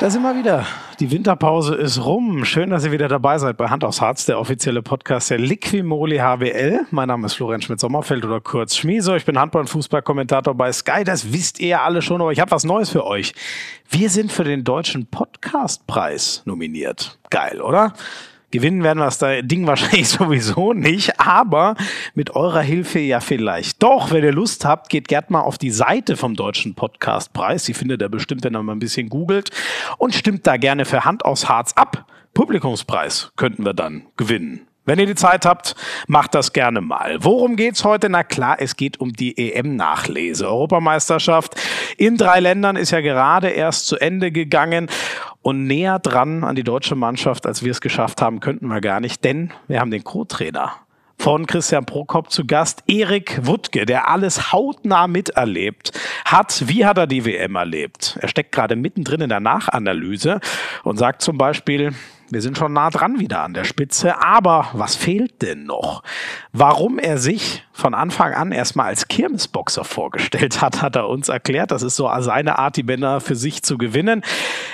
Da sind wir wieder. Die Winterpause ist rum. Schön, dass ihr wieder dabei seid bei Hand aufs Harz, der offizielle Podcast der Liquimoli HBL. Mein Name ist Florian Schmidt-Sommerfeld oder kurz Schmieso. Ich bin Handball- und Fußballkommentator bei Sky. Das wisst ihr ja alle schon, aber ich habe was Neues für euch. Wir sind für den Deutschen Podcastpreis nominiert. Geil, oder? Gewinnen werden wir das Ding wahrscheinlich sowieso nicht, aber mit eurer Hilfe ja vielleicht. Doch, wenn ihr Lust habt, geht gerne mal auf die Seite vom Deutschen Podcastpreis. Die findet ihr bestimmt, wenn ihr mal ein bisschen googelt. Und stimmt da gerne für Hand aufs Harz ab. Publikumspreis könnten wir dann gewinnen. Wenn ihr die Zeit habt, macht das gerne mal. Worum geht's heute? Na klar, es geht um die EM-Nachlese. Europameisterschaft in 3 Ländern ist ja gerade erst zu Ende gegangen. Und näher dran an die deutsche Mannschaft, als wir es geschafft haben, könnten wir gar nicht. Denn wir haben den Co-Trainer von Christian Prokop zu Gast, Erik Wuttke, der alles hautnah miterlebt hat. Wie hat er die WM erlebt? Er steckt gerade mittendrin in der Nachanalyse und sagt zum Beispiel: Wir sind schon nah dran wieder an der Spitze, aber was fehlt denn noch? Warum er sich von Anfang an erstmal als Kirmesboxer vorgestellt hat, hat er uns erklärt. Das ist so seine Art, die Männer für sich zu gewinnen.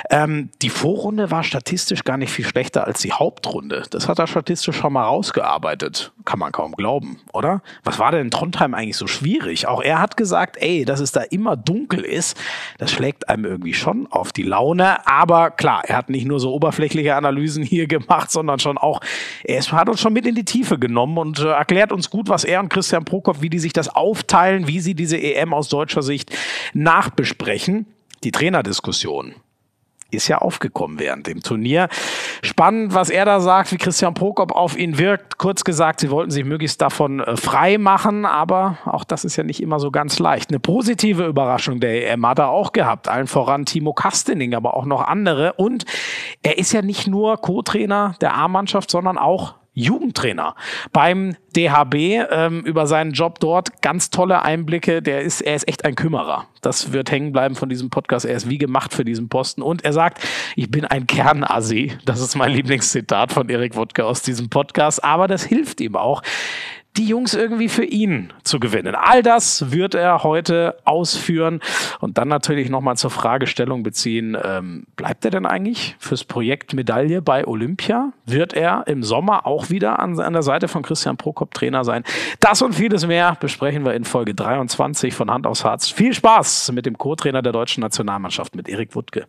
Die Vorrunde war statistisch gar nicht viel schlechter als die Hauptrunde. Das hat er statistisch schon mal rausgearbeitet. Kann man kaum glauben, oder? Was war denn in Trondheim eigentlich so schwierig? Auch er hat gesagt, dass es da immer dunkel ist, das schlägt einem irgendwie schon auf die Laune. Aber klar, er hat nicht nur so oberflächliche Analysen hier gemacht, sondern schon auch, er hat uns schon mit in die Tiefe genommen und erklärt uns gut, was er und Christian Prokop, wie die sich das aufteilen, wie sie diese EM aus deutscher Sicht nachbesprechen. Die Trainerdiskussion ist ja aufgekommen während dem Turnier. Spannend, was er da sagt, wie Christian Prokop auf ihn wirkt. Kurz gesagt, sie wollten sich möglichst davon frei machen, aber auch das ist ja nicht immer so ganz leicht. Eine positive Überraschung der EM hat er auch gehabt, allen voran Timo Kastening, aber auch noch andere. Und er ist ja nicht nur Co-Trainer der A-Mannschaft, sondern auch Jugendtrainer beim DHB, über seinen Job dort. Ganz tolle Einblicke. Er ist echt ein Kümmerer. Das wird hängen bleiben von diesem Podcast. Er ist wie gemacht für diesen Posten. Und er sagt, ich bin ein Kernassi. Das ist mein Lieblingszitat von Erik Wuttke aus diesem Podcast. Aber das hilft ihm auch, die Jungs irgendwie für ihn zu gewinnen. All das wird er heute ausführen und dann natürlich nochmal zur Fragestellung beziehen, bleibt er denn eigentlich fürs Projekt Medaille bei Olympia? Wird er im Sommer auch wieder an der Seite von Christian Prokop Trainer sein? Das und vieles mehr besprechen wir in Folge 23 von Hand aufs Harz. Viel Spaß mit dem Co-Trainer der deutschen Nationalmannschaft, mit Erik Wuttke.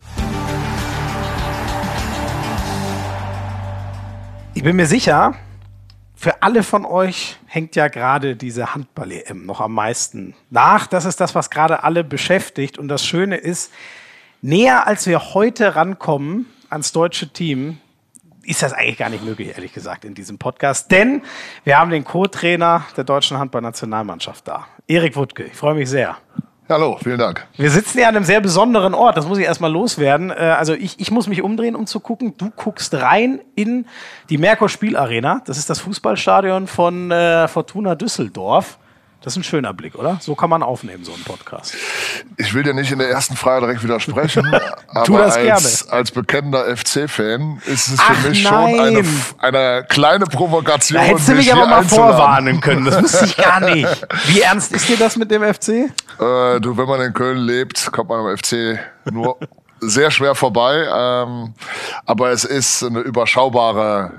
Ich bin mir sicher, für alle von euch hängt ja gerade diese Handball-EM noch am meisten nach. Das ist das, was gerade alle beschäftigt. Und das Schöne ist, näher als wir heute rankommen ans deutsche Team, ist das eigentlich gar nicht möglich, ehrlich gesagt, in diesem Podcast. Denn wir haben den Co-Trainer der deutschen Handball-Nationalmannschaft da. Erik Wuttke, ich freue mich sehr. Hallo, vielen Dank. Wir sitzen ja an einem sehr besonderen Ort, das muss ich erstmal loswerden. Also ich muss mich umdrehen, um zu gucken. Du guckst rein in die Merkur-Spielarena. Das ist das Fußballstadion von Fortuna Düsseldorf. Das ist ein schöner Blick, oder? So kann man aufnehmen, so einen Podcast. Ich will dir nicht in der ersten Frage direkt widersprechen, tu aber das gerne. Als bekennender FC-Fan ist es für mich schon eine kleine Provokation. Da hättest du mich aber mal vorwarnen können, das wusste ich gar nicht. Wie ernst ist dir das mit dem FC? Wenn man in Köln lebt, kommt man am FC nur sehr schwer vorbei. Aber es ist eine überschaubares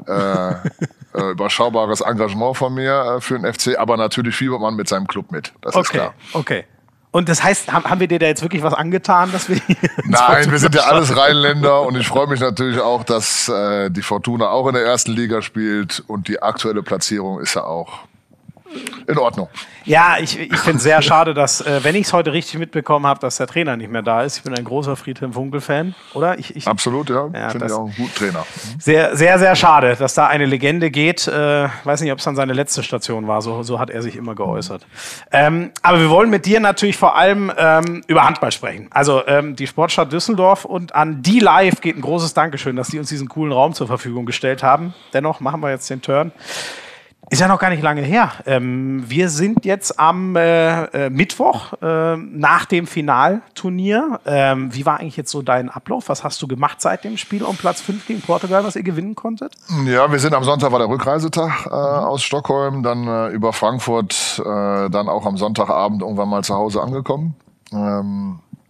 Engagement von mir für den FC, aber natürlich fiebert man mit seinem Club mit, das ist klar. Okay. Und das heißt, haben wir dir da jetzt wirklich was angetan, dass wir Nein, wir sind ja alles Rheinländer und ich freue mich natürlich auch, dass die Fortuna auch in der ersten Liga spielt und die aktuelle Platzierung ist ja auch in Ordnung. Ja, ich finde es sehr schade, dass, wenn ich es heute richtig mitbekommen habe, dass der Trainer nicht mehr da ist. Ich bin ein großer Friedhelm Funkel-Fan, oder? Absolut, ja. Finde ich auch einen guten Trainer. Sehr, sehr, sehr schade, dass da eine Legende geht. Weiß nicht, ob es dann seine letzte Station war. So hat er sich immer geäußert. Aber wir wollen mit dir natürlich vor allem über Handball sprechen. Also die Sportstadt Düsseldorf, und an die Live geht ein großes Dankeschön, dass die uns diesen coolen Raum zur Verfügung gestellt haben. Dennoch machen wir jetzt den Turn. Ist ja noch gar nicht lange her. Wir sind jetzt am Mittwoch nach dem Finalturnier. Wie war eigentlich jetzt so dein Ablauf? Was hast du gemacht seit dem Spiel um Platz 5 gegen Portugal, was ihr gewinnen konntet? Ja, wir sind am Sonntag, war der Rückreisetag aus Stockholm, dann über Frankfurt, dann auch am Sonntagabend irgendwann mal zu Hause angekommen.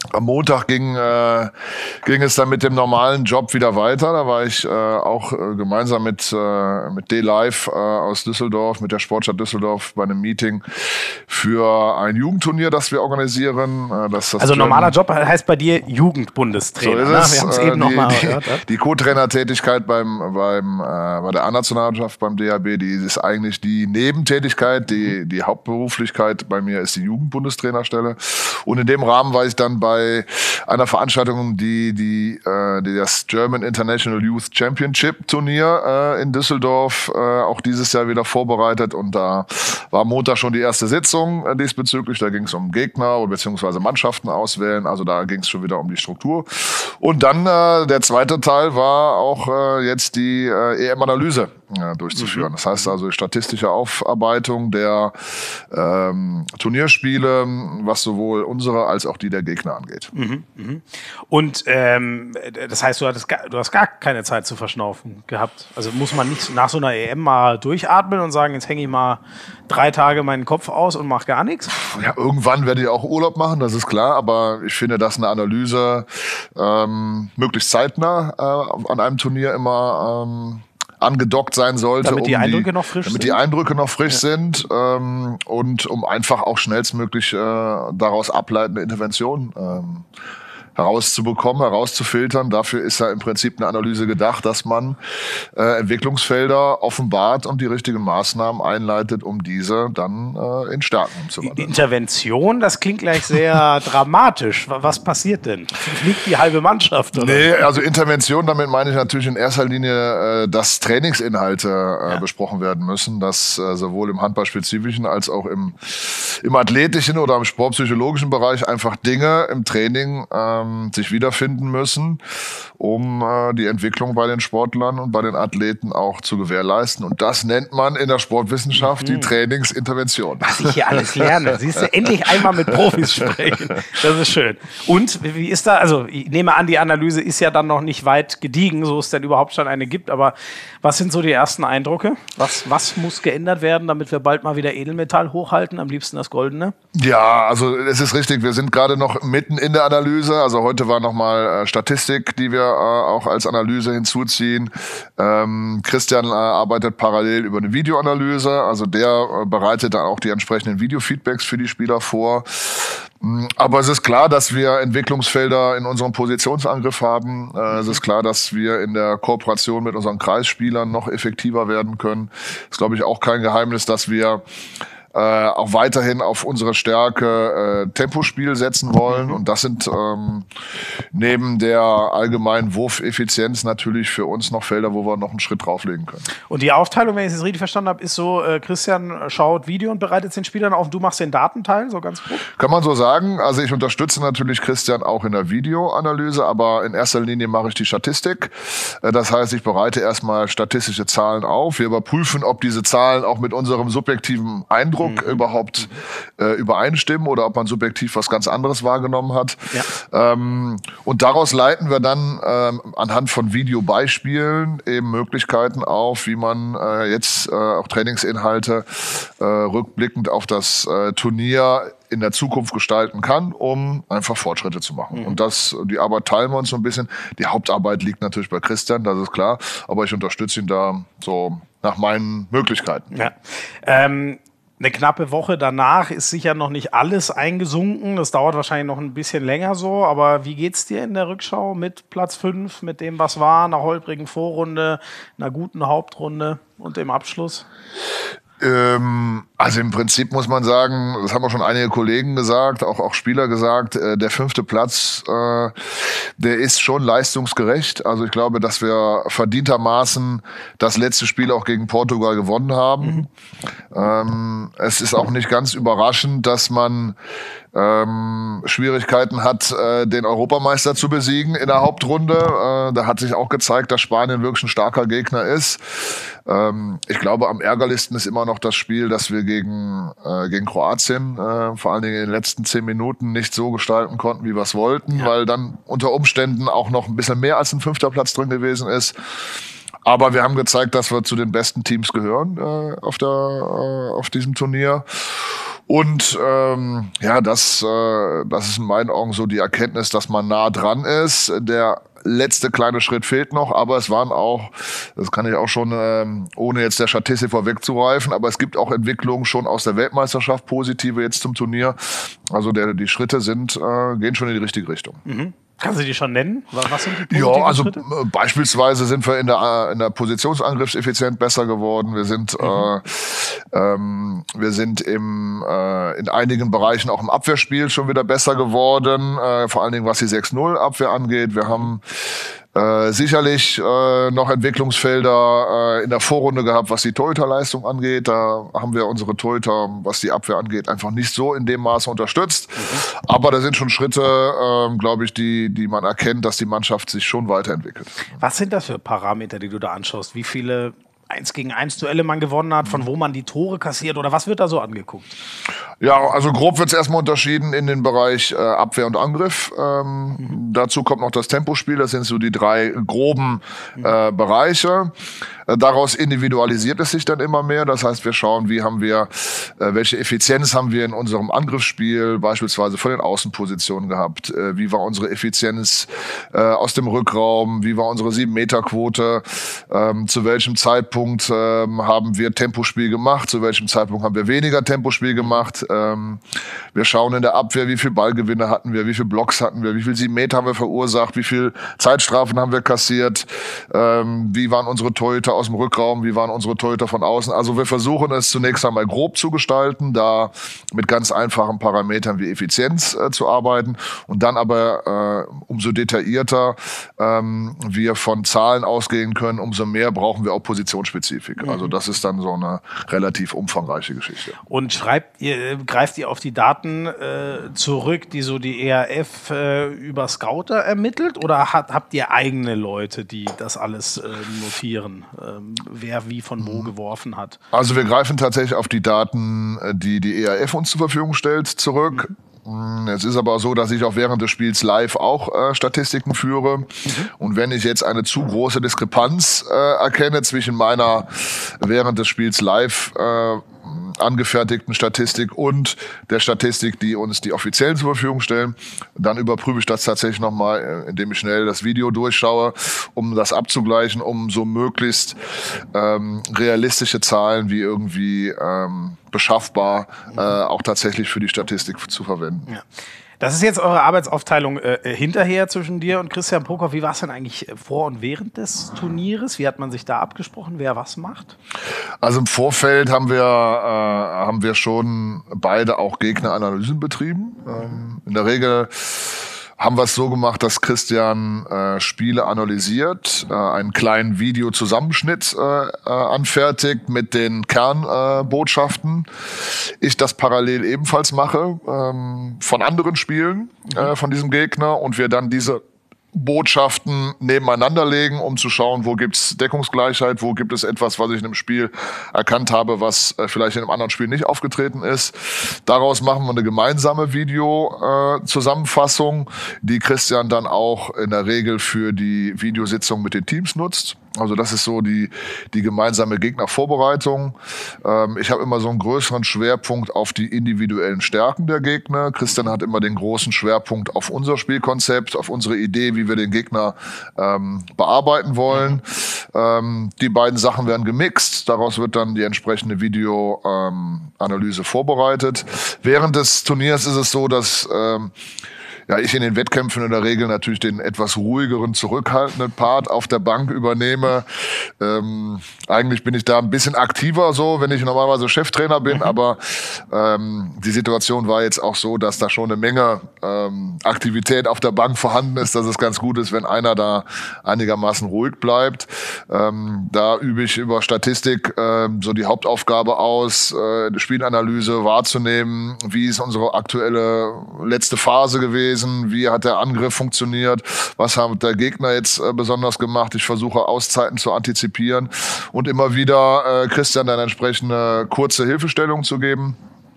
Am Montag ging es dann mit dem normalen Job wieder weiter. Da war ich auch gemeinsam mit D-Live aus Düsseldorf, mit der Sportstadt Düsseldorf bei einem Meeting für ein Jugendturnier, das wir organisieren. Also normaler Job heißt bei dir Jugendbundestrainer. So ist es. Wir haben es eben noch mal gehört. Die Co-Trainer-Tätigkeit bei der A-Nationalmannschaft beim DHB, die ist eigentlich die Nebentätigkeit. Die Hauptberuflichkeit bei mir ist die Jugendbundestrainerstelle. Und in dem Rahmen war ich dann bei einer Veranstaltung, die das German International Youth Championship Turnier in Düsseldorf auch dieses Jahr wieder vorbereitet. Und da war Montag schon die erste Sitzung diesbezüglich. Da ging es um Gegner bzw. Mannschaften auswählen. Also da ging es schon wieder um die Struktur. Und dann der zweite Teil war auch jetzt die EM-Analyse durchzuführen. Das heißt also statistische Aufarbeitung der Turnierspiele, was sowohl unsere als auch die der Gegner angeht. Und das heißt, du hast gar keine Zeit zu verschnaufen gehabt. Also muss man nicht nach so einer EM mal durchatmen und sagen, jetzt hänge ich mal 3 Tage meinen Kopf aus und mache gar nichts? Ja, irgendwann werde ich auch Urlaub machen, das ist klar. Aber ich finde, dass eine Analyse möglichst zeitnah an einem Turnier immer angedockt sein sollte. Damit die Eindrücke noch frisch sind. Und um einfach auch schnellstmöglich daraus ableitende Interventionen herauszubekommen, herauszufiltern. Dafür ist ja im Prinzip eine Analyse gedacht, dass man Entwicklungsfelder offenbart und die richtigen Maßnahmen einleitet, um diese dann in Stärken umzuwandeln. Intervention, das klingt gleich sehr dramatisch. Was passiert denn? Fliegt die halbe Mannschaft? Oder? Nee, also Intervention, damit meine ich natürlich in erster Linie, dass Trainingsinhalte besprochen werden müssen, dass sowohl im Handballspezifischen als auch im athletischen oder im sportpsychologischen Bereich einfach Dinge im Training sich wiederfinden müssen, um die Entwicklung bei den Sportlern und bei den Athleten auch zu gewährleisten. Und das nennt man in der Sportwissenschaft die Trainingsintervention. Was ich hier alles lerne. Siehst du, endlich einmal mit Profis sprechen. Das ist schön. Und wie ist da, also ich nehme an, die Analyse ist ja dann noch nicht weit gediegen, so es denn überhaupt schon eine gibt, aber was sind so die ersten Eindrücke? Was muss geändert werden, damit wir bald mal wieder Edelmetall hochhalten, am liebsten das Goldene? Ja, also es ist richtig, wir sind gerade noch mitten in der Analyse. Also heute war nochmal Statistik, die wir auch als Analyse hinzuziehen. Christian arbeitet parallel über eine Videoanalyse, also der bereitet dann auch die entsprechenden Videofeedbacks für die Spieler vor. Aber es ist klar, dass wir Entwicklungsfelder in unserem Positionsangriff haben. Es ist klar, dass wir in der Kooperation mit unseren Kreisspielern noch effektiver werden können. Es ist, glaube ich, auch kein Geheimnis, dass wir auch weiterhin auf unsere Stärke Tempospiel setzen wollen. Und das sind neben der allgemeinen Wurfeffizienz natürlich für uns noch Felder, wo wir noch einen Schritt drauflegen können. Und die Aufteilung, wenn ich es richtig verstanden habe, ist so, Christian schaut Video und bereitet es den Spielern auf, du machst den Datenteil, so ganz grob? Kann man so sagen. Also ich unterstütze natürlich Christian auch in der Videoanalyse, aber in erster Linie mache ich die Statistik. Das heißt, ich bereite erstmal statistische Zahlen auf. Wir überprüfen, ob diese Zahlen auch mit unserem subjektiven Eindruck überhaupt übereinstimmen oder ob man subjektiv was ganz anderes wahrgenommen hat. Ja. Und daraus leiten wir dann anhand von Videobeispielen eben Möglichkeiten auf, wie man jetzt auch Trainingsinhalte rückblickend auf das Turnier in der Zukunft gestalten kann, um einfach Fortschritte zu machen. Und die Arbeit teilen wir uns so ein bisschen. Die Hauptarbeit liegt natürlich bei Christian, das ist klar, aber ich unterstütze ihn da so nach meinen Möglichkeiten. Ja. Eine knappe Woche danach ist sicher noch nicht alles eingesunken. Das dauert wahrscheinlich noch ein bisschen länger so. Aber wie geht's dir in der Rückschau mit Platz 5, mit dem, was war, einer holprigen Vorrunde, einer guten Hauptrunde und dem Abschluss? Also im Prinzip muss man sagen, das haben auch schon einige Kollegen gesagt, auch Spieler gesagt, der 5. Platz, der ist schon leistungsgerecht. Also ich glaube, dass wir verdientermaßen das letzte Spiel auch gegen Portugal gewonnen haben. Es ist auch nicht ganz überraschend, dass man Schwierigkeiten hat, den Europameister zu besiegen in der Hauptrunde. Da hat sich auch gezeigt, dass Spanien wirklich ein starker Gegner ist. Ich glaube, am ärgerlichsten ist immer noch das Spiel, das wir gegen Kroatien vor allen Dingen in den letzten 10 Minuten nicht so gestalten konnten, wie wir es wollten, weil dann unter Umständen auch noch ein bisschen mehr als ein 5. Platz drin gewesen ist. Aber wir haben gezeigt, dass wir zu den besten Teams gehören auf diesem Turnier. Und ja, das ist in meinen Augen so die Erkenntnis, dass man nah dran ist. Der letzte kleine Schritt fehlt noch, aber es waren auch, das kann ich auch schon, ohne jetzt der Statistik vorwegzureifen, aber es gibt auch Entwicklungen schon aus der Weltmeisterschaft, positive jetzt zum Turnier. Also die Schritte gehen schon in die richtige Richtung. Mhm. Kannst du die schon nennen? Was sind die positiven also Schritte? Beispielsweise sind wir in der Positionsangriffseffizient besser geworden. Wir sind in einigen Bereichen auch im Abwehrspiel schon wieder besser geworden, vor allen Dingen was die 6-0 Abwehr angeht. Wir haben sicherlich noch Entwicklungsfelder in der Vorrunde gehabt, was die Torhüterleistung angeht. Da haben wir unsere Torhüter, was die Abwehr angeht, einfach nicht so in dem Maße unterstützt. Aber da sind schon Schritte, glaube ich, die man erkennt, dass die Mannschaft sich schon weiterentwickelt. Was sind das für Parameter, die du da anschaust? Wie viele 1-gegen-1 Duelle man gewonnen hat, von wo man die Tore kassiert oder was wird da so angeguckt? Ja, also grob wird es erstmal unterschieden in den Bereich Abwehr und Angriff. Dazu kommt noch das Tempospiel, das sind so die drei groben Bereiche. Daraus individualisiert es sich dann immer mehr. Das heißt, wir schauen, welche Effizienz haben wir in unserem Angriffsspiel, beispielsweise von den Außenpositionen gehabt. Wie war unsere Effizienz aus dem Rückraum? Wie war unsere 7-Meter-Quote? Zu welchem Zeitpunkt haben wir Tempospiel gemacht? Zu welchem Zeitpunkt haben wir weniger Tempospiel gemacht? Wir schauen in der Abwehr, wie viel Ballgewinne hatten wir, wie viel Blocks hatten wir, wie viel 7 Meter haben wir verursacht, wie viel Zeitstrafen haben wir kassiert, wie waren unsere Torhüter aus dem Rückraum, wie waren unsere Torhüter von außen. Also wir versuchen es zunächst einmal grob zu gestalten, da mit ganz einfachen Parametern wie Effizienz zu arbeiten und dann aber umso detaillierter wir von Zahlen ausgehen können, umso mehr brauchen wir auch Positionsspezifik. Also das ist dann so eine relativ umfangreiche Geschichte. Und greift ihr auf die Daten zurück, die so die ERF über Scouter ermittelt oder habt ihr eigene Leute, die das alles notieren? Wer wie von wo geworfen hat. Also wir greifen tatsächlich auf die Daten, die die ERF uns zur Verfügung stellt, zurück. Es ist aber so, dass ich auch während des Spiels live auch Statistiken führe. Und wenn ich jetzt eine zu große Diskrepanz erkenne zwischen meiner während des Spiels live angefertigten Statistik und der Statistik, die uns die Offiziellen zur Verfügung stellen, dann überprüfe ich das tatsächlich nochmal, indem ich schnell das Video durchschaue, um das abzugleichen, um so möglichst realistische Zahlen wie irgendwie beschaffbar auch tatsächlich für die Statistik zu verwenden. Ja. Das ist jetzt eure Arbeitsaufteilung hinterher zwischen dir und Christian Prokop. Wie war es denn eigentlich vor und während des Turnieres? Wie hat man sich da abgesprochen, wer was macht? Also im Vorfeld haben wir schon beide auch Gegneranalysen betrieben. In der Regel haben wir es so gemacht, dass Christian Spiele analysiert, einen kleinen Videozusammenschnitt anfertigt mit den Kernbotschaften. Ich das parallel ebenfalls mache von anderen Spielen von diesem Gegner und wir dann diese Botschaften nebeneinander legen, um zu schauen, wo gibt's Deckungsgleichheit, wo gibt es etwas, was ich in einem Spiel erkannt habe, was vielleicht in einem anderen Spiel nicht aufgetreten ist. Daraus machen wir eine gemeinsame Video-Zusammenfassung, die Christian dann auch in der Regel für die Videositzung mit den Teams nutzt. Also das ist so die gemeinsame Gegnervorbereitung. Ich habe immer so einen größeren Schwerpunkt auf die individuellen Stärken der Gegner. Christian hat immer den großen Schwerpunkt auf unser Spielkonzept, auf unsere Idee, wie wir den Gegner bearbeiten wollen. Die beiden Sachen werden gemixt. Daraus wird dann die entsprechende Videoanalyse vorbereitet. Während des Turniers ist es so, dass ich in den Wettkämpfen in der Regel natürlich den etwas ruhigeren, zurückhaltenden Part auf der Bank übernehme. Eigentlich bin ich da ein bisschen aktiver so, wenn ich normalerweise Cheftrainer bin, aber die Situation war jetzt auch so, dass da schon eine Menge Aktivität auf der Bank vorhanden ist, dass es ganz gut ist, wenn einer da einigermaßen ruhig bleibt. Da übe ich über Statistik so die Hauptaufgabe aus, die Spielanalyse wahrzunehmen, wie ist unsere aktuelle letzte Phase gewesen, wie hat der Angriff funktioniert, was hat der Gegner jetzt besonders gemacht. Ich versuche Auszeiten zu antizipieren und immer wieder Christian dann entsprechende kurze Hilfestellung zu geben.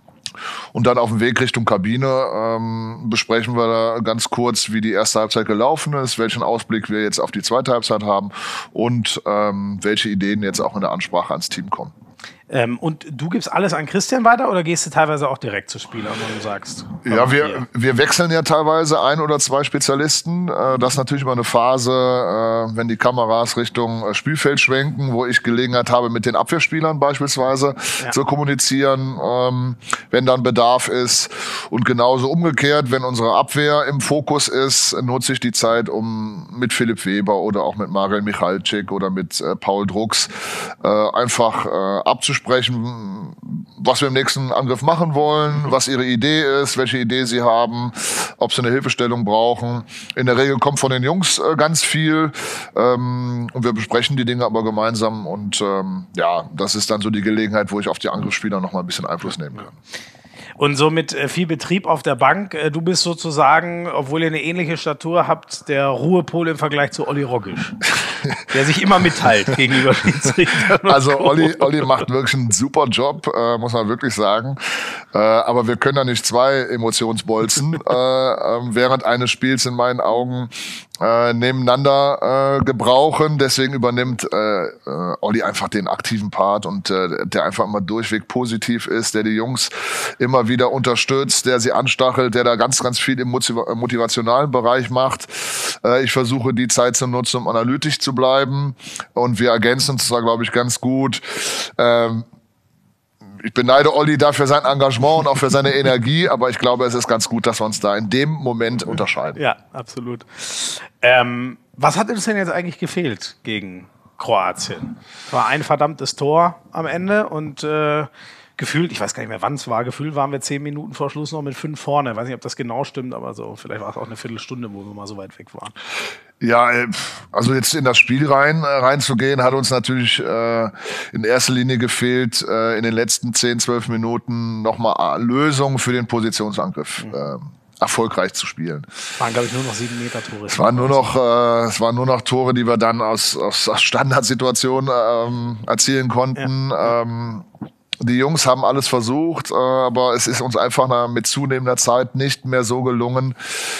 Und dann auf dem Weg Richtung Kabine besprechen wir da ganz kurz, wie die erste Halbzeit gelaufen ist, welchen Ausblick wir jetzt auf die zweite Halbzeit haben und welche Ideen jetzt auch in der Ansprache ans Team kommen. Und du gibst alles an Christian weiter oder gehst du teilweise auch direkt zu Spielern, wenn du sagst? Ja, wir wechseln ja teilweise 1 oder 2 Spezialisten. Das ist natürlich immer eine Phase, wenn die Kameras Richtung Spielfeld schwenken, wo ich Gelegenheit habe, mit den Abwehrspielern beispielsweise zu kommunizieren, wenn dann Bedarf ist. Und genauso umgekehrt, wenn unsere Abwehr im Fokus ist, nutze ich die Zeit, um mit Philipp Weber oder auch mit Marel Michalczyk oder mit Paul Drucks einfach abzusprechen, was wir im nächsten Angriff machen wollen, was ihre Idee ist, welche Idee sie haben, ob sie eine Hilfestellung brauchen. In der Regel kommt von den Jungs ganz viel und wir besprechen die Dinge aber gemeinsam und das ist dann so die Gelegenheit, wo ich auf die Angriffsspieler noch mal ein bisschen Einfluss nehmen kann. Und somit viel Betrieb auf der Bank. Du bist sozusagen, obwohl ihr eine ähnliche Statur habt, der Ruhepol im Vergleich zu Olli Roggisch, der sich immer mitteilt gegenüber Schiedsrichtern. Also Olli macht wirklich einen super Job, muss man wirklich sagen. Aber wir können da nicht 2 Emotionsbolzen während eines Spiels in meinen Augen nebeneinander gebrauchen. Deswegen übernimmt Olli einfach den aktiven Part und der einfach immer durchweg positiv ist, der die Jungs immer wieder unterstützt, der sie anstachelt, der da ganz, ganz viel im motivationalen Bereich macht. Ich versuche die Zeit zu nutzen, um analytisch zu bleiben und wir ergänzen uns da, glaube ich, ganz gut. Ich beneide Olli da für sein Engagement und auch für seine Energie, aber ich glaube, es ist ganz gut, dass wir uns da in dem Moment unterscheiden. Ja, absolut. Was hat uns denn jetzt eigentlich gefehlt gegen Kroatien? War ein verdammtes Tor am Ende und gefühlt, ich weiß gar nicht mehr, wann es war, gefühlt waren wir 10 Minuten vor Schluss noch mit 5 vorne. Ich weiß nicht, ob das genau stimmt, aber so, vielleicht war es auch eine Viertelstunde, wo wir mal so weit weg waren. Ja, also jetzt in das Spiel reinzugehen, hat uns natürlich in erster Linie gefehlt, in den letzten 10, 12 Minuten nochmal Lösungen für den Positionsangriff erfolgreich zu spielen. Waren, glaube ich, nur noch 7-Meter-Tore. Es waren nur noch Tore, die wir dann aus Standardsituationen erzielen konnten. Ja. Die Jungs haben alles versucht, aber es ist uns einfach mit zunehmender Zeit nicht mehr so gelungen,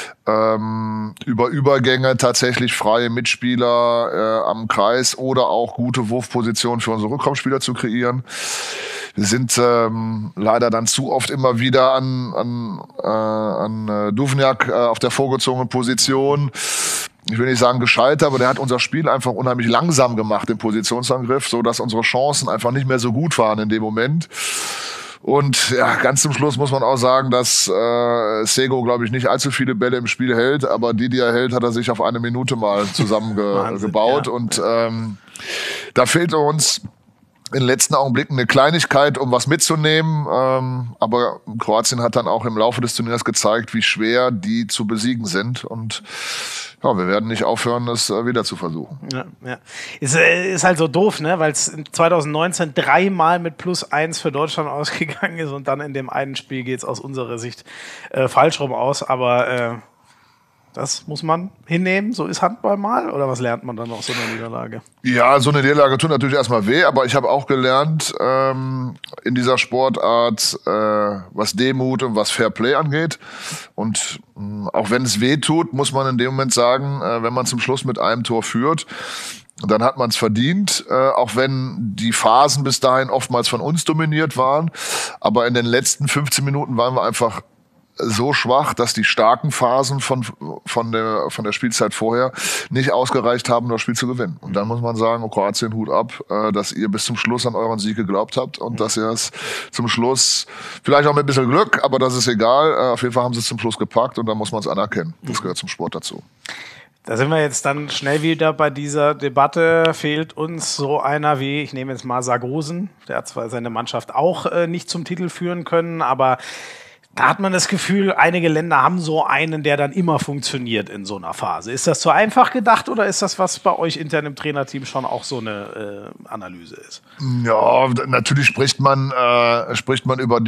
über Übergänge tatsächlich freie Mitspieler am Kreis oder auch gute Wurfpositionen für unsere Rückraumspieler zu kreieren. Wir sind leider dann zu oft immer wieder an Duvnjak auf der vorgezogenen Position. Ich will nicht sagen gescheitert, aber der hat unser Spiel einfach unheimlich langsam gemacht im Positionsangriff, so dass unsere Chancen einfach nicht mehr so gut waren in dem Moment. Und ja, ganz zum Schluss muss man auch sagen, dass Sego, glaube ich, nicht allzu viele Bälle im Spiel hält, aber die er hält, hat er sich auf eine Minute mal zusammengebaut. Ja. Und da fehlt uns in den letzten Augenblicken eine Kleinigkeit, um was mitzunehmen. Aber Kroatien hat dann auch im Laufe des Turniers gezeigt, wie schwer die zu besiegen sind. Und ja, wir werden nicht aufhören, das wieder zu versuchen. Ja. Ist halt so doof, ne? Weil es 2019 3-mal mit +1 für Deutschland ausgegangen ist und dann in dem einen Spiel geht es aus unserer Sicht falsch rum aus. Aber das muss man hinnehmen, so ist Handball mal, oder was lernt man dann aus so einer Niederlage? Ja, so eine Niederlage tut natürlich erstmal weh, aber ich habe auch gelernt in dieser Sportart, was Demut und was Fairplay angeht. Und auch wenn es weh tut, muss man in dem Moment sagen, wenn man zum Schluss mit einem Tor führt, dann hat man es verdient, auch wenn die Phasen bis dahin oftmals von uns dominiert waren. Aber in den letzten 15 Minuten waren wir einfach so schwach, dass die starken Phasen von der Spielzeit vorher nicht ausgereicht haben, das Spiel zu gewinnen. Und dann muss man sagen, Kroatien, Hut ab, dass ihr bis zum Schluss an euren Sieg geglaubt habt und dass ihr es zum Schluss, vielleicht auch mit ein bisschen Glück, aber das ist egal, auf jeden Fall haben sie es zum Schluss gepackt und da muss man es anerkennen. Das gehört zum Sport dazu. Da sind wir jetzt dann schnell wieder bei dieser Debatte. Fehlt uns so einer wie, ich nehme jetzt mal Sargosen, der hat zwar seine Mannschaft auch nicht zum Titel führen können, aber da hat man das Gefühl, einige Länder haben so einen, der dann immer funktioniert in so einer Phase. Ist das zu einfach gedacht oder ist das, was bei euch intern im Trainerteam schon auch so eine Analyse ist? Ja, natürlich spricht man über die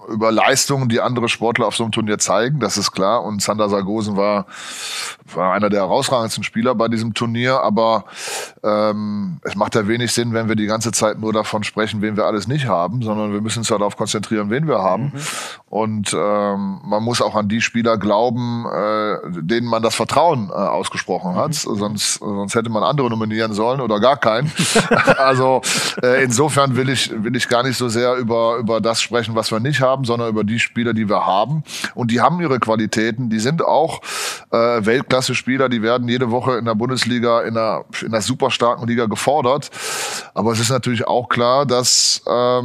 über Leistungen, die andere Sportler auf so einem Turnier zeigen, das ist klar. Und Sander Sargosen war einer der herausragendsten Spieler bei diesem Turnier. Aber es macht ja wenig Sinn, wenn wir die ganze Zeit nur davon sprechen, wen wir alles nicht haben, sondern wir müssen uns ja darauf konzentrieren, wen wir haben. Und man muss auch an die Spieler glauben, denen man das Vertrauen ausgesprochen hat. Sonst hätte man andere nominieren sollen oder gar keinen. Also insofern will ich gar nicht so sehr über das sprechen, was wir nicht haben, sondern über die Spieler, die wir haben. Und die haben ihre Qualitäten. Die sind auch Weltklasse-Spieler. Die werden jede Woche in der Bundesliga, in einer super starken Liga gefordert. Aber es ist natürlich auch klar, dass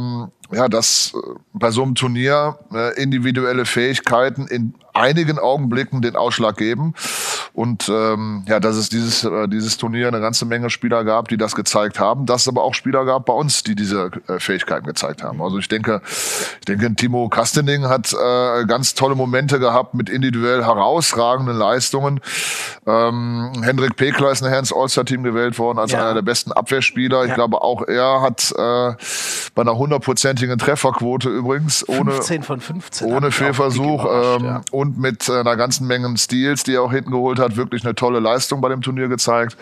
bei so einem Turnier individuelle Fähigkeiten in einigen Augenblicken den Ausschlag geben. Und dass es dieses Turnier eine ganze Menge Spieler gab, die das gezeigt haben. Dass es aber auch Spieler gab bei uns, die diese Fähigkeiten gezeigt haben. Also ich denke, Timo Kastening hat ganz tolle Momente gehabt mit individuell herausragenden Leistungen. Hendrik Pekler ist nachher ins All-Star-Team gewählt worden als einer der besten Abwehrspieler. Ich glaube, auch er hat bei einer 100%igen Trefferquote übrigens, 15 von 15 ohne Fehlversuch und mit einer ganzen Menge Steals, die er auch hinten geholt hat, wirklich eine tolle Leistung bei dem Turnier gezeigt.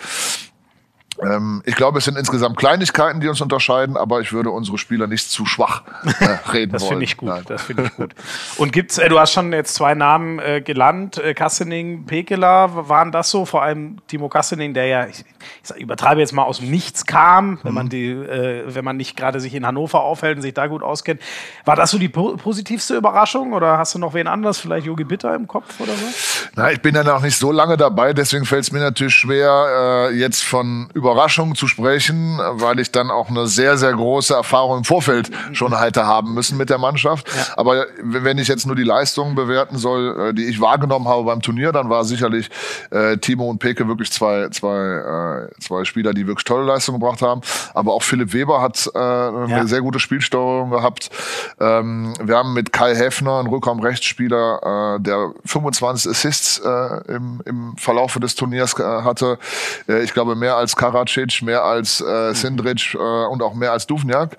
Ich glaube, es sind insgesamt Kleinigkeiten, die uns unterscheiden, aber ich würde unsere Spieler nicht zu schwach reden das wollen. Finde ich gut. Das finde ich gut. Und gibt's, du hast schon jetzt 2 Namen gelernt, Kastening, Pekela, waren das so? Vor allem Timo Kastening, der ja, ich übertreibe jetzt mal, aus dem Nichts kam, wenn man nicht gerade sich in Hannover aufhält und sich da gut auskennt. War das so die positivste Überraschung oder hast du noch wen anders, vielleicht Jogi Bitter im Kopf oder so? Na, ich bin ja noch nicht so lange dabei, deswegen fällt es mir natürlich schwer, jetzt von Überraschungen zu sprechen, weil ich dann auch eine sehr, sehr große Erfahrung im Vorfeld schon hätte haben müssen mit der Mannschaft. Ja. Aber wenn ich jetzt nur die Leistungen bewerten soll, die ich wahrgenommen habe beim Turnier, dann war sicherlich Timo und Peke wirklich zwei Spieler, die wirklich tolle Leistungen gebracht haben. Aber auch Philipp Weber hat eine sehr gute Spielsteuerung gehabt. Wir haben mit Kai Heffner, einen Rückraum-Rechtsspieler, der 25 Assists im Verlaufe des Turniers hatte. Ich glaube, mehr als Karadzic, mehr als Sindric und auch mehr als Duvnjak.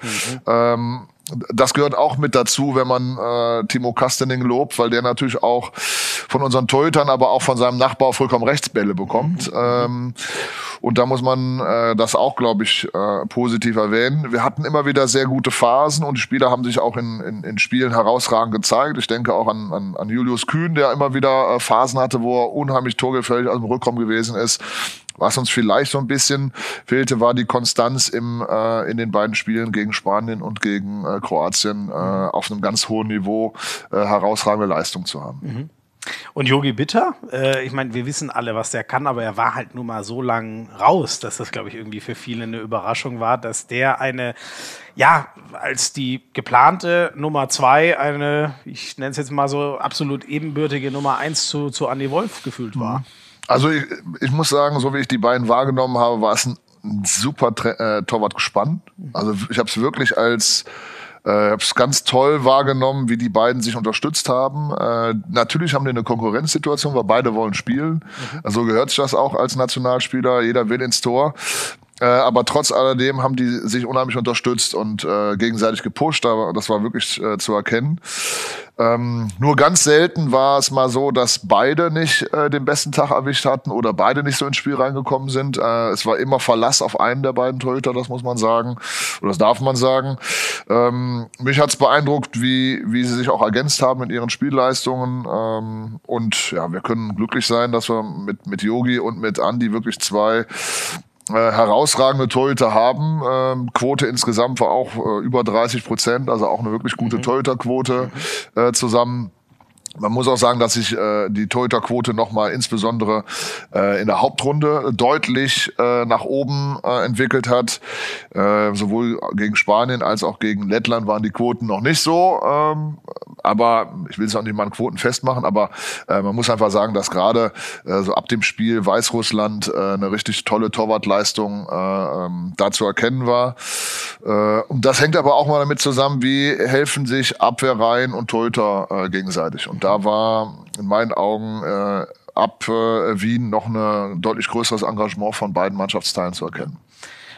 Das gehört auch mit dazu, wenn man Timo Kastening lobt, weil der natürlich auch von unseren Torhütern, aber auch von seinem Nachbar auf Rückraum rechts Bälle bekommt. Und da muss man das auch, glaube ich, positiv erwähnen. Wir hatten immer wieder sehr gute Phasen und die Spieler haben sich auch in Spielen herausragend gezeigt. Ich denke auch an Julius Kühn, der immer wieder Phasen hatte, wo er unheimlich torgefährlich aus dem Rückraum gewesen ist. Was uns vielleicht so ein bisschen fehlte, war die Konstanz in den beiden Spielen gegen Spanien und gegen Kroatien auf einem ganz hohen Niveau herausragende Leistung zu haben. Und Jogi Bitter, ich meine, wir wissen alle, was der kann, aber er war halt nun mal so lang raus, dass das, glaube ich, irgendwie für viele eine Überraschung war, dass der als die geplante Nummer 2 ich nenne es jetzt mal so, absolut ebenbürtige Nummer 1 zu Andi Wolf gefühlt war. Also ich muss sagen, so wie ich die beiden wahrgenommen habe, war es ein super Torwartgespann. Also ich habe es wirklich ganz toll wahrgenommen, wie die beiden sich unterstützt haben. Natürlich haben die eine Konkurrenzsituation, weil beide wollen spielen. So gehört sich das auch als Nationalspieler. Jeder will ins Tor. Aber trotz alledem haben die sich unheimlich unterstützt und gegenseitig gepusht. Das war wirklich zu erkennen. Nur ganz selten war es mal so, dass beide nicht den besten Tag erwischt hatten oder beide nicht so ins Spiel reingekommen sind. Es war immer Verlass auf einen der beiden Torhüter, das muss man sagen. Oder das darf man sagen. Mich hat's beeindruckt, wie sie sich auch ergänzt haben in ihren Spielleistungen. Und ja, wir können glücklich sein, dass wir mit Jogi und mit Andi wirklich 2 herausragende Torhüter haben. Quote insgesamt war auch über 30%, also auch eine wirklich gute Torhüterquote zusammen. Man muss auch sagen, dass sich die Torhüterquote nochmal insbesondere in der Hauptrunde deutlich nach oben entwickelt hat. Sowohl gegen Spanien als auch gegen Lettland waren die Quoten noch nicht so. Aber ich will es auch nicht mal an Quoten festmachen, aber man muss einfach sagen, dass gerade so ab dem Spiel Weißrussland eine richtig tolle Torwartleistung da zu erkennen war. Und das hängt aber auch mal damit zusammen, wie helfen sich Abwehrreihen und Torhüter gegenseitig. Und da war in meinen Augen ab Wien noch ein deutlich größeres Engagement von beiden Mannschaftsteilen zu erkennen.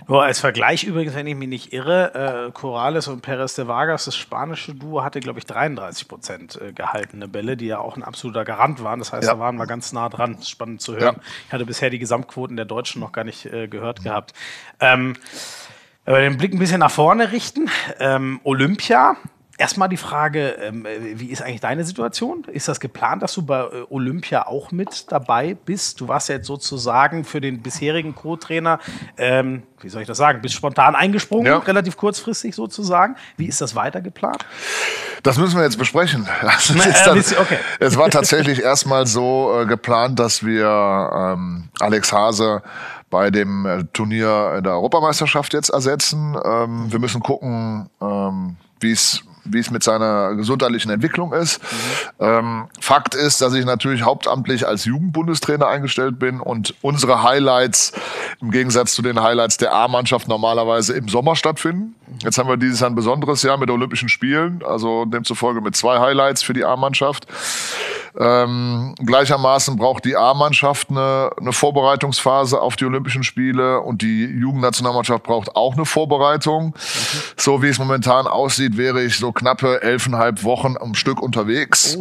Nur als Vergleich übrigens, wenn ich mich nicht irre, Corrales und Pérez de Vargas, das spanische Duo, hatte, glaube ich, 33% gehaltene Bälle, die ja auch ein absoluter Garant waren. Das heißt, da waren wir ganz nah dran. Das ist spannend zu hören. Ich hatte bisher die Gesamtquoten der Deutschen noch gar nicht gehört gehabt. Wenn wir den Blick ein bisschen nach vorne richten, Olympia. Erstmal die Frage, wie ist eigentlich deine Situation? Ist das geplant, dass du bei Olympia auch mit dabei bist? Du warst ja jetzt sozusagen für den bisherigen Co-Trainer, wie soll ich das sagen, bist spontan eingesprungen, relativ kurzfristig sozusagen. Wie ist das weiter geplant? Das müssen wir jetzt besprechen. Es war tatsächlich erstmal so geplant, dass wir Alex Hase bei dem Turnier der Europameisterschaft jetzt ersetzen. Wir müssen gucken, wie es mit seiner gesundheitlichen Entwicklung ist. Fakt ist, dass ich natürlich hauptamtlich als Jugendbundestrainer eingestellt bin und unsere Highlights im Gegensatz zu den Highlights der A-Mannschaft normalerweise im Sommer stattfinden. Jetzt haben wir dieses Jahr ein besonderes Jahr mit Olympischen Spielen, also demzufolge mit 2 Highlights für die A-Mannschaft. Gleichermaßen braucht die A-Mannschaft eine Vorbereitungsphase auf die Olympischen Spiele und die Jugendnationalmannschaft braucht auch eine Vorbereitung. So wie es momentan aussieht, wäre ich so knappe 11,5 Wochen am Stück unterwegs.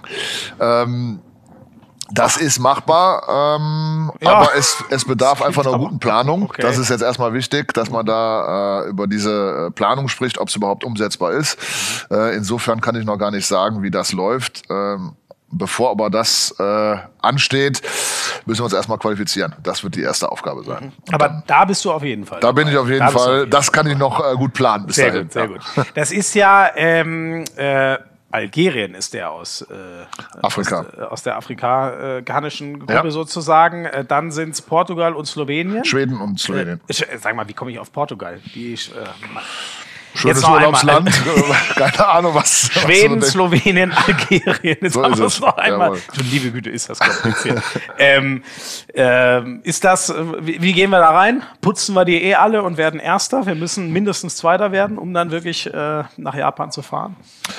Das ist machbar, aber es bedarf einfach einer guten Planung. Okay. Das ist jetzt erstmal wichtig, dass man da über diese Planung spricht, ob es überhaupt umsetzbar ist. Insofern kann ich noch gar nicht sagen, wie das läuft. Bevor aber das ansteht, müssen wir uns erstmal qualifizieren. Das wird die erste Aufgabe sein. Aber dann, da bist du auf jeden Fall. Da bin ich auf jeden Fall. Das kann ich noch gut planen bis dahin. Sehr gut. Das ist ja Algerien ist der aus Afrika. Aus der afrikanischen Gruppe sozusagen. Dann sind es Portugal und Slowenien. Schweden und Slowenien. Sag mal, wie komme ich auf Portugal? Schönes Urlaubsland. Keine Ahnung, was. Schweden, Slowenien, Algerien. Jetzt so ist es. Noch einmal. Liebe Güte, ist das kompliziert. Ist das, wie gehen wir da rein? Putzen wir die alle und werden Erster? Wir müssen mindestens Zweiter werden, um dann wirklich nach Japan zu fahren?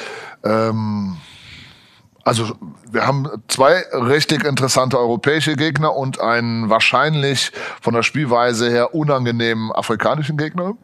Also wir haben 2 richtig interessante europäische Gegner und einen wahrscheinlich von der Spielweise her unangenehmen afrikanischen Gegner.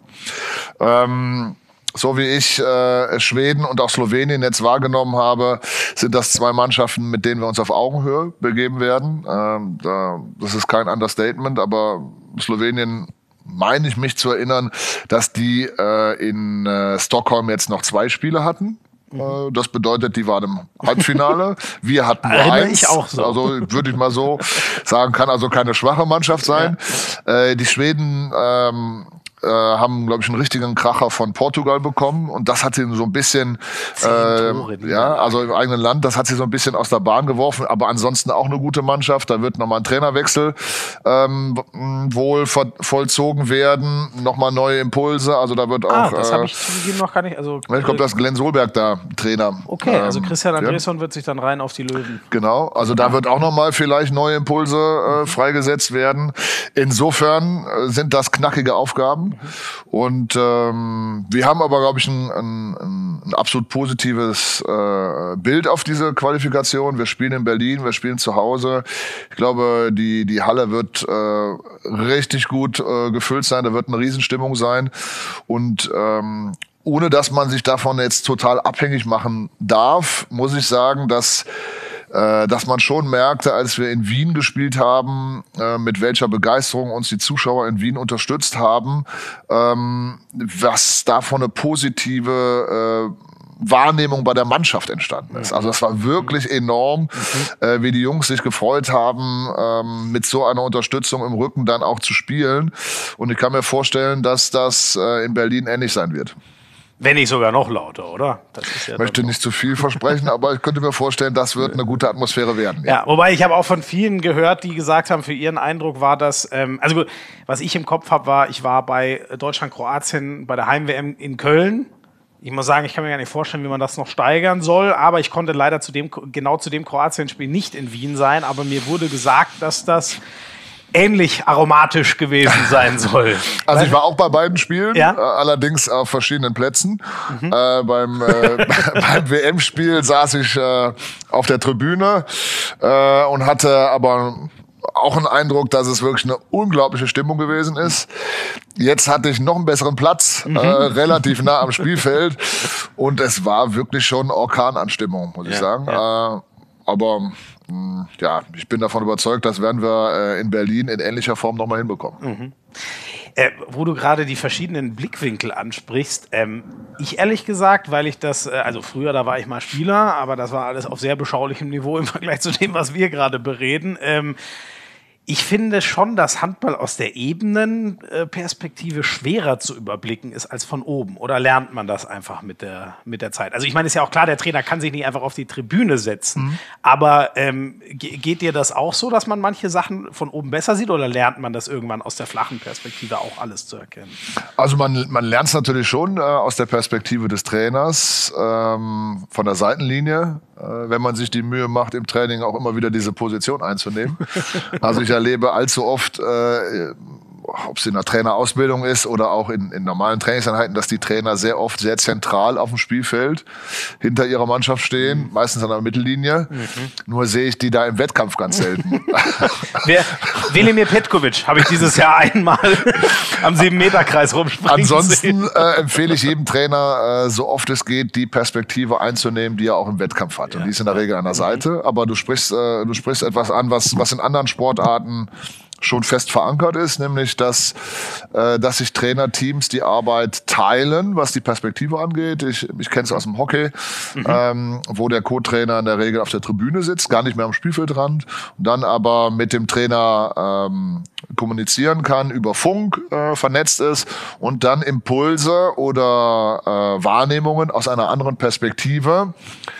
So wie ich Schweden und auch Slowenien jetzt wahrgenommen habe, sind das 2 Mannschaften, mit denen wir uns auf Augenhöhe begeben werden. Das ist kein Understatement, aber Slowenien meine ich mich zu erinnern, dass die in Stockholm jetzt noch 2 Spiele hatten. Das bedeutet, die waren im Halbfinale. Wir hatten nur 1. Ich auch so. Also würde ich mal so sagen, kann also keine schwache Mannschaft sein. Ja. Die Schweden haben, glaube ich, einen richtigen Kracher von Portugal bekommen und das hat sie so ein bisschen, also im eigenen Land, das hat sie so ein bisschen aus der Bahn geworfen, aber ansonsten auch eine gute Mannschaft. Da wird nochmal ein Trainerwechsel wohl vollzogen werden, nochmal neue Impulse, also da wird auch... das habe ich zugegeben noch gar nicht. Also, ich glaube, dass Glenn Solberg da Trainer. Okay, also Christian Andresson wird sich dann rein auf die Löwen. Genau, also da wird auch nochmal vielleicht neue Impulse freigesetzt werden. Insofern sind das knackige Aufgaben. Und wir haben aber, glaube ich, ein absolut positives Bild auf diese Qualifikation. Wir spielen in Berlin, wir spielen zu Hause. Ich glaube, die Halle wird richtig gut gefüllt sein. Da wird eine Riesenstimmung sein. Und ohne dass man sich davon jetzt total abhängig machen darf, muss ich sagen, dass man schon merkte, als wir in Wien gespielt haben, mit welcher Begeisterung uns die Zuschauer in Wien unterstützt haben, was davon eine positive Wahrnehmung bei der Mannschaft entstanden ist. Also das war wirklich enorm, wie die Jungs sich gefreut haben, mit so einer Unterstützung im Rücken dann auch zu spielen. Und ich kann mir vorstellen, dass das in Berlin ähnlich sein wird. Wenn nicht sogar noch lauter, oder? Das ist ja ich möchte nicht zu viel versprechen, aber ich könnte mir vorstellen, das wird eine gute Atmosphäre werden. Ja, wobei ich habe auch von vielen gehört, die gesagt haben, für ihren Eindruck war das, also gut, was ich im Kopf habe, ich war bei Deutschland-Kroatien bei der Heim-WM in Köln. Ich muss sagen, ich kann mir gar nicht vorstellen, wie man das noch steigern soll, aber ich konnte leider genau zu dem Kroatien-Spiel nicht in Wien sein, aber mir wurde gesagt, dass das ähnlich aromatisch gewesen sein soll. Also ich war auch bei beiden Spielen, allerdings auf verschiedenen Plätzen. Beim WM-Spiel saß ich auf der Tribüne und hatte aber auch einen Eindruck, dass es wirklich eine unglaubliche Stimmung gewesen ist. Jetzt hatte ich noch einen besseren Platz, relativ nah am Spielfeld. Und es war wirklich schon Orkananstimmung, muss ich sagen. Ja. Aber ja, ich bin davon überzeugt, das werden wir in Berlin in ähnlicher Form nochmal hinbekommen. Wo du gerade die verschiedenen Blickwinkel ansprichst, ich ehrlich gesagt, weil ich das, also früher, da war ich mal Spieler, aber das war alles auf sehr beschaulichem Niveau im Vergleich zu dem, was wir gerade bereden. Ich finde schon, dass Handball aus der Ebenenperspektive schwerer zu überblicken ist als von oben. Oder lernt man das einfach mit der Zeit? Also ich meine, ist ja auch klar, der Trainer kann sich nicht einfach auf die Tribüne setzen. Aber geht dir das auch so, dass man manche Sachen von oben besser sieht? Oder lernt man das irgendwann aus der flachen Perspektive auch alles zu erkennen? Also man lernt es natürlich schon aus der Perspektive des Trainers, von der Seitenlinie, wenn man sich die Mühe macht, im Training auch immer wieder diese Position einzunehmen. Also ich erlebe allzu oft, ob es in der Trainerausbildung ist oder auch in normalen Trainingseinheiten, dass die Trainer sehr oft sehr zentral auf dem Spielfeld hinter ihrer Mannschaft stehen, meistens an der Mittellinie. Nur sehe ich die da im Wettkampf ganz selten. Velimir Petkovic habe ich dieses Jahr einmal am 7-Meter-Kreis rumspringen Ansonsten empfehle ich jedem Trainer, so oft es geht, die Perspektive einzunehmen, die er auch im Wettkampf hat. Und die ist in der Regel an der Seite. Aber du sprichst etwas an, was in anderen Sportarten schon fest verankert ist, nämlich dass sich Trainerteams die Arbeit teilen, was die Perspektive angeht. Ich kenne es aus dem Hockey, wo der Co-Trainer in der Regel auf der Tribüne sitzt, gar nicht mehr am Spielfeldrand, und dann aber mit dem Trainer kommunizieren kann, über Funk vernetzt ist und dann Impulse oder Wahrnehmungen aus einer anderen Perspektive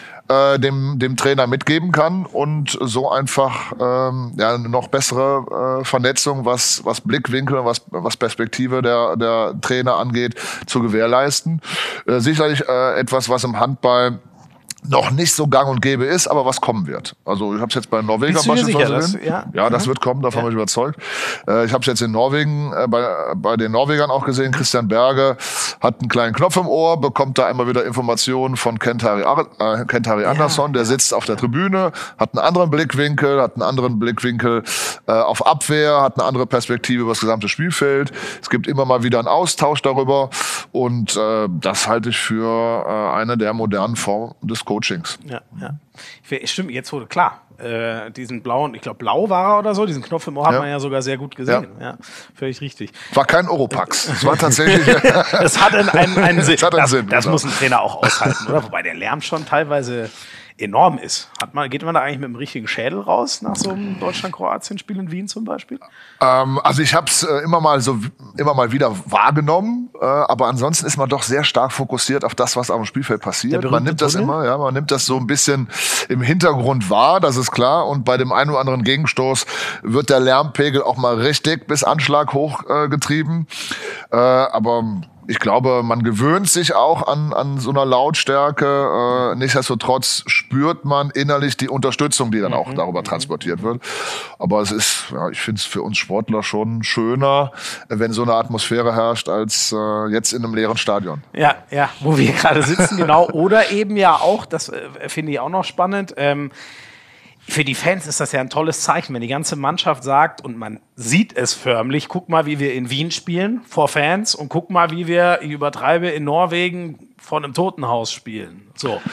dem Trainer mitgeben kann und so einfach noch bessere Vernetzung, was Blickwinkel, was Perspektive der Trainer angeht, zu gewährleisten. Sicherlich etwas, was im Handball noch nicht so gang und gäbe ist, aber was kommen wird. Also ich habe es jetzt bei Norwegen beispielsweise gesehen. Ja, das wird kommen, davon bin ich überzeugt. Ich habe es jetzt in Norwegen bei den Norwegern auch gesehen. Christian Berge hat einen kleinen Knopf im Ohr, bekommt da immer wieder Informationen von Kent-Harry Andersson, der sitzt auf der Tribüne, hat einen anderen Blickwinkel, auf Abwehr, hat eine andere Perspektive über das gesamte Spielfeld. Es gibt immer mal wieder einen Austausch darüber und das halte ich für eine der modernen Formen des Coachings. Ja. Stimmt, jetzt wurde klar. Diesen blauen, ich glaube blau war er oder so, diesen Knopf im Ohr hat man ja sogar sehr gut gesehen. Ja, völlig richtig. War kein Oropax. Es war tatsächlich. Es hat einen Sinn. Das genau. muss ein Trainer auch aushalten, oder? Wobei der Lärm schon teilweise enorm ist. Geht man da eigentlich mit dem richtigen Schädel raus nach so einem Deutschland-Kroatien-Spiel in Wien zum Beispiel? Also ich habe es immer mal wieder wahrgenommen, aber ansonsten ist man doch sehr stark fokussiert auf das, was auf dem Spielfeld passiert. Man nimmt das man nimmt das so ein bisschen im Hintergrund wahr, das ist klar. Und bei dem einen oder anderen Gegenstoß wird der Lärmpegel auch mal richtig bis Anschlag hochgetrieben. Aber ich glaube, man gewöhnt sich auch an so einer Lautstärke. Nichtsdestotrotz spürt man innerlich die Unterstützung, die dann auch darüber transportiert wird. Aber es ist, ich finde es für uns Sportler schon schöner, wenn so eine Atmosphäre herrscht, als jetzt in einem leeren Stadion. Ja, wo wir gerade sitzen, genau. Oder eben ja auch, das finde ich auch noch spannend, für die Fans ist das ja ein tolles Zeichen, wenn die ganze Mannschaft sagt, und man sieht es förmlich, guck mal, wie wir in Wien spielen vor Fans und guck mal, wie wir, ich übertreibe, in Norwegen vor einem Totenhaus spielen. So.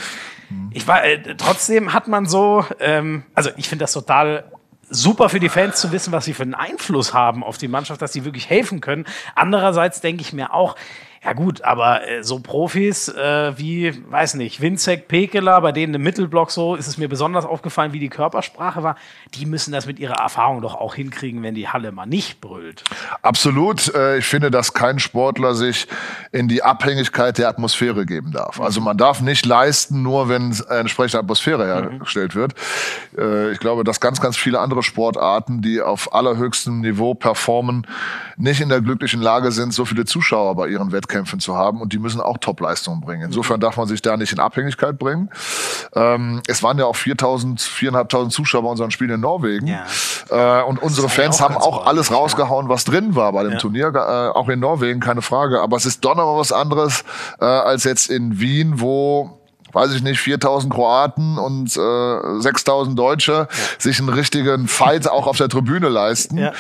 Trotzdem hat man so, also ich finde das total super für die Fans zu wissen, was sie für einen Einfluss haben auf die Mannschaft, dass sie wirklich helfen können. Andererseits denke ich mir auch, ja gut, aber so Profis wie, weiß nicht, Winzek, Pekeler, bei denen im Mittelblock so, ist es mir besonders aufgefallen, wie die Körpersprache war, die müssen das mit ihrer Erfahrung doch auch hinkriegen, wenn die Halle mal nicht brüllt. Absolut. Ich finde, dass kein Sportler sich in die Abhängigkeit der Atmosphäre geben darf. Also man darf nicht leisten, nur wenn eine entsprechende Atmosphäre hergestellt wird. Ich glaube, dass ganz, ganz viele andere Sportarten, die auf allerhöchstem Niveau performen, nicht in der glücklichen Lage sind, so viele Zuschauer bei ihren Wettkämpfen zu haben, und die müssen auch Top-Leistungen bringen. Insofern darf man sich da nicht in Abhängigkeit bringen. Es waren ja auch 4.500 Zuschauer bei unseren Spielen in Norwegen. Ja. Und unsere Fans haben auch alles rausgehauen, was drin war bei dem Turnier, auch in Norwegen, keine Frage. Aber es ist doch noch was anderes als jetzt in Wien, wo weiß ich nicht, 4.000 Kroaten und 6.000 Deutsche sich einen richtigen Fight auch auf der Tribüne leisten.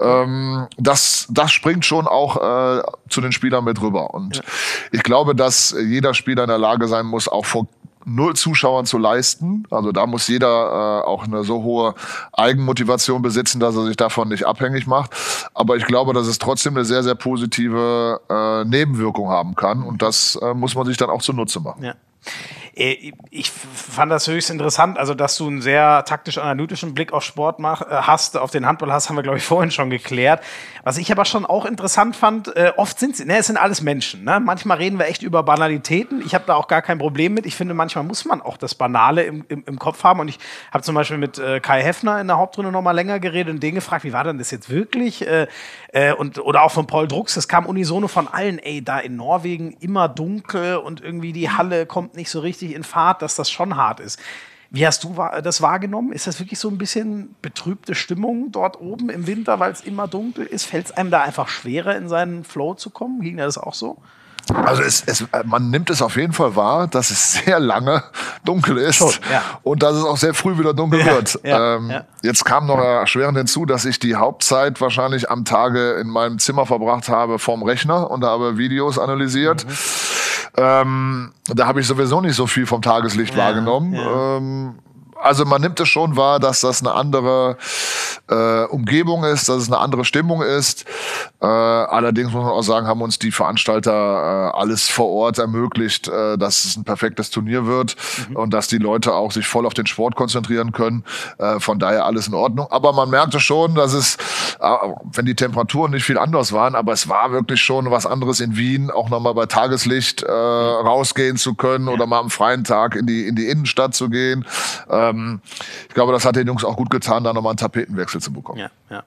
Das springt schon auch zu den Spielern mit rüber. Und ich glaube, dass jeder Spieler in der Lage sein muss, auch vor 0 Zuschauern zu leisten. Also da muss jeder auch eine so hohe Eigenmotivation besitzen, dass er sich davon nicht abhängig macht. Aber ich glaube, dass es trotzdem eine sehr, sehr positive Nebenwirkung haben kann. Und das muss man sich dann auch zunutze machen. Ja. Ich fand das höchst interessant, also dass du einen sehr taktisch-analytischen Blick auf Sport hast, auf den Handball hast, haben wir, glaube ich, vorhin schon geklärt. Was ich aber schon auch interessant fand, oft es sind alles Menschen. Ne? Manchmal reden wir echt über Banalitäten. Ich habe da auch gar kein Problem mit. Ich finde, manchmal muss man auch das Banale im Kopf haben. Und ich habe zum Beispiel mit Kai Heffner in der Hauptrunde noch mal länger geredet und den gefragt, wie war denn das jetzt wirklich? Oder auch von Paul Drucks, das kam unisono von allen, da in Norwegen immer dunkel und irgendwie die Halle kommt nicht so richtig in Fahrt, dass das schon hart ist. Wie hast du das wahrgenommen? Ist das wirklich so ein bisschen betrübte Stimmung dort oben im Winter, weil es immer dunkel ist? Fällt es einem da einfach schwerer, in seinen Flow zu kommen? Ging dir das auch so? Also man nimmt es auf jeden Fall wahr, dass es sehr lange dunkel ist und dass es auch sehr früh wieder dunkel wird. Jetzt kam noch erschwerend hinzu, dass ich die Hauptzeit wahrscheinlich am Tage in meinem Zimmer verbracht habe vorm Rechner und habe Videos analysiert. Da habe ich sowieso nicht so viel vom Tageslicht wahrgenommen. Also man nimmt es schon wahr, dass das eine andere Umgebung ist, dass es eine andere Stimmung ist. Allerdings muss man auch sagen, haben uns die Veranstalter alles vor Ort ermöglicht, dass es ein perfektes Turnier wird und dass die Leute auch sich voll auf den Sport konzentrieren können. Von daher alles in Ordnung. Aber man merkte schon, dass es, wenn die Temperaturen nicht viel anders waren, aber es war wirklich schon was anderes in Wien, auch nochmal bei Tageslicht rausgehen zu können oder mal am freien Tag in die Innenstadt zu gehen. Ich glaube, das hat den Jungs auch gut getan, da nochmal einen Tapetenwechsel zu bekommen.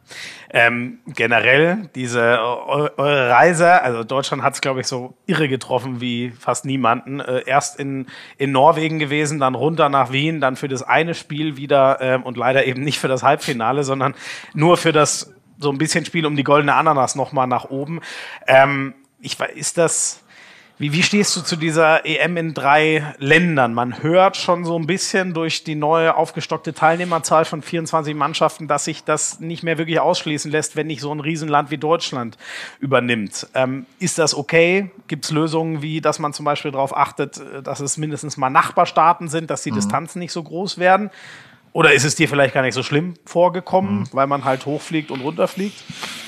Generell, eure Reise, also Deutschland hat es, glaube ich, so irre getroffen wie fast niemanden. Erst in Norwegen gewesen, dann runter nach Wien, dann für das eine Spiel wieder und leider eben nicht für das Halbfinale, sondern nur für das so ein bisschen Spiel um die goldene Ananas nochmal nach oben. Wie stehst du zu dieser EM in 3 Ländern? Man hört schon so ein bisschen durch die neue aufgestockte Teilnehmerzahl von 24 Mannschaften, dass sich das nicht mehr wirklich ausschließen lässt, wenn nicht so ein Riesenland wie Deutschland übernimmt. Ist das okay? Gibt es Lösungen, wie dass man zum Beispiel darauf achtet, dass es mindestens mal Nachbarstaaten sind, dass die Distanzen nicht so groß werden? Oder ist es dir vielleicht gar nicht so schlimm vorgekommen, weil man halt hochfliegt und runterfliegt?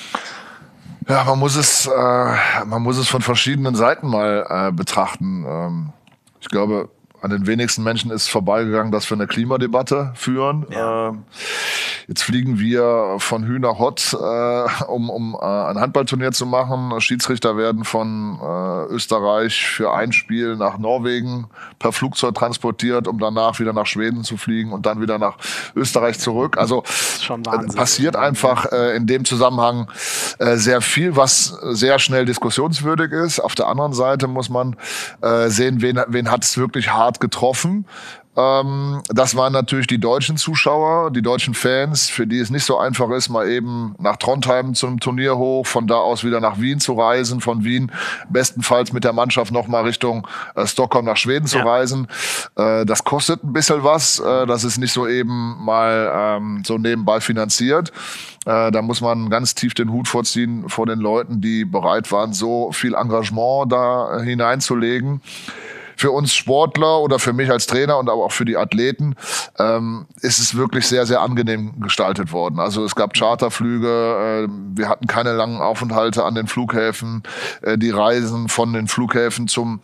Ja, man muss es von verschiedenen Seiten mal betrachten. Ich glaube, an den wenigsten Menschen ist vorbeigegangen, dass wir eine Klimadebatte führen. Jetzt fliegen wir von Hü nach Hott, um ein Handballturnier zu machen. Schiedsrichter werden von Österreich für ein Spiel nach Norwegen per Flugzeug transportiert, um danach wieder nach Schweden zu fliegen und dann wieder nach Österreich zurück. Also schon Wahnsinn. Passiert einfach in dem Zusammenhang sehr viel, was sehr schnell diskussionswürdig ist. Auf der anderen Seite muss man sehen, wen hat es wirklich hart getroffen. Das waren natürlich die deutschen Zuschauer, die deutschen Fans, für die es nicht so einfach ist, mal eben nach Trondheim zum Turnier hoch, von da aus wieder nach Wien zu reisen, von Wien bestenfalls mit der Mannschaft nochmal Richtung Stockholm nach Schweden zu reisen. Das kostet ein bisschen was, das ist nicht so eben mal so nebenbei finanziert. Da muss man ganz tief den Hut vorziehen vor den Leuten, die bereit waren, so viel Engagement da hineinzulegen. Für uns Sportler oder für mich als Trainer und aber auch für die Athleten ist es wirklich sehr, sehr angenehm gestaltet worden. Also es gab Charterflüge, wir hatten keine langen Aufenthalte an den Flughäfen. Die Reisen von den Flughäfen zum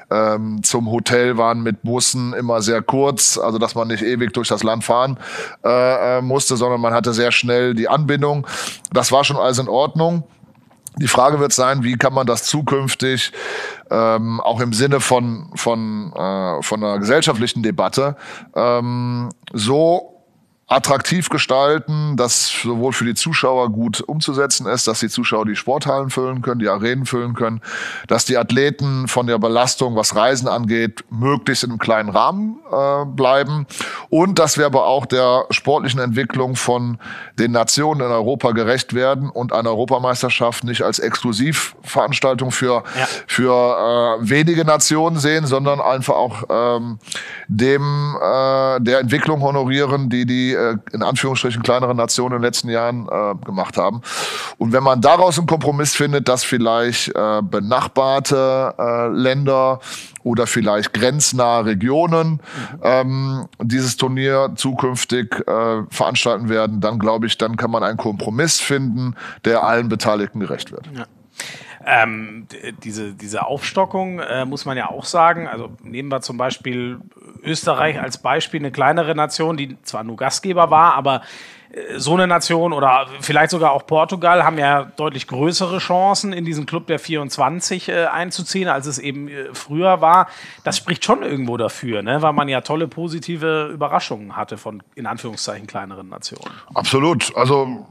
Hotel waren mit Bussen immer sehr kurz, also dass man nicht ewig durch das Land fahren musste, sondern man hatte sehr schnell die Anbindung. Das war schon alles in Ordnung. Die Frage wird sein, wie kann man das zukünftig auch im Sinne von einer gesellschaftlichen Debatte so attraktiv gestalten, dass sowohl für die Zuschauer gut umzusetzen ist, dass die Zuschauer die Sporthallen füllen können, die Arenen füllen können, dass die Athleten von der Belastung, was Reisen angeht, möglichst in einem kleinen Rahmen bleiben und dass wir aber auch der sportlichen Entwicklung von den Nationen in Europa gerecht werden und eine Europameisterschaft nicht als Exklusivveranstaltung für wenige Nationen sehen, sondern einfach auch der Entwicklung honorieren, die in Anführungsstrichen kleineren Nationen in den letzten Jahren gemacht haben. Und wenn man daraus einen Kompromiss findet, dass vielleicht benachbarte Länder oder vielleicht grenznahe Regionen dieses Turnier zukünftig veranstalten werden, dann glaube ich, dann kann man einen Kompromiss finden, der allen Beteiligten gerecht wird. Ja. Diese Aufstockung muss man ja auch sagen, also nehmen wir zum Beispiel Österreich als Beispiel, eine kleinere Nation, die zwar nur Gastgeber war, aber so eine Nation oder vielleicht sogar auch Portugal haben ja deutlich größere Chancen, in diesen Club der 24 einzuziehen, als es eben früher war. Das spricht schon irgendwo dafür, ne? Weil man ja tolle positive Überraschungen hatte von, in Anführungszeichen, kleineren Nationen. Absolut. Also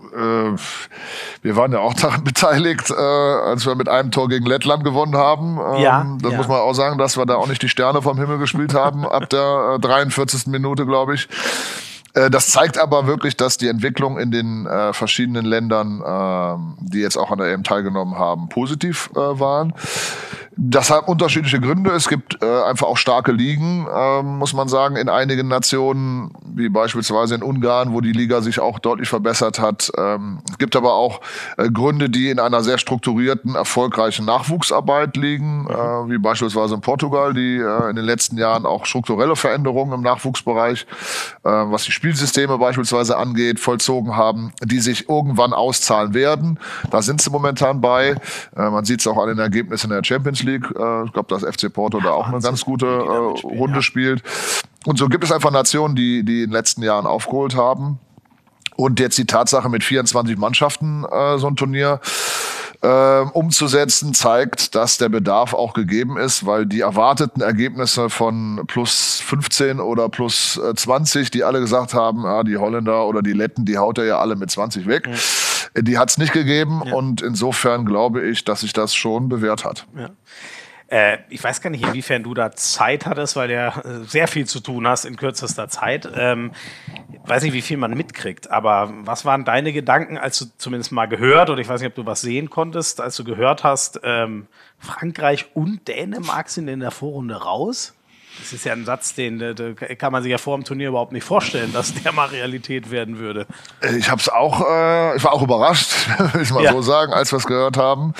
wir waren ja auch daran beteiligt, als wir mit einem Tor gegen Lettland gewonnen haben. Das muss man auch sagen, dass wir da auch nicht die Sterne vom Himmel gespielt haben, ab der 43. Minute, glaube ich. Das zeigt aber wirklich, dass die Entwicklung in den verschiedenen Ländern, die jetzt auch an der EM teilgenommen haben, positiv waren. Das hat unterschiedliche Gründe. Es gibt einfach auch starke Ligen, muss man sagen, in einigen Nationen, wie beispielsweise in Ungarn, wo die Liga sich auch deutlich verbessert hat. Es gibt aber auch Gründe, die in einer sehr strukturierten, erfolgreichen Nachwuchsarbeit liegen, wie beispielsweise in Portugal, die in den letzten Jahren auch strukturelle Veränderungen im Nachwuchsbereich, was die Spielsysteme beispielsweise angeht, vollzogen haben, die sich irgendwann auszahlen werden. Da sind sie momentan bei. Man sieht es auch an den Ergebnissen der Champions League. Ich glaube, dass FC Porto da auch eine ganz gute Runde spielt. Und so gibt es einfach Nationen, die in den letzten Jahren aufgeholt haben. Und jetzt die Tatsache, mit 24 Mannschaften so ein Turnier umzusetzen, zeigt, dass der Bedarf auch gegeben ist, weil die erwarteten Ergebnisse von plus 15 oder plus 20, die alle gesagt haben, die Holländer oder die Letten, die haut er ja alle mit 20 weg, die hat es nicht gegeben. Und insofern glaube ich, dass sich das schon bewährt hat. Ja. Ich weiß gar nicht, inwiefern du da Zeit hattest, weil du ja sehr viel zu tun hast in kürzester Zeit. Weiß nicht, wie viel man mitkriegt, aber was waren deine Gedanken, als du zumindest mal gehört, oder ich weiß nicht, ob du was sehen konntest, als du gehört hast, Frankreich und Dänemark sind in der Vorrunde raus? Das ist ja ein Satz, den kann man sich ja vor dem Turnier überhaupt nicht vorstellen, dass der mal Realität werden würde. Ich war auch überrascht, will ich mal so sagen, als wir es gehört haben.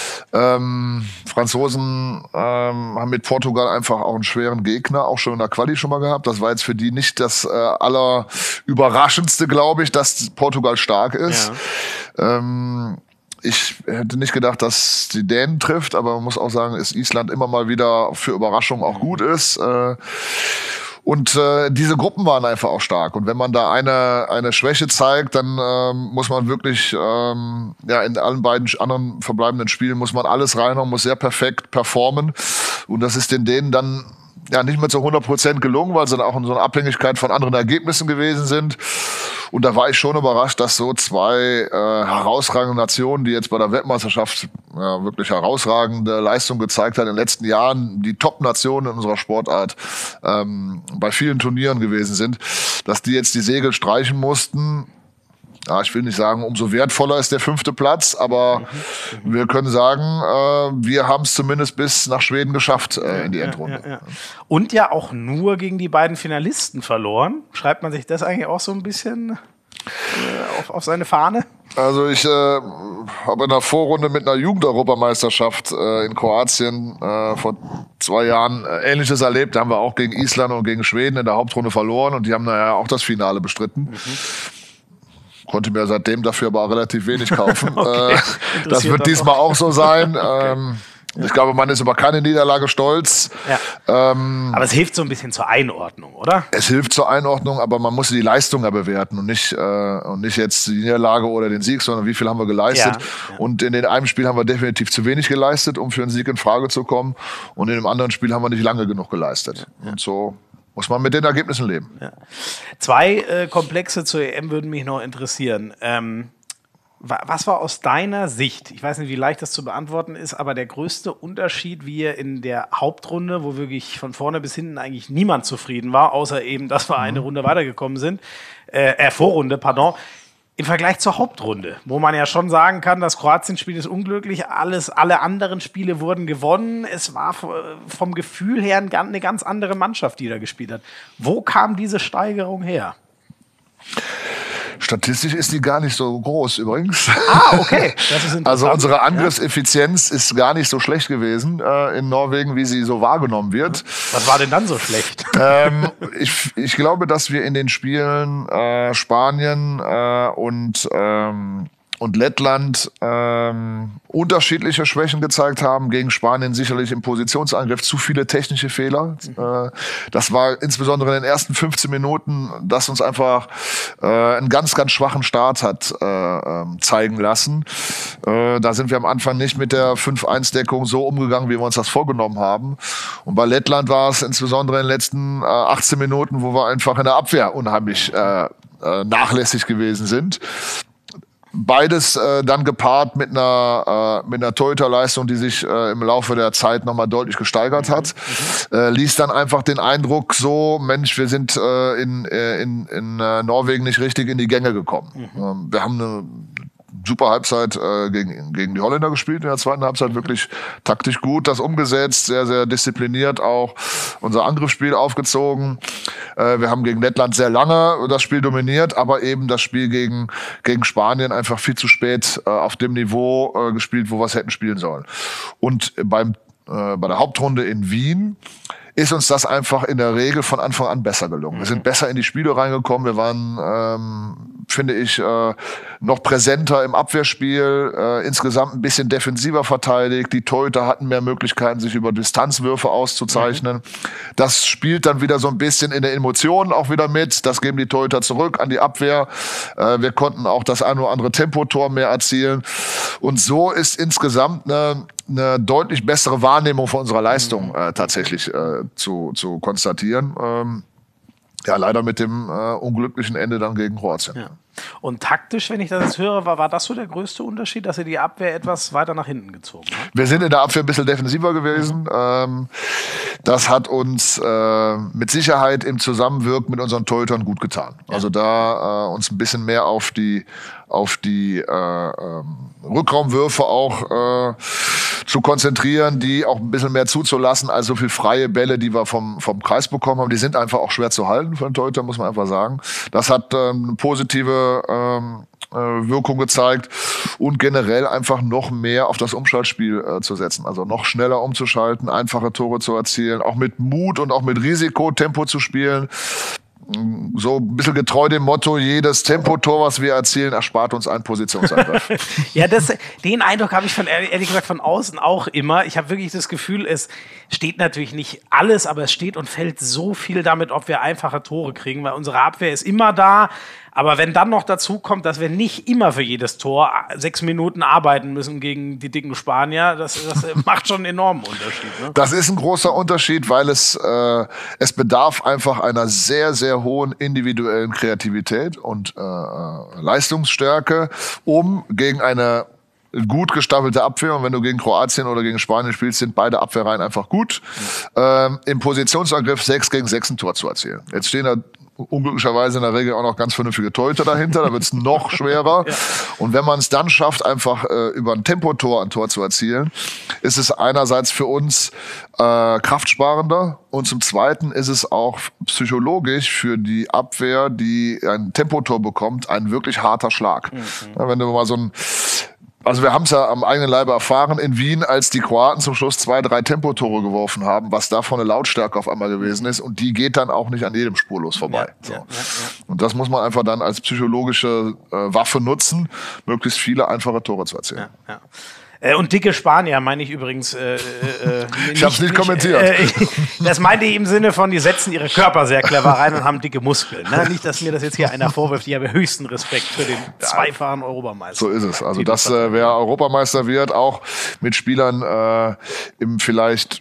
Franzosen haben mit Portugal einfach auch einen schweren Gegner, auch schon in der Quali schon mal gehabt. Das war jetzt für die nicht das allerüberraschendste, glaube ich, dass Portugal stark ist. Ja. Ich hätte nicht gedacht, dass die Dänen trifft, aber man muss auch sagen, dass Island immer mal wieder für Überraschungen auch gut ist. Und diese Gruppen waren einfach auch stark. Und wenn man da eine Schwäche zeigt, dann muss man wirklich in allen beiden anderen verbleibenden Spielen muss man alles reinhauen, muss sehr perfekt performen. Und das ist den Dänen dann nicht mehr zu 100% gelungen, weil sie dann auch in so einer Abhängigkeit von anderen Ergebnissen gewesen sind. Und da war ich schon überrascht, dass so zwei herausragende Nationen, die jetzt bei der Weltmeisterschaft wirklich herausragende Leistung gezeigt haben in den letzten Jahren, die Top-Nationen in unserer Sportart bei vielen Turnieren gewesen sind, dass die jetzt die Segel streichen mussten. Ja, ich will nicht sagen, umso wertvoller ist der 5. Platz, aber wir können sagen, wir haben es zumindest bis nach Schweden geschafft in die Endrunde. Ja. Und ja auch nur gegen die beiden Finalisten verloren. Schreibt man sich das eigentlich auch so ein bisschen auf seine Fahne? Also ich habe in der Vorrunde mit einer Jugend-Europameisterschaft in Kroatien vor 2 Jahren Ähnliches erlebt. Da haben wir auch gegen Island und gegen Schweden in der Hauptrunde verloren und die haben auch das Finale bestritten. Konnte mir seitdem dafür aber relativ wenig kaufen. Okay. Das wird diesmal auch so sein. Ich glaube, man ist über keine Niederlage stolz. Ja. Aber es hilft so ein bisschen zur Einordnung, oder? Es hilft zur Einordnung, aber man muss die Leistung ja bewerten und nicht jetzt die Niederlage oder den Sieg, sondern wie viel haben wir geleistet. Ja. Und in einem Spiel haben wir definitiv zu wenig geleistet, um für einen Sieg in Frage zu kommen. Und in dem anderen Spiel haben wir nicht lange genug geleistet. Ja. Und so muss man mit den Ergebnissen leben. Ja. 2 Komplexe zur EM würden mich noch interessieren. Was war aus deiner Sicht, ich weiß nicht, wie leicht das zu beantworten ist, aber der größte Unterschied, wie ihr in der Hauptrunde, wo wirklich von vorne bis hinten eigentlich niemand zufrieden war, außer eben, dass wir eine Runde weitergekommen sind, Vorrunde, pardon, im Vergleich zur Hauptrunde, wo man ja schon sagen kann, das Kroatien-Spiel ist unglücklich, alle anderen Spiele wurden gewonnen, es war vom Gefühl her eine ganz andere Mannschaft, die da gespielt hat. Wo kam diese Steigerung her? Statistisch ist die gar nicht so groß übrigens. Okay. Das ist interessant. Also unsere Angriffseffizienz ist gar nicht so schlecht gewesen in Norwegen, wie sie so wahrgenommen wird. Was war denn dann so schlecht? Ich glaube, dass wir in den Spielen Spanien und Lettland unterschiedliche Schwächen gezeigt haben. Gegen Spanien sicherlich im Positionsangriff zu viele technische Fehler. Das war insbesondere in den ersten 15 Minuten, das uns einfach einen ganz, ganz schwachen Start hat zeigen lassen. Da sind wir am Anfang nicht mit der 5-1-Deckung so umgegangen, wie wir uns das vorgenommen haben. Und bei Lettland war es insbesondere in den letzten 18 Minuten, wo wir einfach in der Abwehr unheimlich nachlässig gewesen sind. Beides dann gepaart mit einer Torhüterleistung, die sich im Laufe der Zeit nochmal deutlich gesteigert hat, ließ dann einfach den Eindruck so, Mensch, wir sind in Norwegen nicht richtig in die Gänge gekommen. Wir haben eine super Halbzeit gegen die Holländer gespielt, in der zweiten Halbzeit wirklich taktisch gut, das umgesetzt, sehr, sehr diszipliniert auch unser Angriffsspiel aufgezogen. Wir haben gegen Lettland sehr lange das Spiel dominiert, aber eben das Spiel gegen Spanien einfach viel zu spät auf dem Niveau gespielt, wo wir es hätten spielen sollen. Und bei der Hauptrunde in Wien ist uns das einfach in der Regel von Anfang an besser gelungen. Wir sind besser in die Spiele reingekommen. Wir waren, finde ich, noch präsenter im Abwehrspiel, insgesamt ein bisschen defensiver verteidigt. Die Torhüter hatten mehr Möglichkeiten, sich über Distanzwürfe auszuzeichnen. Das spielt dann wieder so ein bisschen in der Emotion auch wieder mit. Das geben die Torhüter zurück an die Abwehr. Wir konnten auch das ein oder andere Tempotor mehr erzielen. Und so ist insgesamt eine deutlich bessere Wahrnehmung von unserer Leistung tatsächlich zu konstatieren. Ja, leider mit dem unglücklichen Ende dann gegen Kroatien. Ja. Und taktisch, wenn ich das jetzt höre, war das so der größte Unterschied, dass ihr die Abwehr etwas weiter nach hinten gezogen habt? Wir sind in der Abwehr ein bisschen defensiver gewesen. Das hat uns mit Sicherheit im Zusammenwirken mit unseren Torhütern gut getan. Ja. Also da uns ein bisschen mehr auf die Rückraumwürfe auch zu konzentrieren, die auch ein bisschen mehr zuzulassen als so viel freie Bälle, die wir vom Kreis bekommen haben. Die sind einfach auch schwer zu halten für einen Torhüter, muss man einfach sagen. Das hat eine positive Wirkung gezeigt und generell einfach noch mehr auf das Umschaltspiel zu setzen. Also noch schneller umzuschalten, einfache Tore zu erzielen, auch mit Mut und auch mit Risiko Tempo zu spielen. So ein bisschen getreu dem Motto, jedes Tempotor, was wir erzielen, erspart uns einen Positionsangriff. Ja, den Eindruck habe ich ehrlich gesagt von außen auch immer. Ich habe wirklich das Gefühl, es steht natürlich nicht alles, aber es steht und fällt so viel damit, ob wir einfache Tore kriegen, weil unsere Abwehr ist immer da. Aber wenn dann noch dazu kommt, dass wir nicht immer für jedes Tor 6 Minuten arbeiten müssen gegen die dicken Spanier, das macht schon einen enormen Unterschied. Ne? Das ist ein großer Unterschied, weil es bedarf einfach einer sehr, sehr hohen individuellen Kreativität und Leistungsstärke, um gegen eine gut gestaffelte Abwehr, und wenn du gegen Kroatien oder gegen Spanien spielst, sind beide Abwehrreihen einfach gut, im Positionsangriff 6 gegen 6 ein Tor zu erzielen. Jetzt stehen da unglücklicherweise in der Regel auch noch ganz vernünftige Torhüter dahinter, da wird es noch schwerer. Ja. Und wenn man es dann schafft, einfach über ein Tempotor ein Tor zu erzielen, ist es einerseits für uns kraftsparender und zum Zweiten ist es auch psychologisch für die Abwehr, die ein Tempotor bekommt, ein wirklich harter Schlag. Ja, wenn du mal also wir haben es ja am eigenen Leibe erfahren in Wien, als die Kroaten zum Schluss 2, 3 Tempotore geworfen haben, was da von der Lautstärke auf einmal gewesen ist. Und die geht dann auch nicht an jedem spurlos vorbei. Ja, so. Ja. Und das muss man einfach dann als psychologische Waffe nutzen, möglichst viele einfache Tore zu erzielen. Ja. Und dicke Spanier meine ich übrigens. Ich habe es nicht kommentiert. Das meinte ich im Sinne von, die setzen ihre Körper sehr clever rein und haben dicke Muskeln. Ne? Nicht, dass mir das jetzt hier einer vorwirft. Ich habe höchsten Respekt für den zweifachen Europameister. So ist es. Also, dass wer Europameister wird, auch mit Spielern im vielleicht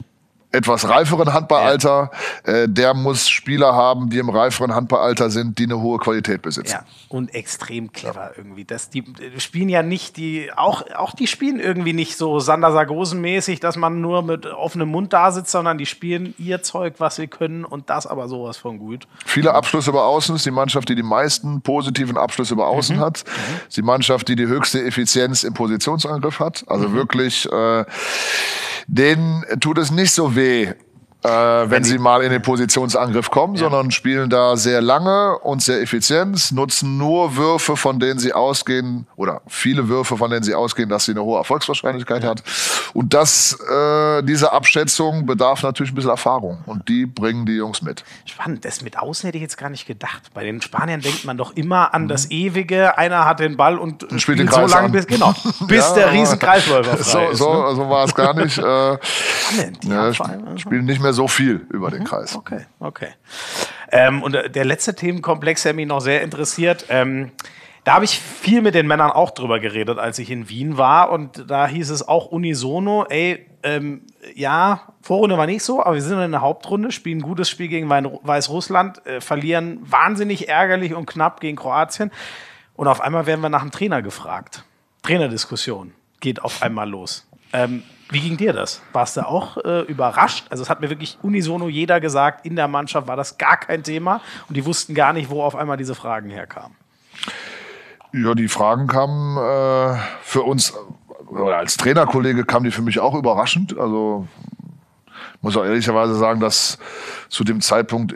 etwas reiferen Handballalter, der muss Spieler haben, die im reiferen Handballalter sind, die eine hohe Qualität besitzen. Ja, und extrem clever irgendwie. Die spielen ja nicht, die spielen irgendwie nicht so Sander Sargosen-mäßig, dass man nur mit offenem Mund da sitzt, sondern die spielen ihr Zeug, was sie können und das aber sowas von gut. Viele Abschlüsse über Außen ist die Mannschaft, die die meisten positiven Abschlüsse über Außen hat. Ist die Mannschaft, die die höchste Effizienz im Positionsangriff hat. Also wirklich, denen tut es nicht so weh, wenn sie mal in den Positionsangriff kommen, sondern spielen da sehr lange und sehr effizient, nutzen nur Würfe, von denen sie ausgehen, oder viele Würfe, von denen sie ausgehen, dass sie eine hohe Erfolgswahrscheinlichkeit hat. Und diese Abschätzung bedarf natürlich ein bisschen Erfahrung. Und die bringen die Jungs mit. Spannend, das mit Außen hätte ich jetzt gar nicht gedacht. Bei den Spaniern denkt man doch immer an das Ewige, einer hat den Ball und spielt den Kreis so lange, bis der riesen Kreisläufer frei ist. So war es gar nicht. Spannend, spielen nicht mehr so viel über den Kreis. Okay. Und der letzte Themenkomplex, der mich noch sehr interessiert, da habe ich viel mit den Männern auch drüber geredet, als ich in Wien war. Und da hieß es auch unisono, Vorrunde war nicht so, aber wir sind in der Hauptrunde, spielen ein gutes Spiel gegen Weißrussland, verlieren wahnsinnig ärgerlich und knapp gegen Kroatien. Und auf einmal werden wir nach dem Trainer gefragt. Trainerdiskussion geht auf einmal los. Wie ging dir das? Warst du auch überrascht? Also es hat mir wirklich unisono jeder gesagt, in der Mannschaft war das gar kein Thema und die wussten gar nicht, wo auf einmal diese Fragen herkamen. Ja, die Fragen kamen für uns, oder als Trainerkollege kamen die für mich auch überraschend. Also muss auch ehrlicherweise sagen, dass zu dem Zeitpunkt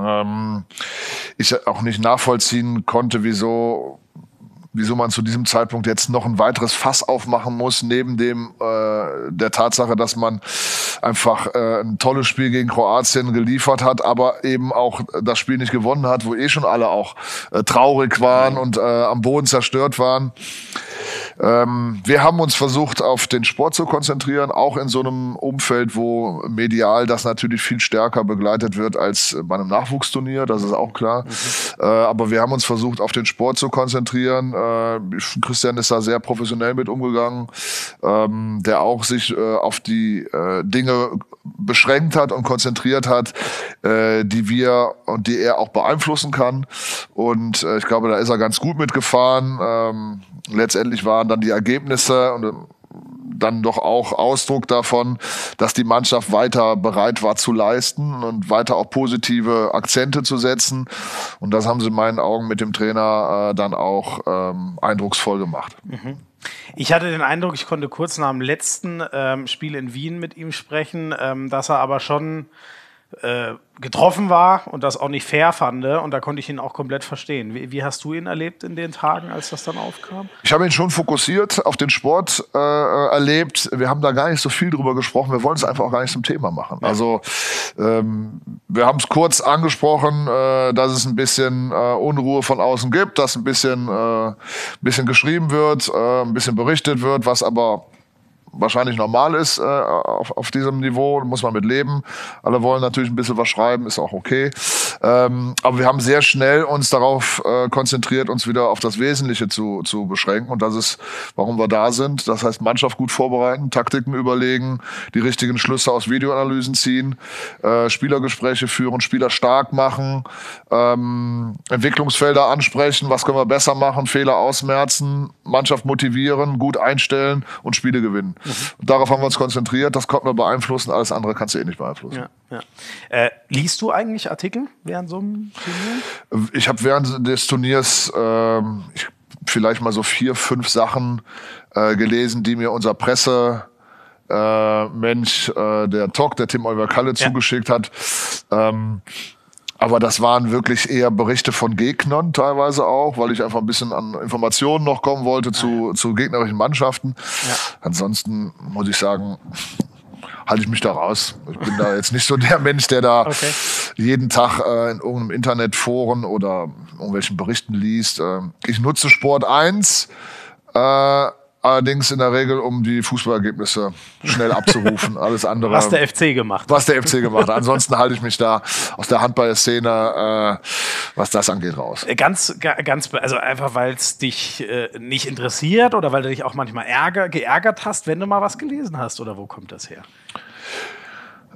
ich auch nicht nachvollziehen konnte, wieso man zu diesem Zeitpunkt jetzt noch ein weiteres Fass aufmachen muss, neben der Tatsache, dass man einfach ein tolles Spiel gegen Kroatien geliefert hat, aber eben auch das Spiel nicht gewonnen hat, wo schon alle auch traurig waren und am Boden zerstört waren. Wir haben uns versucht, auf den Sport zu konzentrieren, auch in so einem Umfeld, wo medial das natürlich viel stärker begleitet wird als bei einem Nachwuchsturnier, das ist auch klar. Aber wir haben uns versucht, auf den Sport zu konzentrieren. Christian ist da sehr professionell mit umgegangen, der auch sich auf die Dinge beschränkt hat und konzentriert hat, die er auch beeinflussen kann. Und ich glaube, da ist er ganz gut mitgefahren. Letztendlich waren dann die Ergebnisse und dann doch auch Ausdruck davon, dass die Mannschaft weiter bereit war zu leisten und weiter auch positive Akzente zu setzen. Und das haben sie in meinen Augen mit dem Trainer dann auch eindrucksvoll gemacht. Ich hatte den Eindruck, ich konnte kurz nach dem letzten Spiel in Wien mit ihm sprechen, dass er aber schon getroffen war und das auch nicht fair fand. Und da konnte ich ihn auch komplett verstehen. Wie hast du ihn erlebt in den Tagen, als das dann aufkam? Ich habe ihn schon fokussiert auf den Sport erlebt. Wir haben da gar nicht so viel drüber gesprochen. Wir wollen es einfach auch gar nicht zum Thema machen. Ja. Also wir haben es kurz angesprochen, dass es ein bisschen Unruhe von außen gibt, dass ein bisschen geschrieben wird, ein bisschen berichtet wird, was aber wahrscheinlich normal ist auf diesem Niveau, muss man mit leben. Alle wollen natürlich ein bisschen was schreiben, ist auch okay. Aber wir haben sehr schnell uns darauf konzentriert, uns wieder auf das Wesentliche zu beschränken. Und das ist, warum wir da sind. Das heißt, Mannschaft gut vorbereiten, Taktiken überlegen, die richtigen Schlüsse aus Videoanalysen ziehen, Spielergespräche führen, Spieler stark machen, Entwicklungsfelder ansprechen, was können wir besser machen, Fehler ausmerzen, Mannschaft motivieren, gut einstellen und Spiele gewinnen. Und darauf haben wir uns konzentriert, das konnten wir beeinflussen, alles andere kannst du nicht beeinflussen. Ja. Liest du eigentlich Artikel während so einem Turnier? Ich habe während des Turniers vielleicht mal so 4, 5 Sachen gelesen, die mir unser Pressemensch, der Tim Oliver Kalle zugeschickt hat. Aber das waren wirklich eher Berichte von Gegnern teilweise auch, weil ich einfach ein bisschen an Informationen noch kommen wollte zu gegnerischen Mannschaften. Ja. Ansonsten muss ich sagen, halte ich mich da raus. Ich bin da jetzt nicht so der Mensch, der da jeden Tag in irgendeinem Internetforen oder irgendwelchen Berichten liest. Ich nutze Sport 1, allerdings in der Regel, um die Fußballergebnisse schnell abzurufen. Alles andere. Was der FC gemacht hat. Ansonsten halte ich mich da aus der Handball-Szene, was das angeht, raus. Also einfach, weil es dich nicht interessiert oder weil du dich auch manchmal geärgert hast, wenn du mal was gelesen hast, oder wo kommt das her?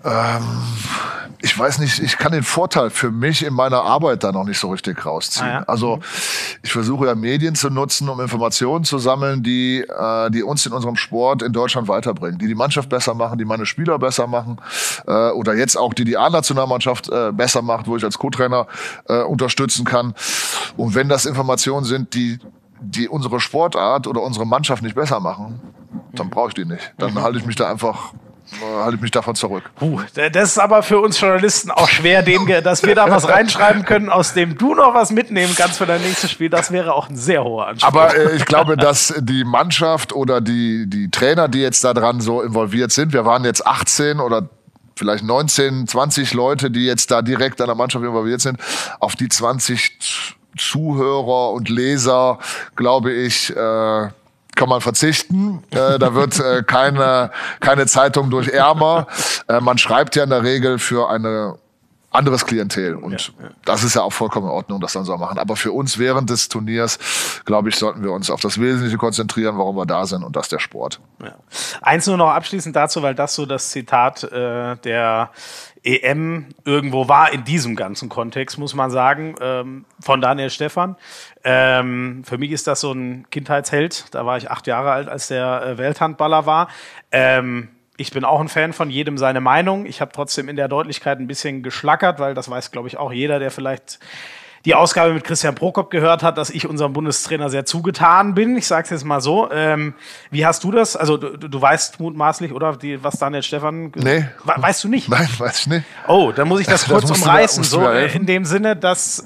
Ich weiß nicht, ich kann den Vorteil für mich in meiner Arbeit da noch nicht so richtig rausziehen. Ja. Also ich versuche ja Medien zu nutzen, um Informationen zu sammeln, die uns in unserem Sport in Deutschland weiterbringen, die Mannschaft besser machen, die meine Spieler besser machen oder jetzt auch die A-Nationalmannschaft besser macht, wo ich als Co-Trainer unterstützen kann. Und wenn das Informationen sind, die unsere Sportart oder unsere Mannschaft nicht besser machen, dann brauche ich die nicht. Dann halte ich mich davon zurück. Das ist aber für uns Journalisten auch schwer, dass wir da was reinschreiben können, aus dem du noch was mitnehmen kannst für dein nächstes Spiel. Das wäre auch ein sehr hoher Anspruch. Aber ich glaube, dass die Mannschaft oder die Trainer, die jetzt da dran so involviert sind, wir waren jetzt 18 oder vielleicht 19, 20 Leute, die jetzt da direkt an der Mannschaft involviert sind, auf die 20 Zuhörer und Leser, glaube ich, kann man verzichten. Da wird keine Zeitung durch ärmer. Man schreibt ja in der Regel für ein anderes Klientel. Und das ist ja auch vollkommen in Ordnung, das dann so machen. Aber für uns während des Turniers, glaube ich, sollten wir uns auf das Wesentliche konzentrieren, warum wir da sind, und das ist der Sport. Ja. Eins nur noch abschließend dazu, weil das so das Zitat der EM irgendwo war in diesem ganzen Kontext, muss man sagen, von Daniel Stephan. Für mich ist das so ein Kindheitsheld. Da war ich 8 Jahre alt, als der Welthandballer war. Ich bin auch ein Fan von jedem seine Meinung. Ich habe trotzdem in der Deutlichkeit ein bisschen geschlackert, weil das weiß, glaube ich, auch jeder, der vielleicht die Ausgabe mit Christian Prokop gehört hat, dass ich unserem Bundestrainer sehr zugetan bin. Ich sage es jetzt mal so. Wie hast du das? Also du weißt mutmaßlich, oder was Daniel Stephan... Nee. Weißt du nicht? Nein, weiß ich nicht. Oh, dann muss ich das kurz umreißen. So in dem Sinne, dass,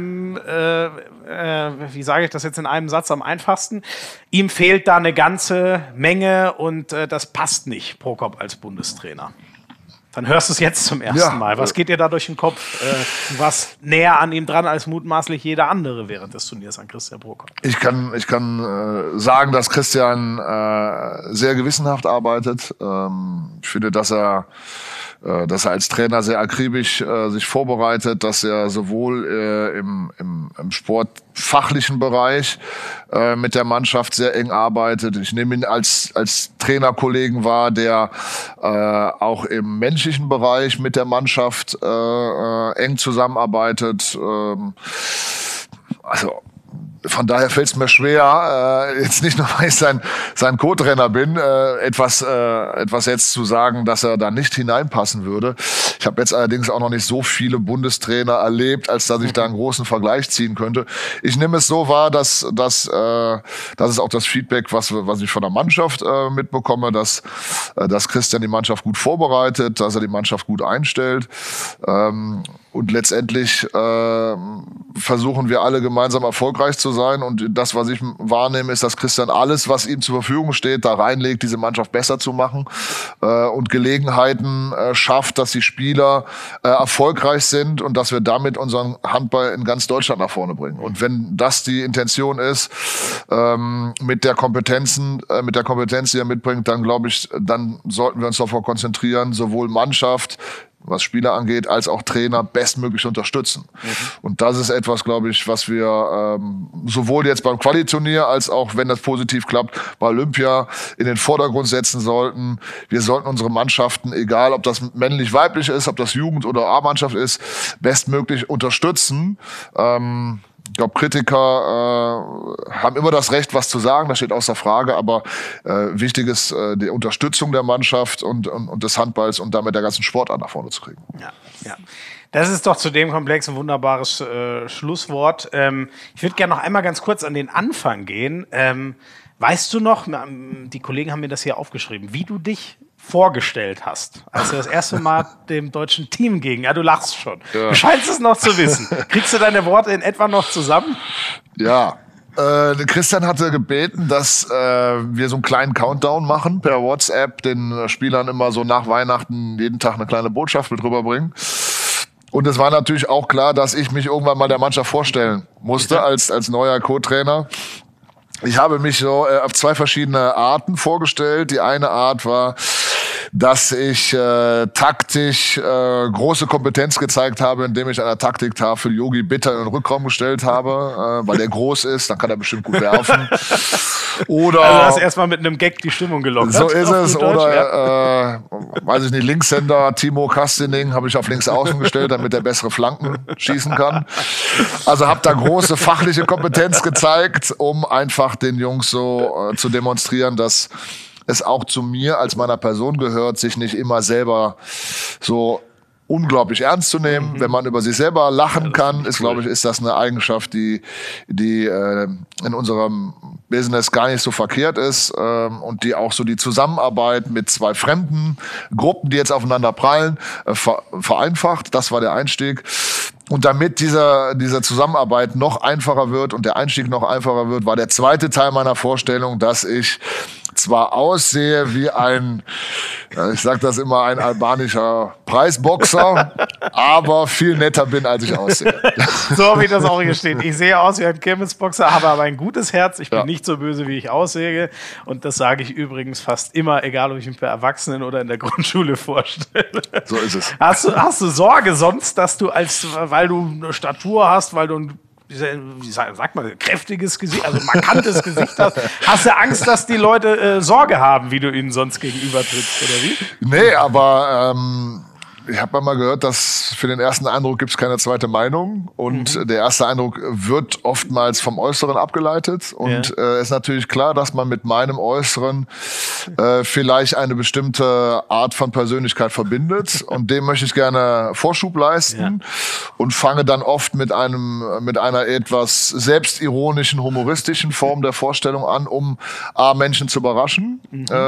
wie sage ich das jetzt in einem Satz am einfachsten, ihm fehlt da eine ganze Menge und das passt nicht, Prokop als Bundestrainer. Dann hörst du es jetzt zum ersten Mal. Was geht dir da durch den Kopf? Du warst näher an ihm dran als mutmaßlich jeder andere während des Turniers an Christian Prokop. Ich kann sagen, dass Christian sehr gewissenhaft arbeitet. Ich finde, dass er als Trainer sehr akribisch sich vorbereitet, dass er sowohl im sportfachlichen Bereich mit der Mannschaft sehr eng arbeitet. Ich nehme ihn als Trainerkollegen wahr, der auch im menschlichen Bereich mit der Mannschaft eng zusammenarbeitet. Also von daher fällt es mir schwer, jetzt nicht nur, weil ich sein Co-Trainer bin, etwas jetzt zu sagen, dass er da nicht hineinpassen würde. Ich habe jetzt allerdings auch noch nicht so viele Bundestrainer erlebt, als dass ich da einen großen Vergleich ziehen könnte. Ich nehme es so wahr, dass ist auch das Feedback, was ich von der Mannschaft mitbekomme, dass Christian die Mannschaft gut vorbereitet, dass er die Mannschaft gut einstellt. Und letztendlich versuchen wir alle gemeinsam erfolgreich zu sein. Und das, was ich wahrnehme, ist, dass Christian alles, was ihm zur Verfügung steht, da reinlegt, diese Mannschaft besser zu machen und Gelegenheiten schafft, dass die Spieler erfolgreich sind und dass wir damit unseren Handball in ganz Deutschland nach vorne bringen. Und wenn das die Intention ist, mit der Kompetenz, die er mitbringt, dann glaube ich, dann sollten wir uns darauf konzentrieren, sowohl Mannschaft, was Spieler angeht, als auch Trainer bestmöglich unterstützen. Und das ist etwas, glaube ich, was wir sowohl jetzt beim Quali-Turnier als auch, wenn das positiv klappt, bei Olympia in den Vordergrund setzen sollten. Wir sollten unsere Mannschaften, egal ob das männlich-weiblich ist, ob das Jugend- oder A-Mannschaft ist, bestmöglich unterstützen. Ich glaube, Kritiker haben immer das Recht, was zu sagen, das steht außer Frage, aber wichtig ist die Unterstützung der Mannschaft und des Handballs und damit der ganzen Sportart nach vorne zu kriegen. Ja. Das ist doch zu dem Komplex ein wunderbares Schlusswort. Ich würde gerne noch einmal ganz kurz an den Anfang gehen. Weißt du noch, die Kollegen haben mir das hier aufgeschrieben, wie du dich vorgestellt hast, als du das erste Mal dem deutschen Team ging? Ja, du lachst schon. Ja. Du scheinst es noch zu wissen. Kriegst du deine Worte in etwa noch zusammen? Ja. Christian hatte gebeten, dass wir so einen kleinen Countdown machen per WhatsApp, den Spielern immer so nach Weihnachten jeden Tag eine kleine Botschaft mit rüberbringen. Und es war natürlich auch klar, dass ich mich irgendwann mal der Mannschaft vorstellen musste als neuer Co-Trainer. Ich habe mich so auf 2 verschiedene Arten vorgestellt. Die eine Art war, dass ich taktisch große Kompetenz gezeigt habe, indem ich an der Taktiktafel Yogi Bitter in den Rückraum gestellt habe, weil der groß ist, dann kann er bestimmt gut werfen. Oder also hast erstmal mit einem Gag die Stimmung gelockert. So ist es. Oder, weiß ich nicht, Linkshänder Timo Kastening habe ich auf links außen gestellt, damit er bessere Flanken schießen kann. Also habe da große fachliche Kompetenz gezeigt, um einfach den Jungs so zu demonstrieren, dass es auch zu mir als meiner Person gehört, sich nicht immer selber so unglaublich ernst zu nehmen. Wenn man über sich selber lachen kann, ist, glaube ich, ist das eine Eigenschaft, die in unserem Business gar nicht so verkehrt ist und die auch so die Zusammenarbeit mit zwei fremden Gruppen, die jetzt aufeinander prallen, vereinfacht. Das war der Einstieg. Und damit diese Zusammenarbeit noch einfacher wird und der Einstieg noch einfacher wird, war der zweite Teil meiner Vorstellung, dass ich zwar aussehe wie ein, ich sag das immer, ein albanischer Preisboxer, aber viel netter bin, als ich aussehe. So wie das auch hier steht. Ich sehe aus wie ein Kirmesboxer, habe aber ein gutes Herz. Ich bin nicht so böse, wie ich aussehe. Und das sage ich übrigens fast immer, egal ob ich mich bei Erwachsenen oder in der Grundschule vorstelle. So ist es. Hast du Sorge sonst, dass du weil du eine Statur hast, weil du wie sagt man, kräftiges Gesicht, also markantes Gesicht hast du Angst, dass die Leute Sorge haben, wie du ihnen sonst gegenübertrittst, oder wie? Nee, aber ich habe mal gehört, dass für den ersten Eindruck gibt es keine zweite Meinung und der erste Eindruck wird oftmals vom Äußeren abgeleitet und ist natürlich klar, dass man mit meinem Äußeren vielleicht eine bestimmte Art von Persönlichkeit verbindet und dem möchte ich gerne Vorschub leisten und fange dann oft mit einer etwas selbstironischen, humoristischen Form der Vorstellung an, um Menschen zu überraschen.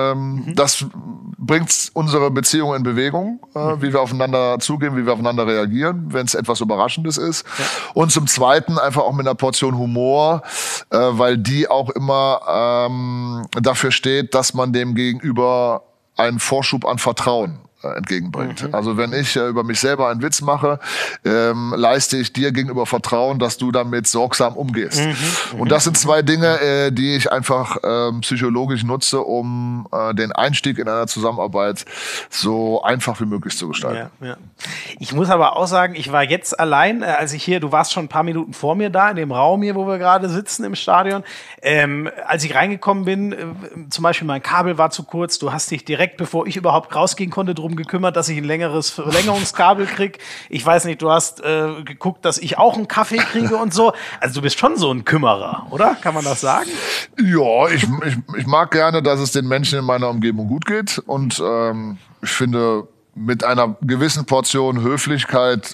Das bringt unsere Beziehung in Bewegung, wie wir aufeinander zugehen, wie wir aufeinander reagieren, wenn es etwas Überraschendes ist. Ja. Und zum Zweiten einfach auch mit einer Portion Humor, weil die auch immer dafür steht, dass man dem Gegenüber einen Vorschub an Vertrauen entgegenbringt. Also wenn ich über mich selber einen Witz mache, leiste ich dir gegenüber Vertrauen, dass du damit sorgsam umgehst. Und das sind zwei Dinge, die ich einfach psychologisch nutze, um den Einstieg in einer Zusammenarbeit so einfach wie möglich zu gestalten. Ja. Ich muss aber auch sagen, ich war jetzt allein, du warst schon ein paar Minuten vor mir da, in dem Raum hier, wo wir gerade sitzen im Stadion. Als ich reingekommen bin, zum Beispiel mein Kabel war zu kurz, du hast dich direkt, bevor ich überhaupt rausgehen konnte, drum gekümmert, dass ich ein längeres Verlängerungskabel kriege. Ich weiß nicht, du hast geguckt, dass ich auch einen Kaffee kriege und so. Also du bist schon so ein Kümmerer, oder? Kann man das sagen? Ja, ich mag gerne, dass es den Menschen in meiner Umgebung gut geht und ich finde, mit einer gewissen Portion Höflichkeit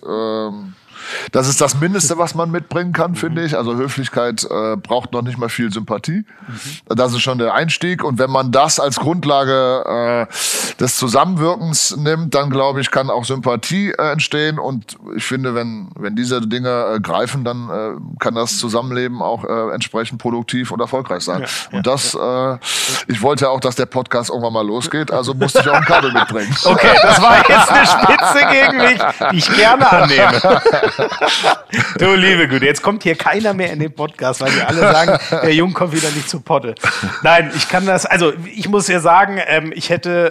das ist das Mindeste, was man mitbringen kann, finde ich. Also Höflichkeit braucht noch nicht mal viel Sympathie. Das ist schon der Einstieg. Und wenn man das als Grundlage des Zusammenwirkens nimmt, dann glaube ich, kann auch Sympathie entstehen. Und ich finde, wenn diese Dinge greifen, dann kann das Zusammenleben auch entsprechend produktiv und erfolgreich sein. Und ich wollte ja auch, dass der Podcast irgendwann mal losgeht, also musste ich auch ein Kabel mitbringen. Okay, das war jetzt eine Spitze gegen mich, die ich gerne annehme. Du liebe Güte, jetzt kommt hier keiner mehr in den Podcast, weil die alle sagen, der Jung kommt wieder nicht zu Potte. Nein, ich muss ja sagen, ich hätte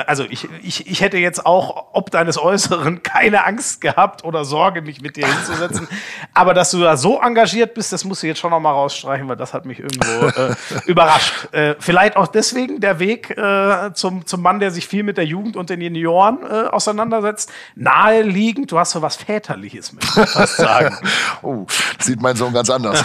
jetzt auch, ob deines Äußeren, keine Angst gehabt oder Sorge, mich mit dir hinzusetzen. Aber dass du da so engagiert bist, das musst du jetzt schon noch mal rausstreichen, weil das hat mich irgendwo überrascht. Vielleicht auch deswegen der Weg zum Mann, der sich viel mit der Jugend und den Junioren auseinandersetzt, naheliegend. Du hast so was Väterliches mit. Fast sagen. Oh, das sieht mein Sohn ganz anders.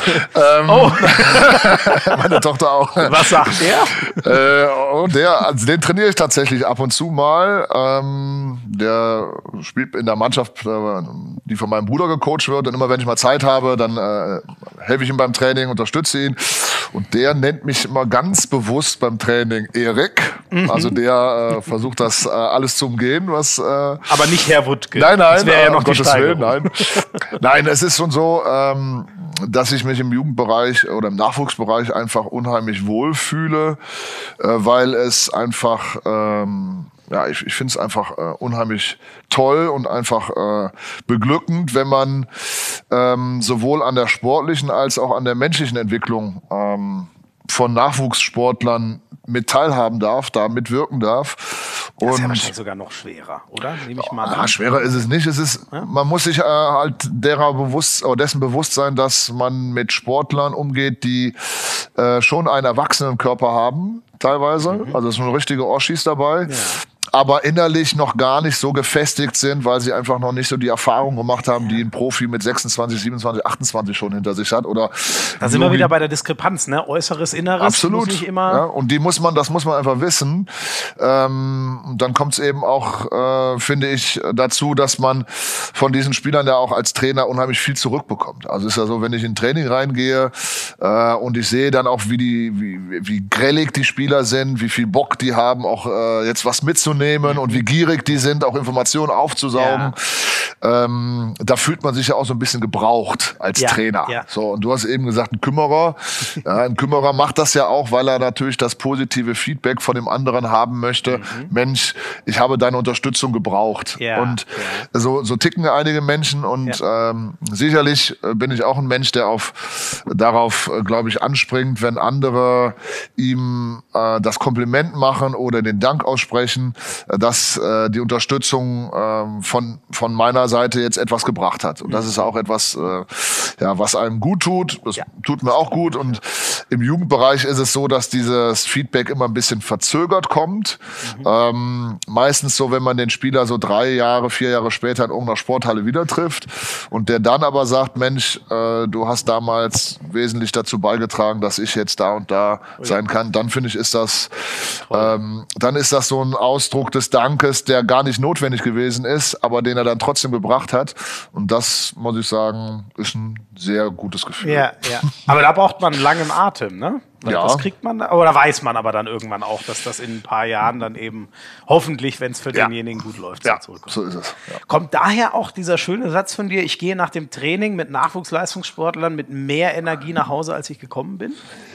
Meine Tochter auch. Was sagt der? Den trainiere ich tatsächlich ab und zu mal. Der spielt in der Mannschaft, die von meinem Bruder gecoacht wird. Und immer wenn ich mal Zeit habe, dann helfe ich ihm beim Training, unterstütze ihn. Und der nennt mich immer ganz bewusst beim Training Erik. Also der versucht das alles zu umgehen. Aber nicht Herr Wuttke. Nein, das wäre ja noch die Gottes Steigerung. Willen, nein, es ist schon so, dass ich mich im Jugendbereich oder im Nachwuchsbereich einfach unheimlich wohlfühle, weil es einfach, ich finde es einfach unheimlich toll und einfach beglückend, wenn man sowohl an der sportlichen als auch an der menschlichen Entwicklung von Nachwuchssportlern mit teilhaben darf, da mitwirken darf. Das ist ja wahrscheinlich sogar noch schwerer, oder? Nehme ich mal an. Schwerer ist es nicht. Man muss sich halt dessen bewusst sein, dass man mit Sportlern umgeht, die schon einen Erwachsenenkörper haben, teilweise. Also es sind richtige Oschis dabei. Ja. Aber innerlich noch gar nicht so gefestigt sind, weil sie einfach noch nicht so die Erfahrung gemacht haben, die ein Profi mit 26, 27, 28 schon hinter sich hat. Oder da sind wir wieder bei der Diskrepanz, ne? Äußeres, Inneres. Absolut. Muss nicht immer ja, und das muss man einfach wissen. Dann kommt es eben auch, finde ich, dazu, dass man von diesen Spielern ja auch als Trainer unheimlich viel zurückbekommt. Also ist ja so, wenn ich in Training reingehe und ich sehe dann auch, wie grellig die Spieler sind, wie viel Bock die haben, auch jetzt was mitzunehmen und wie gierig die sind, auch Informationen aufzusaugen. Ja. Da fühlt man sich ja auch so ein bisschen gebraucht als Trainer. Ja. So, und du hast eben gesagt, ein Kümmerer. Ein Kümmerer macht das ja auch, weil er natürlich das positive Feedback von dem anderen haben möchte. Mensch, ich habe deine Unterstützung gebraucht. Ja. Und so ticken einige Menschen und sicherlich bin ich auch ein Mensch, der darauf, glaube ich, anspringt, wenn andere ihm das Kompliment machen oder den Dank aussprechen, dass die Unterstützung von meiner Seite jetzt etwas gebracht hat. Und das ist auch etwas, was einem gut tut. Das tut mir auch gut. Und im Jugendbereich ist es so, dass dieses Feedback immer ein bisschen verzögert kommt. Meistens so, wenn man den Spieler so 3 Jahre, 4 Jahre später in irgendeiner Sporthalle wieder trifft und der dann aber sagt, Mensch, du hast damals wesentlich dazu beigetragen, dass ich jetzt da und da sein kann, dann finde ich, ist das so ein Ausdruck des Dankes, der gar nicht notwendig gewesen ist, aber den er dann trotzdem gebracht hat. Und das, muss ich sagen, ist ein sehr gutes Gefühl. Ja. Aber da braucht man langen Atem, ne? Das kriegt man, oder weiß man aber dann irgendwann auch, dass das in ein paar Jahren dann eben hoffentlich, wenn es für denjenigen gut läuft, zurückkommt. So ist es. Ja. Kommt daher auch dieser schöne Satz von dir, ich gehe nach dem Training mit Nachwuchsleistungssportlern mit mehr Energie nach Hause, als ich gekommen bin?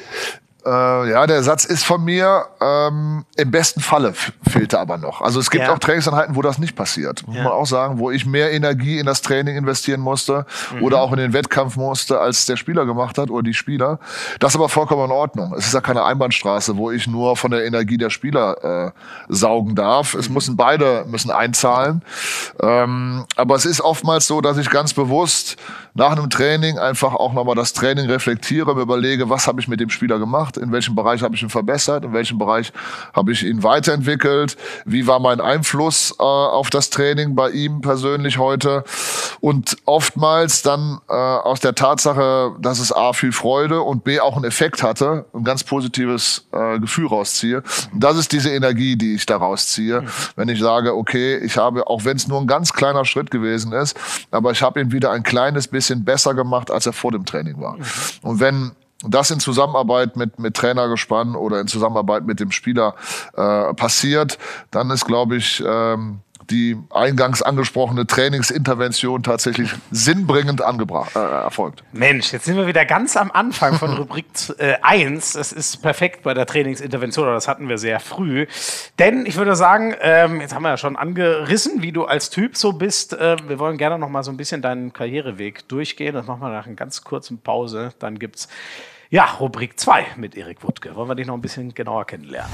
Der Satz ist von mir, im besten Falle fehlt er aber noch. Also es gibt auch Trainingseinheiten, wo das nicht passiert. Muss man auch sagen, wo ich mehr Energie in das Training investieren musste oder auch in den Wettkampf musste, als der Spieler gemacht hat oder die Spieler. Das ist aber vollkommen in Ordnung. Es ist ja keine Einbahnstraße, wo ich nur von der Energie der Spieler saugen darf. Es beide müssen einzahlen. Aber es ist oftmals so, dass ich ganz bewusst nach einem Training einfach auch nochmal das Training reflektiere, mir überlege, was habe ich mit dem Spieler gemacht, in welchem Bereich habe ich ihn verbessert, in welchem Bereich habe ich ihn weiterentwickelt, wie war mein Einfluss auf das Training bei ihm persönlich heute und oftmals dann aus der Tatsache, dass es A, viel Freude und B, auch einen Effekt hatte, ein ganz positives Gefühl rausziehe. Und das ist diese Energie, die ich da rausziehe, wenn ich sage, okay, ich habe, auch wenn es nur ein ganz kleiner Schritt gewesen ist, aber ich habe ihn wieder ein kleines bisschen besser gemacht, als er vor dem Training war. Und wenn das in Zusammenarbeit mit Trainergespann oder in Zusammenarbeit mit dem Spieler passiert, dann ist, glaube ich, die eingangs angesprochene Trainingsintervention tatsächlich sinnbringend erfolgt. Mensch, jetzt sind wir wieder ganz am Anfang von Rubrik 1. Das ist perfekt bei der Trainingsintervention, aber das hatten wir sehr früh. Denn ich würde sagen, jetzt haben wir ja schon angerissen, wie du als Typ so bist. Wir wollen gerne noch mal so ein bisschen deinen Karriereweg durchgehen. Das machen wir nach einer ganz kurzen Pause. Dann gibt's Rubrik 2 mit Erik Wuttke. Wollen wir dich noch ein bisschen genauer kennenlernen.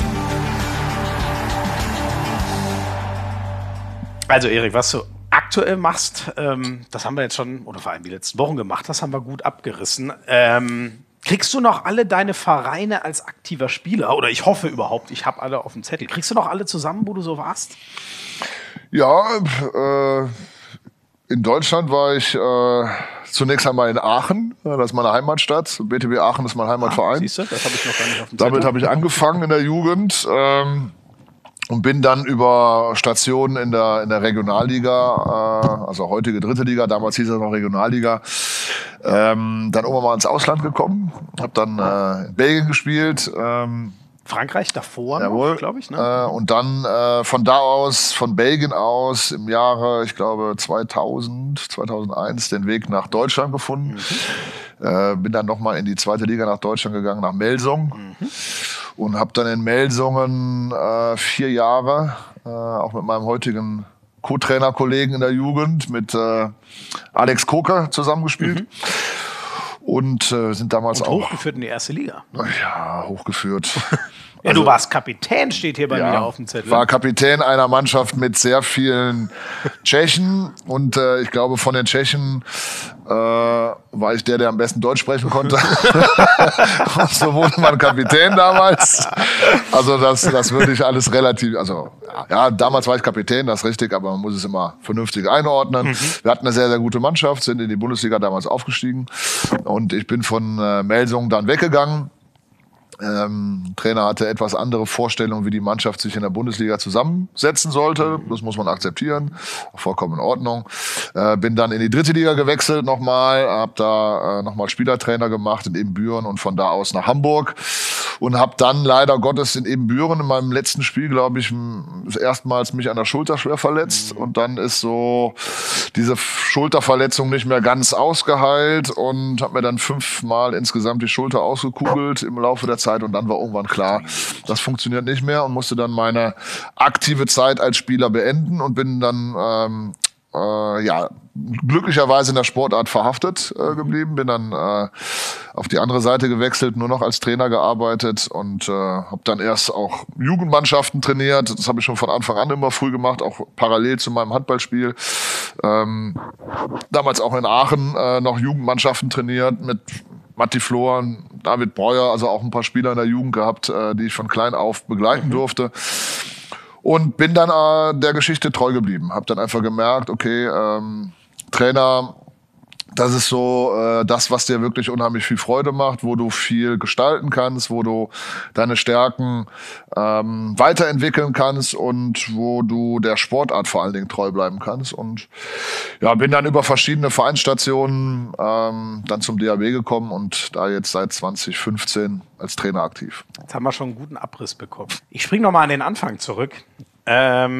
Also Erik, was du aktuell machst, das haben wir jetzt schon, oder vor allem die letzten Wochen gemacht, das haben wir gut abgerissen. Kriegst du noch alle deine Vereine als aktiver Spieler? Oder ich hoffe überhaupt, ich habe alle auf dem Zettel. Kriegst du noch alle zusammen, wo du so warst? Ja, in Deutschland war ich zunächst einmal in Aachen, das ist meine Heimatstadt. BTB Aachen ist mein Heimatverein. Siehst du, das habe ich noch gar nicht auf dem Zettel. Damit habe ich angefangen in der Jugend. Und bin dann über Stationen in der Regionalliga, also heutige dritte Liga, damals hieß es noch Regionalliga, dann irgendwann mal ins Ausland gekommen. Habe dann in Belgien gespielt. Frankreich davor, glaube ich. Ne? Und dann von Belgien aus im Jahre, ich glaube 2001, den Weg nach Deutschland gefunden. Bin dann nochmal in die zweite Liga nach Deutschland gegangen, nach Melsungen. Und habe dann in Melsungen 4 Jahre, auch mit meinem heutigen Co-Trainer-Kollegen in der Jugend, mit Alex Koke zusammengespielt. und sind damals und auch hochgeführt in die erste Liga. Ja, hochgeführt. Ja, du warst Kapitän, steht hier bei mir auf dem Zettel. War Kapitän einer Mannschaft mit sehr vielen Tschechen und ich glaube, von den Tschechen war ich der am besten Deutsch sprechen konnte. So wurde man Kapitän damals. Also das würde ich alles relativ, also ja, damals war ich Kapitän, das ist richtig, aber man muss es immer vernünftig einordnen. Wir hatten eine sehr, sehr gute Mannschaft, sind in die Bundesliga damals aufgestiegen und ich bin von Melsungen dann weggegangen. Trainer hatte etwas andere Vorstellungen, wie die Mannschaft sich in der Bundesliga zusammensetzen sollte. Das muss man akzeptieren. Vollkommen in Ordnung. Bin dann in die dritte Liga gewechselt nochmal, habe da nochmal Spielertrainer gemacht in Ebenbüren und von da aus nach Hamburg und habe dann leider Gottes in Ebenbüren in meinem letzten Spiel, glaube ich, erstmals mich an der Schulter schwer verletzt und dann ist so diese Schulterverletzung nicht mehr ganz ausgeheilt und habe mir dann 5-mal insgesamt die Schulter ausgekugelt im Laufe der Zeit und dann war irgendwann klar, das funktioniert nicht mehr und musste dann meine aktive Zeit als Spieler beenden und bin dann glücklicherweise in der Sportart verhaftet geblieben, bin dann auf die andere Seite gewechselt, nur noch als Trainer gearbeitet und habe dann erst auch Jugendmannschaften trainiert. Das habe ich schon von Anfang an immer früh gemacht, auch parallel zu meinem Handballspiel. Damals auch in Aachen noch Jugendmannschaften trainiert mit Matti Flor, David Breuer, also auch ein paar Spieler in der Jugend gehabt, die ich von klein auf begleiten durfte. Und bin dann der Geschichte treu geblieben. Hab dann einfach gemerkt, okay, Trainer, das ist so das, was dir wirklich unheimlich viel Freude macht, wo du viel gestalten kannst, wo du deine Stärken weiterentwickeln kannst und wo du der Sportart vor allen Dingen treu bleiben kannst. Und ja, bin dann über verschiedene Vereinsstationen dann zum DHB gekommen und da jetzt seit 2015 als Trainer aktiv. Jetzt haben wir schon einen guten Abriss bekommen. Ich springe nochmal an den Anfang zurück. Also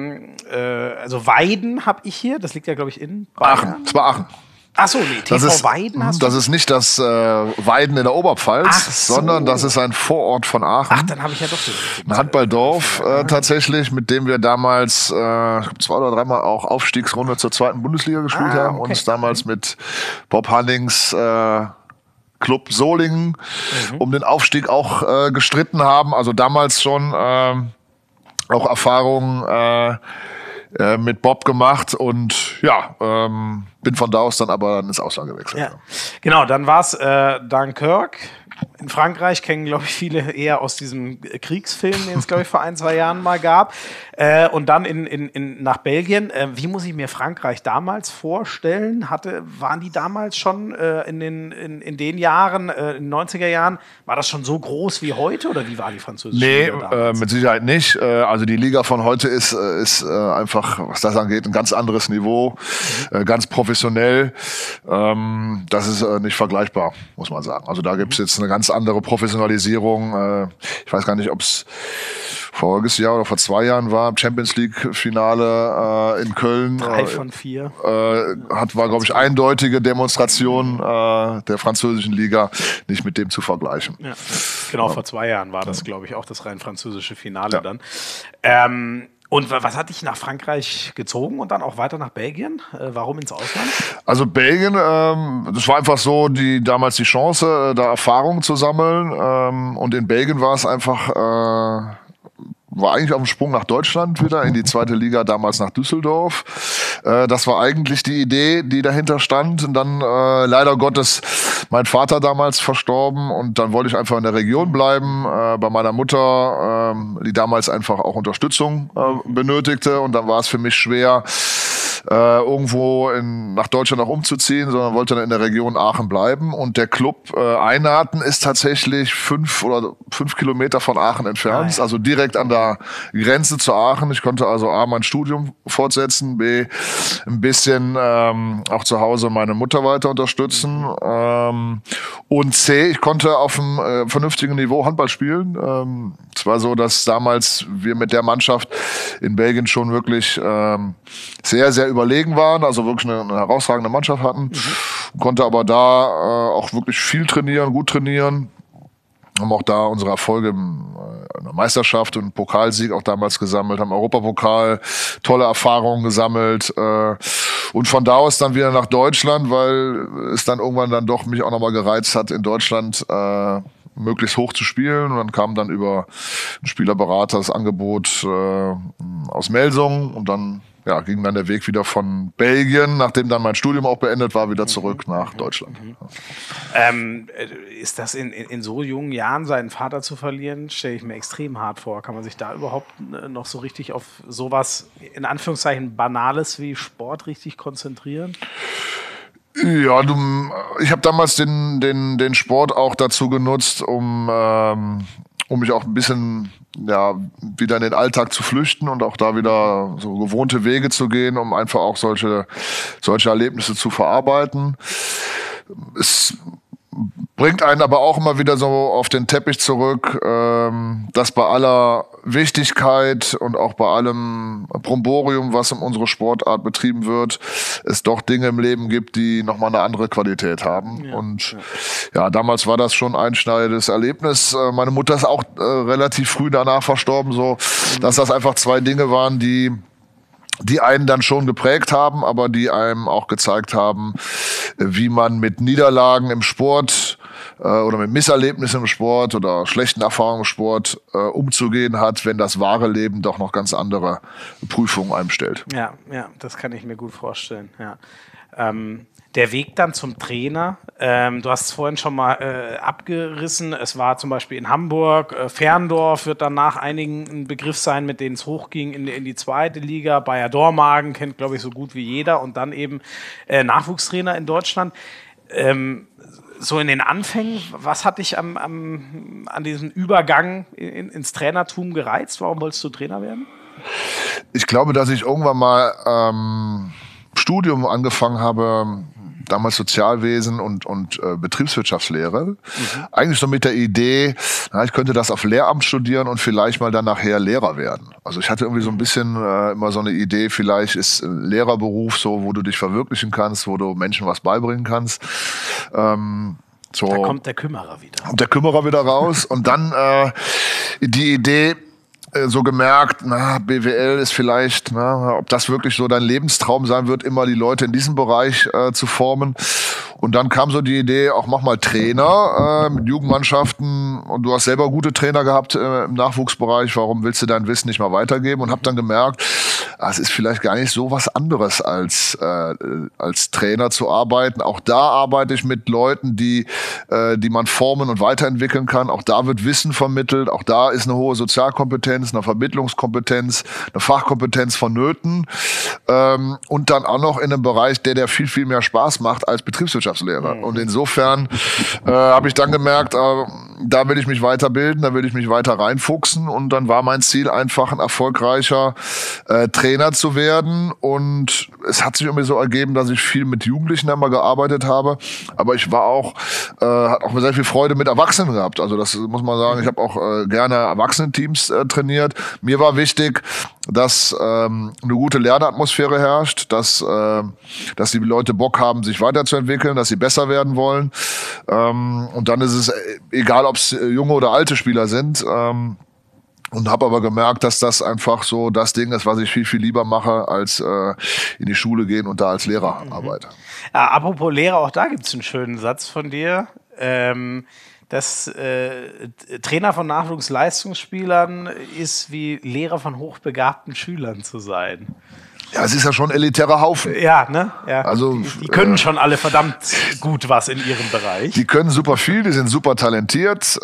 Weiden habe ich hier, das liegt ja, glaube ich, in Bayern. Aachen, es war Aachen. Ach so, nee, TV Weiden hast du? Das ist nicht das Weiden in der Oberpfalz, sondern das ist ein Vorort von Aachen. Ach, dann habe ich ja doch so ein Handballdorf tatsächlich, mit dem wir damals 2 oder 3 Mal auch Aufstiegsrunde zur 2. Bundesliga gespielt haben. Okay. Uns damals mit Bob Hannings Club Solingen um den Aufstieg auch gestritten haben. Also damals schon auch Erfahrungen mit Bob gemacht und ja, bin von da aus dann aber ins Ausland gewechselt. Ja. Genau, dann war es Dunkirk. In Frankreich kennen, glaube ich, viele eher aus diesem Kriegsfilm, den es, glaube ich, vor 1-2 Jahren mal gab. Und dann nach Belgien. Wie muss ich mir Frankreich damals vorstellen? Waren die damals schon in den Jahren, in den 90er Jahren, war das schon so groß wie heute oder wie war die französische Liga damals? Mit Sicherheit nicht. Also die Liga von heute ist einfach, was das angeht, ein ganz anderes Niveau, ganz professionell. Das ist nicht vergleichbar, muss man sagen. Also da gibt es jetzt eine ganz andere Professionalisierung. Ich weiß gar nicht, ob es voriges Jahr oder vor 2 Jahren war, Champions League Finale in Köln. 3 von 4. War, glaube ich, eindeutige Demonstration der französischen Liga, nicht mit dem zu vergleichen. Ja, genau, vor 2 Jahren war das, glaube ich, auch das rein französische Finale dann. Und was hat dich nach Frankreich gezogen und dann auch weiter nach Belgien? Warum ins Ausland? Also Belgien, das war einfach so damals die Chance, da Erfahrung zu sammeln. Und in Belgien war es einfach war eigentlich auf dem Sprung nach Deutschland wieder, in die 2. Liga, damals nach Düsseldorf. Das war eigentlich die Idee, die dahinter stand. Und dann leider Gottes mein Vater damals verstorben und dann wollte ich einfach in der Region bleiben, bei meiner Mutter, die damals einfach auch Unterstützung benötigte. Und dann war es für mich schwer, irgendwo nach Deutschland auch umzuziehen, sondern wollte dann in der Region Aachen bleiben. Und der Club Einarten ist tatsächlich 5 Kilometer von Aachen entfernt, also direkt an der Grenze zu Aachen. Ich konnte also A, mein Studium fortsetzen, B, ein bisschen auch zu Hause meine Mutter weiter unterstützen und C, ich konnte auf einem vernünftigen Niveau Handball spielen. Es war so, dass damals wir mit der Mannschaft in Belgien schon wirklich sehr, sehr überlegen waren, also wirklich eine herausragende Mannschaft hatten, konnte aber da auch wirklich viel trainieren, gut trainieren. Haben auch da unsere Erfolge in der Meisterschaft und Pokalsieg auch damals gesammelt, haben Europapokal, tolle Erfahrungen gesammelt Und von da aus dann wieder nach Deutschland, weil es dann irgendwann dann doch mich auch nochmal gereizt hat, in Deutschland möglichst hoch zu spielen. Und dann kam dann über einen Spielerberater das Angebot aus Melsungen und dann ging dann der Weg wieder von Belgien, nachdem dann mein Studium auch beendet war, wieder zurück nach Deutschland. Ist das in so jungen Jahren, seinen Vater zu verlieren, stelle ich mir extrem hart vor. Kann man sich da überhaupt noch so richtig auf sowas, in Anführungszeichen, Banales wie Sport richtig konzentrieren? Ja, ich habe damals den Sport auch dazu genutzt, um mich auch ein bisschen wieder in den Alltag zu flüchten und auch da wieder so gewohnte Wege zu gehen, um einfach auch solche Erlebnisse zu verarbeiten. Es bringt einen aber auch immer wieder so auf den Teppich zurück, dass bei aller Wichtigkeit und auch bei allem Bromborium, was um unsere Sportart betrieben wird, es doch Dinge im Leben gibt, die nochmal eine andere Qualität haben. Ja, und damals war das schon ein einschneidendes Erlebnis. Meine Mutter ist auch relativ früh danach verstorben, so dass das einfach zwei Dinge waren, die einen dann schon geprägt haben, aber die einem auch gezeigt haben, wie man mit Niederlagen im Sport oder mit Misserlebnissen im Sport oder schlechten Erfahrungen im Sport umzugehen hat, wenn das wahre Leben doch noch ganz andere Prüfungen einem stellt. Ja, das kann ich mir gut vorstellen. Ja. Der Weg dann zum Trainer, du hast es vorhin schon mal abgerissen, es war zum Beispiel in Hamburg, Ferndorf wird dann nach einigen ein Begriff sein, mit denen es hochging in die zweite Liga, Bayer Dormagen kennt, glaube ich, so gut wie jeder und dann eben Nachwuchstrainer in Deutschland. So in den Anfängen, was hat dich an diesem Übergang ins Trainertum gereizt? Warum wolltest du Trainer werden? Ich glaube, dass ich irgendwann mal Studium angefangen habe, damals Sozialwesen und Betriebswirtschaftslehre. Eigentlich so mit der Idee, ich könnte das auf Lehramt studieren und vielleicht mal dann nachher Lehrer werden. Also ich hatte irgendwie so ein bisschen immer so eine Idee, vielleicht ist ein Lehrerberuf so, wo du dich verwirklichen kannst, wo du Menschen was beibringen kannst. Da kommt der Kümmerer wieder. Kommt der Kümmerer wieder raus und dann die Idee, so gemerkt, BWL ist vielleicht, ob das wirklich so dein Lebenstraum sein wird, immer die Leute in diesem Bereich zu formen. Und dann kam so die Idee, auch mach mal Trainer mit Jugendmannschaften. Und du hast selber gute Trainer gehabt im Nachwuchsbereich. Warum willst du dein Wissen nicht mal weitergeben? Und habe dann gemerkt, es ist vielleicht gar nicht so was anderes als Trainer zu arbeiten. Auch da arbeite ich mit Leuten, die man formen und weiterentwickeln kann. Auch da wird Wissen vermittelt. Auch da ist eine hohe Sozialkompetenz, eine Vermittlungskompetenz, eine Fachkompetenz vonnöten. Und dann auch noch in einem Bereich, der viel, viel mehr Spaß macht als Betriebswirtschaftslehrer. Und insofern habe ich dann gemerkt, da will ich mich weiterbilden, da will ich mich weiter reinfuchsen. Und dann war mein Ziel einfach, ein erfolgreicher Trainer zu werden. Und es hat sich irgendwie so ergeben, dass ich viel mit Jugendlichen einmal gearbeitet habe. Aber ich war hatte auch sehr viel Freude mit Erwachsenen gehabt. Also das muss man sagen, ich habe auch gerne Erwachsenenteams trainiert. Mir war wichtig, dass eine gute Lernatmosphäre herrscht, dass die Leute Bock haben, sich weiterzuentwickeln, dass sie besser werden wollen. Und dann ist es egal, ob es junge oder alte Spieler sind. Und habe aber gemerkt, dass das einfach so das Ding ist, was ich viel, viel lieber mache, als in die Schule gehen und da als Lehrer arbeite. Ja, apropos Lehrer, auch da gibt es einen schönen Satz von dir. dass Trainer von Nachwuchsleistungsspielern ist wie Lehrer von hochbegabten Schülern zu sein. Ja, es ist ja schon ein elitärer Haufen. Ja, ne? Ja. Also, die können schon alle verdammt gut was in ihrem Bereich. Die können super viel, die sind super talentiert.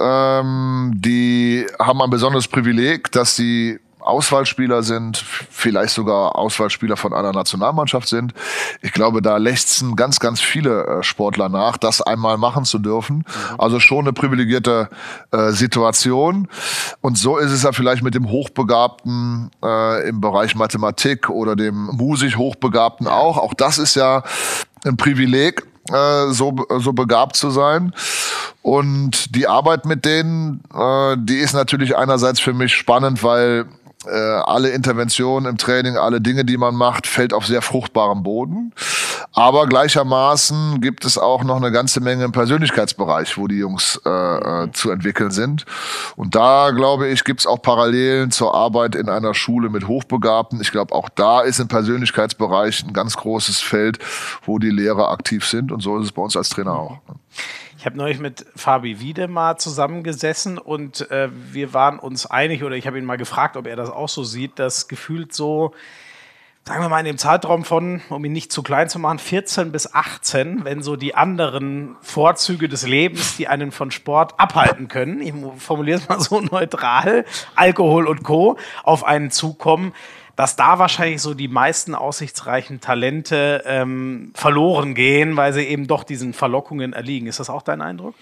Die haben ein besonderes Privileg, dass sie Auswahlspieler sind, vielleicht sogar Auswahlspieler von einer Nationalmannschaft sind. Ich glaube, da lechzen ganz, ganz viele Sportler nach, das einmal machen zu dürfen. Also schon eine privilegierte Situation. Und so ist es ja vielleicht mit dem Hochbegabten im Bereich Mathematik oder dem musisch Hochbegabten auch. Auch das ist ja ein Privileg, so begabt zu sein. Und die Arbeit mit denen, die ist natürlich einerseits für mich spannend, weil alle Interventionen im Training, alle Dinge, die man macht, fällt auf sehr fruchtbarem Boden. Aber gleichermaßen gibt es auch noch eine ganze Menge im Persönlichkeitsbereich, wo die Jungs zu entwickeln sind. Und da, glaube ich, gibt es auch Parallelen zur Arbeit in einer Schule mit Hochbegabten. Ich glaube, auch da ist im Persönlichkeitsbereich ein ganz großes Feld, wo die Lehrer aktiv sind. Und so ist es bei uns als Trainer auch. Ich habe neulich mit Fabi Wiedemann zusammengesessen und wir waren uns einig, oder ich habe ihn mal gefragt, ob er das auch so sieht, dass gefühlt so, sagen wir mal in dem Zeitraum von, um ihn nicht zu klein zu machen, 14 bis 18, wenn so die anderen Vorzüge des Lebens, die einen von Sport abhalten können, ich formuliere es mal so neutral, Alkohol und Co., auf einen zukommen, dass da wahrscheinlich so die meisten aussichtsreichen Talente verloren gehen, weil sie eben doch diesen Verlockungen erliegen. Ist das auch dein Eindruck?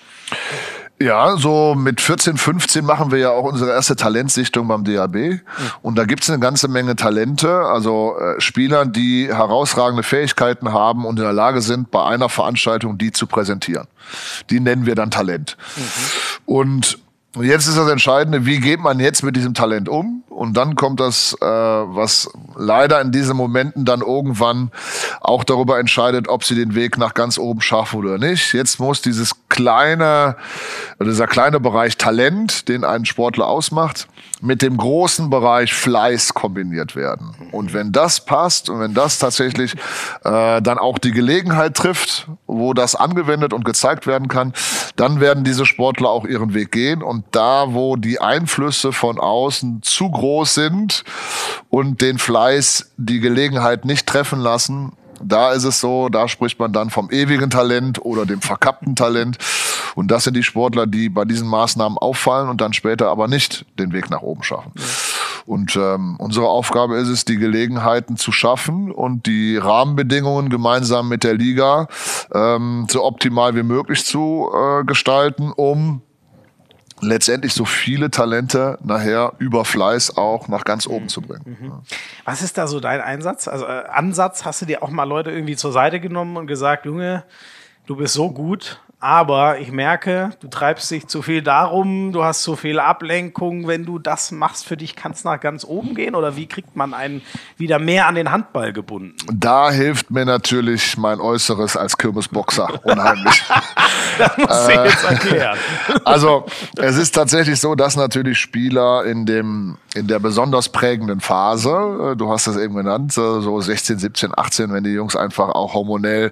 Ja, so mit 14, 15 machen wir ja auch unsere erste Talentsichtung beim DHB. Und da gibt's eine ganze Menge Talente, also Spieler, die herausragende Fähigkeiten haben und in der Lage sind, bei einer Veranstaltung die zu präsentieren. Die nennen wir dann Talent. Und jetzt ist das Entscheidende, wie geht man jetzt mit diesem Talent um? Und dann kommt das, was leider in diesen Momenten dann irgendwann auch darüber entscheidet, ob sie den Weg nach ganz oben schaffen oder nicht. Jetzt muss dieser kleine Bereich Talent, den ein Sportler ausmacht, mit dem großen Bereich Fleiß kombiniert werden. Und wenn das passt und wenn das tatsächlich dann auch die Gelegenheit trifft, wo das angewendet und gezeigt werden kann, dann werden diese Sportler auch ihren Weg gehen. Und da, wo die Einflüsse von außen zu groß sind und den Fleiß die Gelegenheit nicht treffen lassen, da ist es so, da spricht man dann vom ewigen Talent oder dem verkappten Talent. Und das sind die Sportler, die bei diesen Maßnahmen auffallen und dann später aber nicht den Weg nach oben schaffen. Ja. Und unsere Aufgabe ist es, die Gelegenheiten zu schaffen und die Rahmenbedingungen gemeinsam mit der Liga so optimal wie möglich zu gestalten, um letztendlich so viele Talente nachher über Fleiß auch nach ganz oben zu bringen. Was ist da so dein Einsatz? Also Ansatz, hast du dir auch mal Leute irgendwie zur Seite genommen und gesagt, Junge, du bist so gut, aber ich merke, du treibst dich zu viel darum, du hast zu viel Ablenkung, wenn du das machst, für dich kann es nach ganz oben gehen? Oder wie kriegt man einen wieder mehr an den Handball gebunden? Da hilft mir natürlich mein Äußeres als Kirmesboxer unheimlich. Das musst du jetzt erklären. Also es ist tatsächlich so, dass natürlich Spieler in der besonders prägenden Phase, du hast das eben genannt, so 16, 17, 18, wenn die Jungs einfach auch hormonell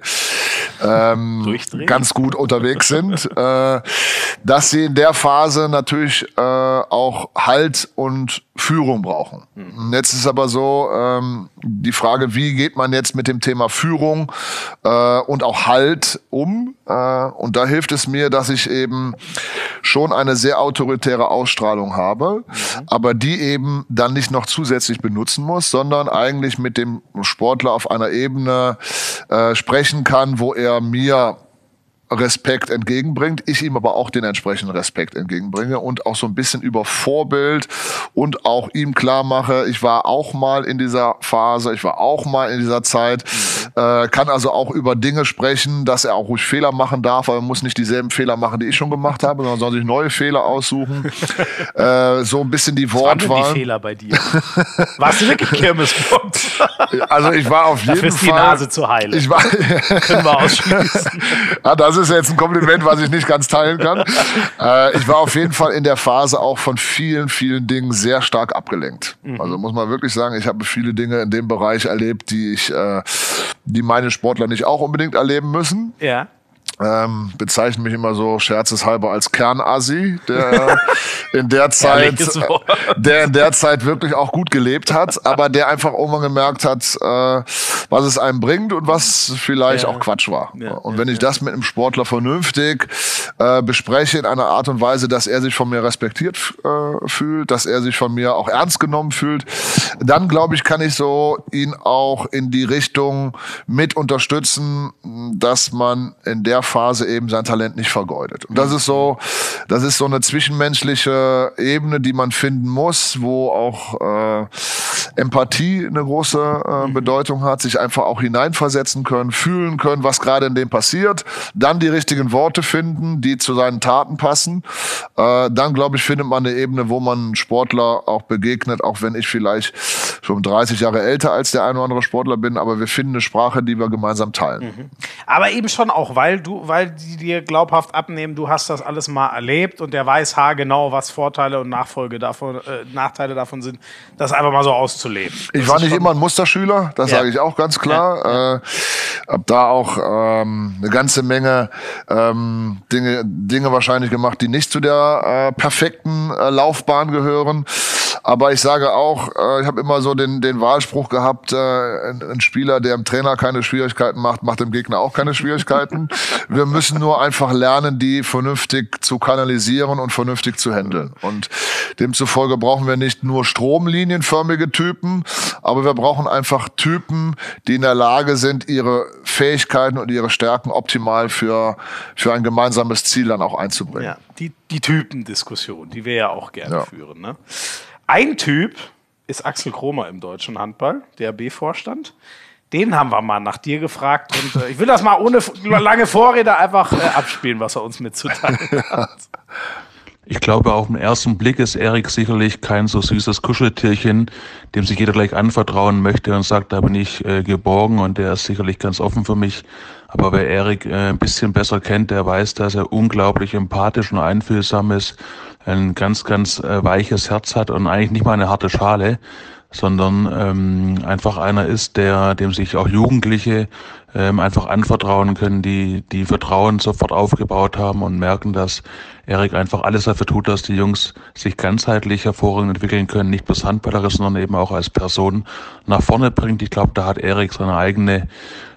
ganz gut unterwegs sind, dass sie in der Phase natürlich auch Halt und Führung brauchen. Jetzt ist aber so die Frage, wie geht man jetzt mit dem Thema Führung und auch Halt um? Und da hilft es mir, dass ich eben schon eine sehr autoritäre Ausstrahlung habe, aber die eben dann nicht noch zusätzlich benutzen muss, sondern eigentlich mit dem Sportler auf einer Ebene sprechen kann, wo er mir Respekt entgegenbringt, ich ihm aber auch den entsprechenden Respekt entgegenbringe und auch so ein bisschen über Vorbild und auch ihm klar mache, ich war auch mal in dieser Phase, ich war auch mal in dieser Zeit, kann also auch über Dinge sprechen, dass er auch ruhig Fehler machen darf, aber er muss nicht dieselben Fehler machen, die ich schon gemacht habe, sondern soll sich neue Fehler aussuchen. So ein bisschen die Wortwahl. Was waren denn die Fehler bei dir? Warst du wirklich Kirmesbox? Also ich war auf jeden Fall... Dafür ist die Nase zu heilen. Können wir ausschließen. Ja, das ist jetzt ein Kompliment, was ich nicht ganz teilen kann. Ich war auf jeden Fall in der Phase auch von vielen, vielen Dingen sehr stark abgelenkt. Also muss man wirklich sagen, ich habe viele Dinge in dem Bereich erlebt, die meine Sportler nicht auch unbedingt erleben müssen. Ja. Bezeichnen mich immer so scherzeshalber als Kernassi, der in der Zeit wirklich auch gut gelebt hat, aber der einfach irgendwann gemerkt hat, was es einem bringt und was vielleicht auch Quatsch war. Und wenn ich das mit einem Sportler vernünftig bespreche in einer Art und Weise, dass er sich von mir respektiert fühlt, dass er sich von mir auch ernst genommen fühlt, dann glaube ich, kann ich so ihn auch in die Richtung mit unterstützen, dass man in der Phase eben sein Talent nicht vergeudet. Und das ist so eine zwischenmenschliche Ebene, die man finden muss, wo auch Empathie eine große Bedeutung hat, sich einfach auch hineinversetzen können, fühlen können, was gerade in dem passiert, dann die richtigen Worte finden, die zu seinen Taten passen. Dann, glaube ich, findet man eine Ebene, wo man Sportler auch begegnet, auch wenn ich vielleicht schon 30 Jahre älter als der ein oder andere Sportler bin, aber wir finden eine Sprache, die wir gemeinsam teilen. Aber eben schon auch, weil die dir glaubhaft abnehmen, du hast das alles mal erlebt und der weiß haargenau, was Vorteile und Nachteile davon sind, das einfach mal so auszuleben. Ich war nicht immer ein Musterschüler, das sage ich auch ganz klar. Hab da auch eine ganze Menge Dinge wahrscheinlich gemacht, die nicht zu der perfekten Laufbahn gehören. Aber ich sage auch, ich habe immer so den Wahlspruch gehabt, ein Spieler, der dem Trainer keine Schwierigkeiten macht, macht dem Gegner auch keine Schwierigkeiten. Wir müssen nur einfach lernen, die vernünftig zu kanalisieren und vernünftig zu handeln. Und demzufolge brauchen wir nicht nur stromlinienförmige Typen, aber wir brauchen einfach Typen, die in der Lage sind, ihre Fähigkeiten und ihre Stärken optimal für ein gemeinsames Ziel dann auch einzubringen. Ja, die Typendiskussion, die wir ja auch gerne führen. Ne? Ein Typ ist Axel Kromer im deutschen Handball, DHB-Vorstand. Den haben wir mal nach dir gefragt und ich will das mal ohne lange Vorrede einfach abspielen, was er uns mitzuteilen hat. Ich glaube, auf den ersten Blick ist Erik sicherlich kein so süßes Kuscheltierchen, dem sich jeder gleich anvertrauen möchte und sagt, da bin ich geborgen und der ist sicherlich ganz offen für mich. Aber wer Erik ein bisschen besser kennt, der weiß, dass er unglaublich empathisch und einfühlsam ist, ein ganz, ganz weiches Herz hat und eigentlich nicht mal eine harte Schale, sondern einfach einer ist, dem sich auch Jugendliche einfach anvertrauen können, die Vertrauen sofort aufgebaut haben und merken, dass Erik einfach alles dafür tut, dass die Jungs sich ganzheitlich hervorragend entwickeln können, nicht bloß handballerisch, sondern eben auch als Person nach vorne bringt. Ich glaube, da hat Erik seinen eigenen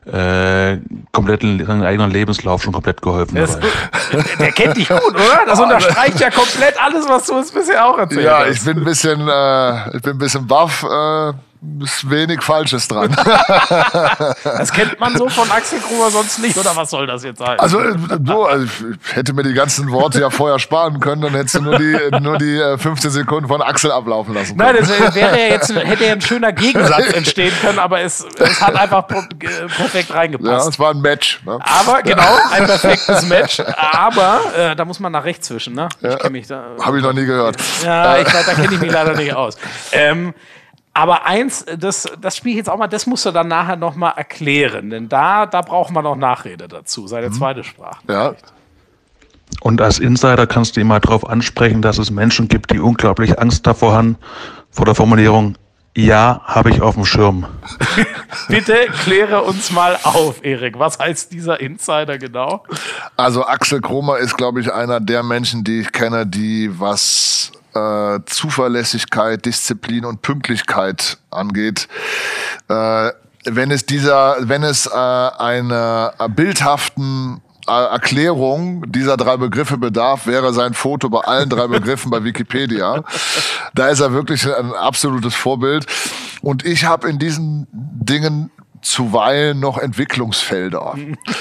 Lebenslauf schon komplett geholfen. Der kennt dich gut, oder? Das unterstreicht ja komplett alles, was du uns bisher auch erzählt hast. Ja, ich bin ein bisschen baff. Ist wenig Falsches dran. Das kennt man so von Axel Kromer sonst nicht, oder was soll das jetzt sein? Also ich hätte mir die ganzen Worte ja vorher sparen können, dann hättest du nur die 15 Sekunden von Axel ablaufen lassen können. Nein, das hätte ja ein schöner Gegensatz entstehen können, aber es hat einfach perfekt reingepasst. Ja, es war ein Match. Ne? Aber, genau, ein perfektes Match. Aber, da muss man nach rechts zwischen, ne? Ich kenn mich da. Habe ich noch nie gehört. Ja, da kenne ich mich leider nicht aus. Aber eins, das spiele ich jetzt auch mal, das musst du dann nachher noch mal erklären, denn da brauchen wir noch Nachrede dazu, seine zweite Sprache. Ja. Und als Insider kannst du ihn mal darauf ansprechen, dass es Menschen gibt, die unglaublich Angst davor haben, vor der Formulierung, ja, habe ich auf dem Schirm. Bitte kläre uns mal auf, Erik. Was heißt dieser Insider genau? Also Axel Kromer ist, glaube ich, einer der Menschen, die ich kenne, die was Zuverlässigkeit, Disziplin und Pünktlichkeit angeht. Wenn es einer bildhaften Erklärung dieser 3 Begriffe bedarf, wäre sein Foto bei allen 3 Begriffen bei Wikipedia. Da ist er wirklich ein absolutes Vorbild. Und ich habe in diesen Dingen zuweilen noch Entwicklungsfelder.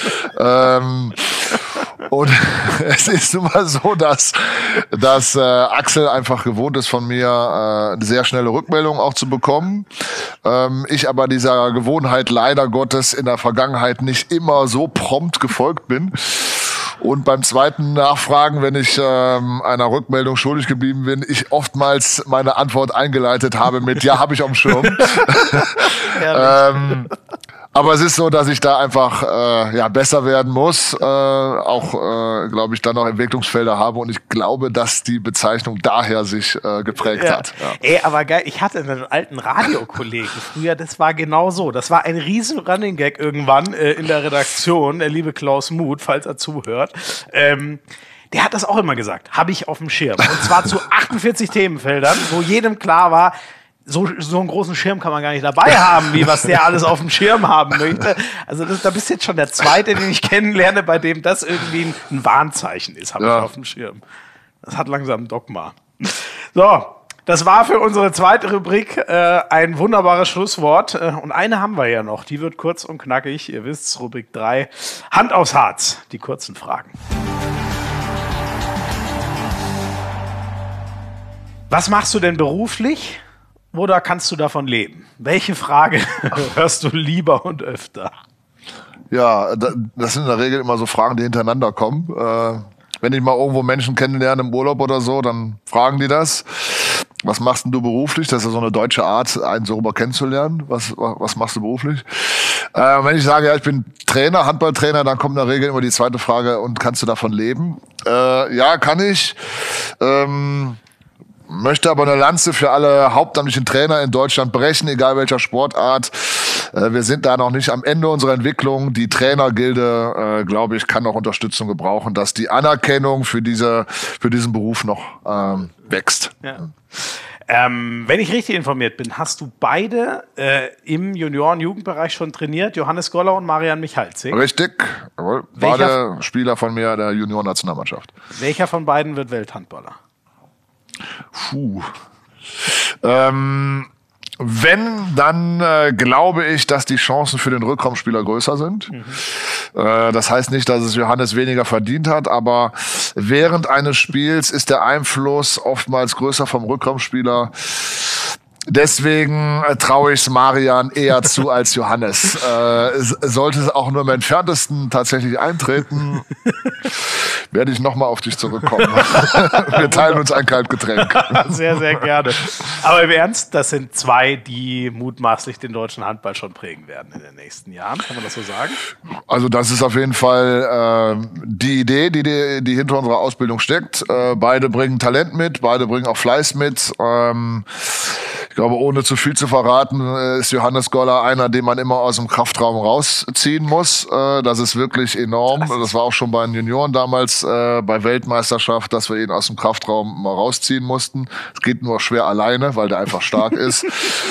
Und es ist nun mal so, dass Axel einfach gewohnt ist, von mir eine sehr schnelle Rückmeldung auch zu bekommen. Ich aber dieser Gewohnheit leider Gottes in der Vergangenheit nicht immer so prompt gefolgt bin. Und beim zweiten Nachfragen, wenn ich einer Rückmeldung schuldig geblieben bin, ich oftmals meine Antwort eingeleitet habe mit ja, habe ich auf dem Schirm. Aber es ist so, dass ich da einfach besser werden muss, glaube ich, dann noch Entwicklungsfelder habe und ich glaube, dass die Bezeichnung daher sich geprägt hat. Ja. Ey, aber geil, ich hatte einen alten Radiokollegen früher, das war genau so. Das war ein riesen Running Gag irgendwann in der Redaktion, der liebe Klaus Muth, falls er zuhört. Der hat das auch immer gesagt, habe ich auf dem Schirm. Und zwar zu 48 Themenfeldern, wo jedem klar war, so einen großen Schirm kann man gar nicht dabei haben, wie was der alles auf dem Schirm haben möchte. Also da bist jetzt schon der Zweite, den ich kennenlerne, bei dem das irgendwie ein Warnzeichen ist, habe ich auf dem Schirm. Das hat langsam ein Dogma. So, das war für unsere zweite Rubrik ein wunderbares Schlusswort. Und eine haben wir ja noch, die wird kurz und knackig. Ihr wisst's, Rubrik 3, Hand aufs Harz, die kurzen Fragen. Was machst du denn beruflich? oder kannst du davon leben? Welche Frage hörst du lieber und öfter? Ja, das sind in der Regel immer so Fragen, die hintereinander kommen. Wenn ich mal irgendwo Menschen kennenlerne im Urlaub oder so, dann fragen die das. Was machst denn du beruflich? Das ist ja so eine deutsche Art, einen so rüber kennenzulernen. Was machst du beruflich? Wenn ich sage, ja, ich bin Trainer, Handballtrainer, dann kommt in der Regel immer die zweite Frage, und kannst du davon leben? Ja, kann ich. Möchte aber eine Lanze für alle hauptamtlichen Trainer in Deutschland brechen, egal welcher Sportart. Wir sind da noch nicht am Ende unserer Entwicklung. Die Trainergilde, glaube ich, kann noch Unterstützung gebrauchen, dass die Anerkennung für diesen Beruf noch wächst. Ja. Wenn ich richtig informiert bin, hast du beide im Junioren-Jugendbereich schon trainiert, Johannes Goller und Marian Michalzik. Richtig, jawohl. Beide Spieler von mir der Junioren-Nationalmannschaft. Welcher von beiden wird Welthandballer? Wenn, dann glaube ich, dass die Chancen für den Rückraumspieler größer sind. Das heißt nicht, dass es Johannes weniger verdient hat, aber während eines Spiels ist der Einfluss oftmals größer vom Rückraumspieler. Deswegen traue ich es Marian eher zu als Johannes. Sollte es auch nur im Entferntesten tatsächlich eintreten, werde ich nochmal auf dich zurückkommen. Wir teilen uns ein Kaltgetränk. Sehr, sehr gerne. Aber im Ernst, das sind zwei, die mutmaßlich den deutschen Handball schon prägen werden in den nächsten Jahren. Kann man das so sagen? Also das ist auf jeden Fall die Idee, die hinter unserer Ausbildung steckt. Beide bringen Talent mit, beide bringen auch Fleiß mit. Ich glaube, ohne zu viel zu verraten, ist Johannes Goller einer, den man immer aus dem Kraftraum rausziehen muss. Das ist wirklich enorm. Das war auch schon bei den Junioren damals bei Weltmeisterschaft, dass wir ihn aus dem Kraftraum mal rausziehen mussten. Es geht nur schwer alleine, weil der einfach stark ist.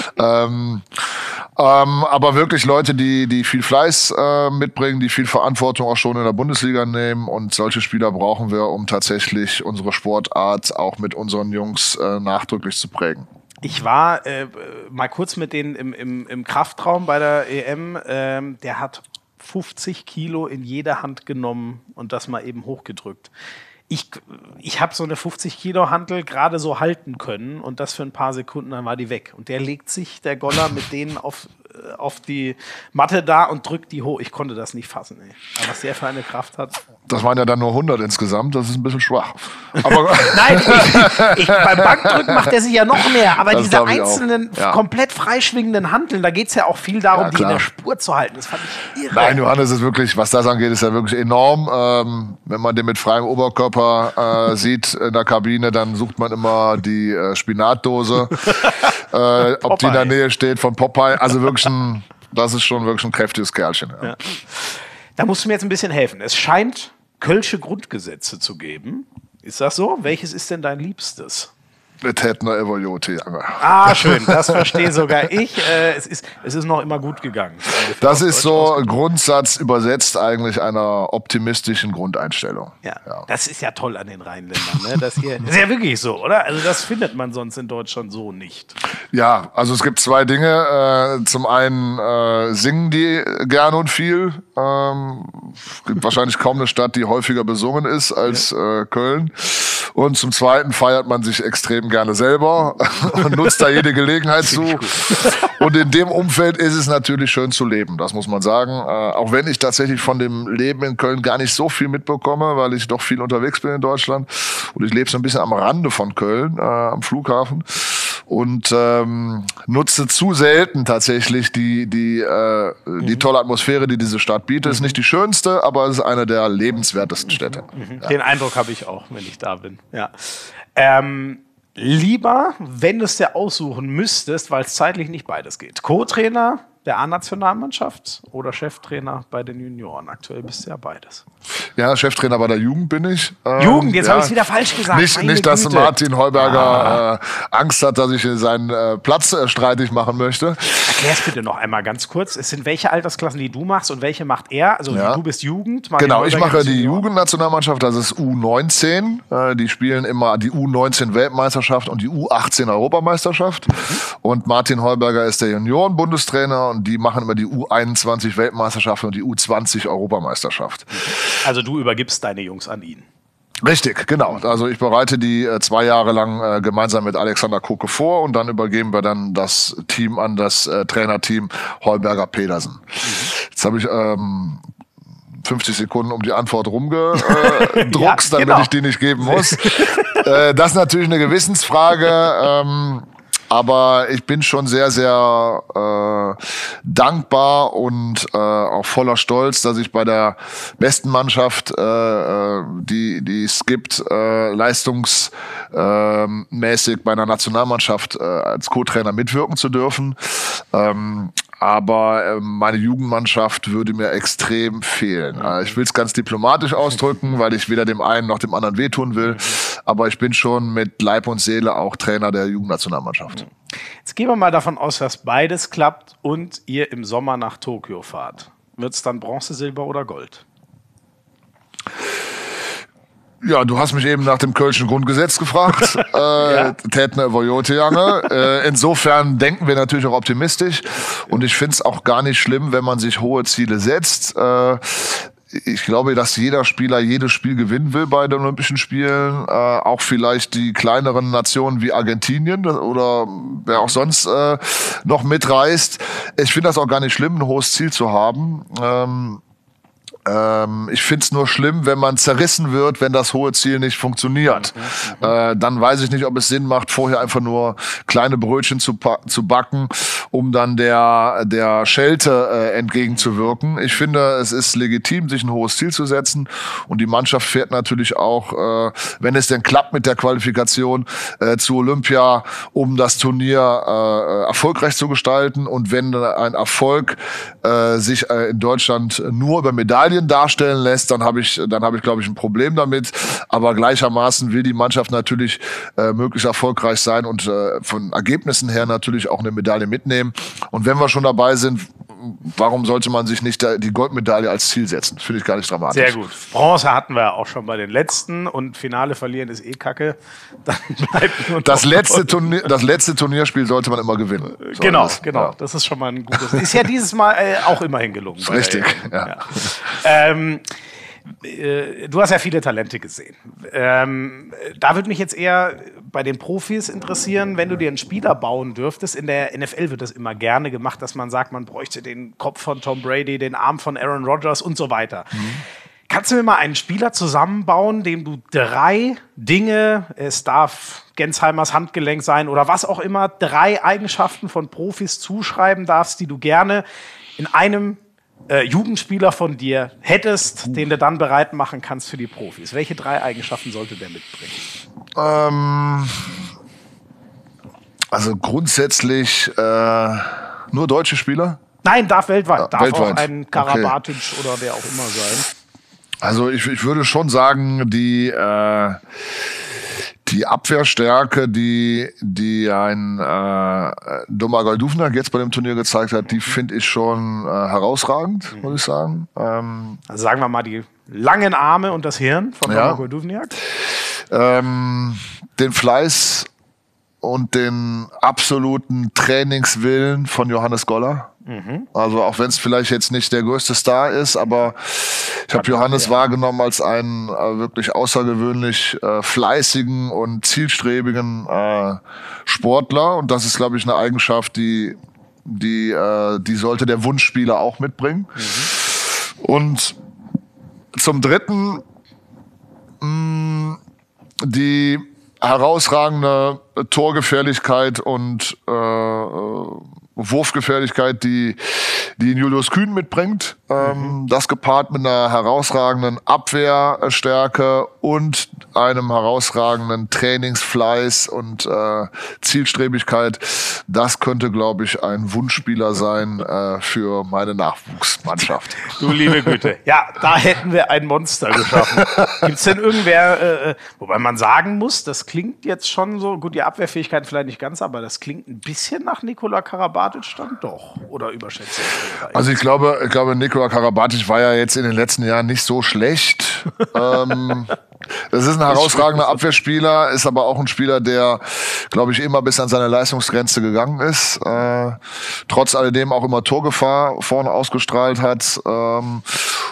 Aber wirklich Leute, die viel Fleiß mitbringen, die viel Verantwortung auch schon in der Bundesliga nehmen. Und solche Spieler brauchen wir, um tatsächlich unsere Sportart auch mit unseren Jungs nachdrücklich zu prägen. Ich war mal kurz mit denen im Kraftraum bei der EM. Der hat 50 Kilo in jede Hand genommen und das mal eben hochgedrückt. Ich habe so eine 50-Kilo-Hantel gerade so halten können und das für ein paar Sekunden, dann war die weg. Und der legt sich, der Goller, mit denen auf die Matte da und drückt die hoch. Ich konnte das nicht fassen. Ey. Aber was der für eine Kraft hat. Das waren ja dann nur 100 insgesamt, das ist ein bisschen schwach. Aber Nein, beim Bankdrücken macht er sich ja noch mehr. Aber diese einzelnen, komplett freischwingenden Hanteln, da geht es ja auch viel darum, die in der Spur zu halten. Das fand ich irre. Nein, Johannes ist wirklich, was das angeht, ist ja wirklich enorm. Wenn man den mit freiem Oberkörper sieht in der Kabine, dann sucht man immer die Spinatdose, ob die in der Nähe steht von Popeye. Also wirklich das ist schon wirklich ein kräftiges Kerlchen. Ja. Da musst du mir jetzt ein bisschen helfen. Es scheint kölsche Grundgesetze zu geben. Ist das so? Welches ist denn dein Liebstes? Wir täten eine Evolution. Ah, schön, das verstehe sogar ich. Es ist noch immer gut gegangen. Das ist so ein Grundsatz übersetzt eigentlich einer optimistischen Grundeinstellung. Ja. Das ist ja toll an den Rheinländern. Ne? Das ist ja wirklich so, oder? Also das findet man sonst in Deutschland so nicht. Ja, also es gibt zwei Dinge. Zum einen singen die gerne und viel. Es gibt wahrscheinlich kaum eine Stadt, die häufiger besungen ist als Köln. Und zum Zweiten feiert man sich extrem gerne selber und nutzt da jede Gelegenheit zu. Und in dem Umfeld ist es natürlich schön zu leben, das muss man sagen. Auch wenn ich tatsächlich von dem Leben in Köln gar nicht so viel mitbekomme, weil ich doch viel unterwegs bin in Deutschland. Und ich lebe so ein bisschen am Rande von Köln, am Flughafen. Und nutze zu selten tatsächlich die tolle Atmosphäre, die diese Stadt bietet. Ist nicht die schönste, aber es ist eine der lebenswertesten Städte. Ja. Den Eindruck habe ich auch, wenn ich da bin. Ja. Lieber, wenn du es dir aussuchen müsstest, weil es zeitlich nicht beides geht. Co-Trainer der A-Nationalmannschaft oder Cheftrainer bei den Junioren? Aktuell bist du ja beides. Ja, Cheftrainer bei der Jugend bin ich. Jugend, jetzt habe ich es wieder falsch gesagt. Nicht, dass Martin Heuberger Angst hat, dass ich seinen Platz streitig machen möchte. Erklär's bitte noch einmal ganz kurz. Es sind welche Altersklassen, die du machst und welche macht er? Also du bist Jugend. Martin Heuberger, ich mache die Jugendnationalmannschaft, das ist U19. Die spielen immer die U19-Weltmeisterschaft und die U18-Europameisterschaft. Und Martin Heuberger ist der Junioren-Bundestrainer und die machen immer die U21-Weltmeisterschaft und die U20-Europameisterschaft. Also du übergibst deine Jungs an ihn? Richtig, genau. Also ich bereite die 2 Jahre lang gemeinsam mit Alexander Koke vor und dann übergeben wir dann das Team an das Trainerteam Heuberger-Pedersen. Jetzt habe ich 50 Sekunden um die Antwort rumgedruckst, ja, genau, damit ich die nicht geben muss. Das ist natürlich eine Gewissensfrage. Aber ich bin schon sehr, sehr dankbar und auch voller Stolz, dass ich bei der besten Mannschaft, die es gibt, leistungsmäßig bei einer Nationalmannschaft als Co-Trainer mitwirken zu dürfen. Aber meine Jugendmannschaft würde mir extrem fehlen. Ich will es ganz diplomatisch ausdrücken, weil ich weder dem einen noch dem anderen wehtun will. Aber ich bin schon mit Leib und Seele auch Trainer der Jugendnationalmannschaft. Jetzt gehen wir mal davon aus, dass beides klappt und ihr im Sommer nach Tokio fahrt. Wird es dann Bronze, Silber oder Gold? Ja, du hast mich eben nach dem Kölschen Grundgesetz gefragt. Tätner Vojote. Insofern denken wir natürlich auch optimistisch. Und ich finde es auch gar nicht schlimm, wenn man sich hohe Ziele setzt. Ich glaube, dass jeder Spieler jedes Spiel gewinnen will bei den Olympischen Spielen. Auch vielleicht die kleineren Nationen wie Argentinien oder wer auch sonst noch mitreist. Ich finde das auch gar nicht schlimm, ein hohes Ziel zu haben. Ich finde es nur schlimm, wenn man zerrissen wird, wenn das hohe Ziel nicht funktioniert. Dann weiß ich nicht, ob es Sinn macht, vorher einfach nur kleine Brötchen zu backen, um dann der Schelte entgegenzuwirken. Ich finde, es ist legitim, sich ein hohes Ziel zu setzen. Und die Mannschaft fährt natürlich auch, wenn es denn klappt mit der Qualifikation zu Olympia, um das Turnier erfolgreich zu gestalten. Und wenn ein Erfolg sich in Deutschland nur über Medaillen darstellen lässt, dann habe ich, glaube ich, ein Problem damit. Aber gleichermaßen will die Mannschaft natürlich möglichst erfolgreich sein und von Ergebnissen her natürlich auch eine Medaille mitnehmen. Und wenn wir schon dabei sind, warum sollte man sich nicht die Goldmedaille als Ziel setzen? Finde ich gar nicht dramatisch. Sehr gut. Bronze hatten wir auch schon bei den letzten und Finale verlieren ist eh Kacke. Dann bleibt nur das letzte Turnierspiel sollte man immer gewinnen. So genau. Ja. Das ist schon mal ein gutes. Ist ja dieses Mal auch immerhin gelungen. Richtig, ja. Du hast ja viele Talente gesehen. Da würde mich jetzt eher bei den Profis interessieren, wenn du dir einen Spieler bauen dürftest. In der NFL wird das immer gerne gemacht, dass man sagt, man bräuchte den Kopf von Tom Brady, den Arm von Aaron Rodgers und so weiter. Kannst du mir mal einen Spieler zusammenbauen, dem du 3 Dinge, es darf Gensheimers Handgelenk sein oder was auch immer, 3 Eigenschaften von Profis zuschreiben darfst, die du gerne in einem Jugendspieler von dir hättest, den du dann bereit machen kannst für die Profis? Welche 3 Eigenschaften sollte der mitbringen? Also grundsätzlich nur deutsche Spieler? Nein, darf weltweit. Darf weltweit. Auch ein Karabatic oder wer auch immer sein. Also ich würde schon sagen, die Abwehrstärke, die ein Domagoj Duvnak jetzt bei dem Turnier gezeigt hat, die finde ich schon herausragend, muss ich sagen. Also sagen wir mal die langen Arme und das Hirn von Domagoj Duvnak. Den Fleiß und den absoluten Trainingswillen von Johannes Goller. Also auch wenn es vielleicht jetzt nicht der größte Star ist, aber ich habe Johannes wahrgenommen als einen wirklich außergewöhnlich fleißigen und zielstrebigen Sportler. Und das ist, glaube ich, eine Eigenschaft, die sollte der Wunschspieler auch mitbringen. Und zum Dritten die herausragende Torgefährlichkeit und Wurfgefährlichkeit, die Julius Kühn mitbringt. Das gepaart mit einer herausragenden Abwehrstärke und einem herausragenden Trainingsfleiß und Zielstrebigkeit. Das könnte, glaube ich, ein Wunschspieler sein für meine Nachwuchsmannschaft. Du liebe Güte. Ja, da hätten wir ein Monster geschaffen. Gibt es denn irgendwer, wobei man sagen muss, das klingt jetzt schon so, gut, die Abwehrfähigkeit vielleicht nicht ganz, aber das klingt ein bisschen nach Nikola Karabatic dann doch. Oder überschätze ich das? Also ich glaube, Nikola Karabatic war ja jetzt in den letzten Jahren nicht so schlecht. Das ist ein herausragender Abwehrspieler, ist aber auch ein Spieler, der, glaube ich, immer bis an seine Leistungsgrenze gegangen ist. Trotz alledem auch immer Torgefahr vorne ausgestrahlt hat.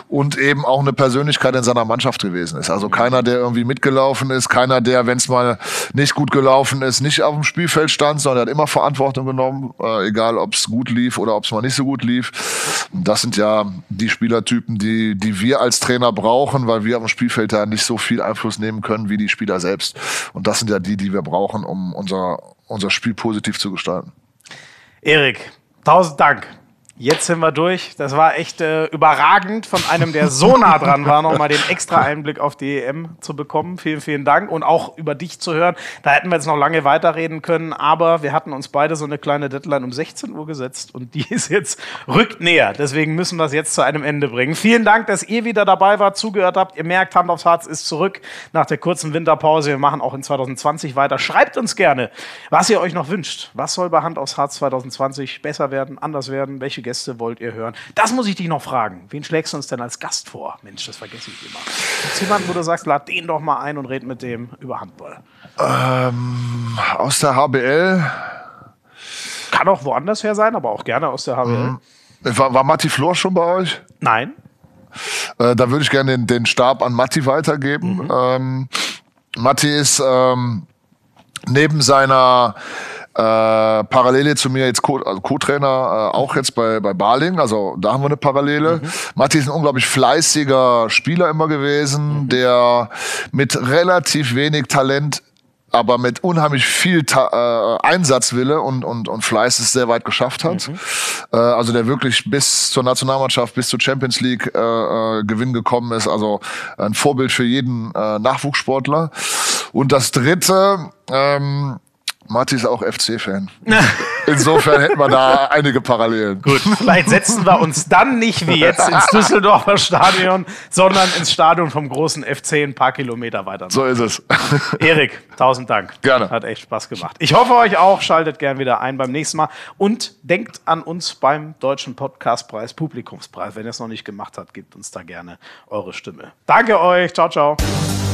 und eben auch eine Persönlichkeit in seiner Mannschaft gewesen ist. Also keiner, der irgendwie mitgelaufen ist, keiner, der, wenn es mal nicht gut gelaufen ist, nicht auf dem Spielfeld stand, sondern er hat immer Verantwortung genommen, egal ob es gut lief oder ob es mal nicht so gut lief. Und das sind ja die Spielertypen, die wir als Trainer brauchen, weil wir auf dem Spielfeld da nicht so viel Einfluss nehmen können wie die Spieler selbst. Und das sind ja die wir brauchen, um unser Spiel positiv zu gestalten. Erik, 1000 Dank. Jetzt sind wir durch. Das war echt überragend, von einem, der so nah dran war, nochmal den extra Einblick auf die EM zu bekommen. Vielen, vielen Dank. Und auch über dich zu hören. Da hätten wir jetzt noch lange weiterreden können, aber wir hatten uns beide so eine kleine Deadline um 16 Uhr gesetzt und die ist jetzt rückt näher. Deswegen müssen wir es jetzt zu einem Ende bringen. Vielen Dank, dass ihr wieder dabei wart, zugehört habt. Ihr merkt, Hand aufs Herz ist zurück nach der kurzen Winterpause. Wir machen auch in 2020 weiter. Schreibt uns gerne, was ihr euch noch wünscht. Was soll bei Hand aufs Herz 2020 besser werden, anders werden? Welche Gäste wollt ihr hören? Das muss ich dich noch fragen. Wen schlägst du uns denn als Gast vor? Mensch, das vergesse ich immer. Gibt es jemanden, wo du sagst, lad den doch mal ein und red mit dem über Handball? Aus der HBL? Kann auch woanders her sein, aber auch gerne aus der HBL. War Matti Flor schon bei euch? Nein. Da würde ich gerne den Stab an Matti weitergeben. Matti ist neben seiner Parallele zu mir jetzt Co-Trainer, auch jetzt bei Baling, also da haben wir eine Parallele. Matti ist ein unglaublich fleißiger Spieler immer gewesen, der mit relativ wenig Talent, aber mit unheimlich viel Einsatzwille und Fleiß es sehr weit geschafft hat. Also der wirklich bis zur Nationalmannschaft, bis zur Champions League Gewinn gekommen ist. Also ein Vorbild für jeden Nachwuchssportler. Und das Dritte, Matti ist auch FC-Fan. Insofern hätten wir da einige Parallelen. Gut, vielleicht setzen wir uns dann nicht wie jetzt ins Düsseldorfer Stadion, sondern ins Stadion vom großen FC ein paar Kilometer weiter. So ist es. Erik, 1000 Dank. Gerne. Hat echt Spaß gemacht. Ich hoffe euch auch. Schaltet gern wieder ein beim nächsten Mal. Und denkt an uns beim Deutschen Podcastpreis, Publikumspreis. Wenn ihr es noch nicht gemacht habt, gebt uns da gerne eure Stimme. Danke euch. Ciao, ciao.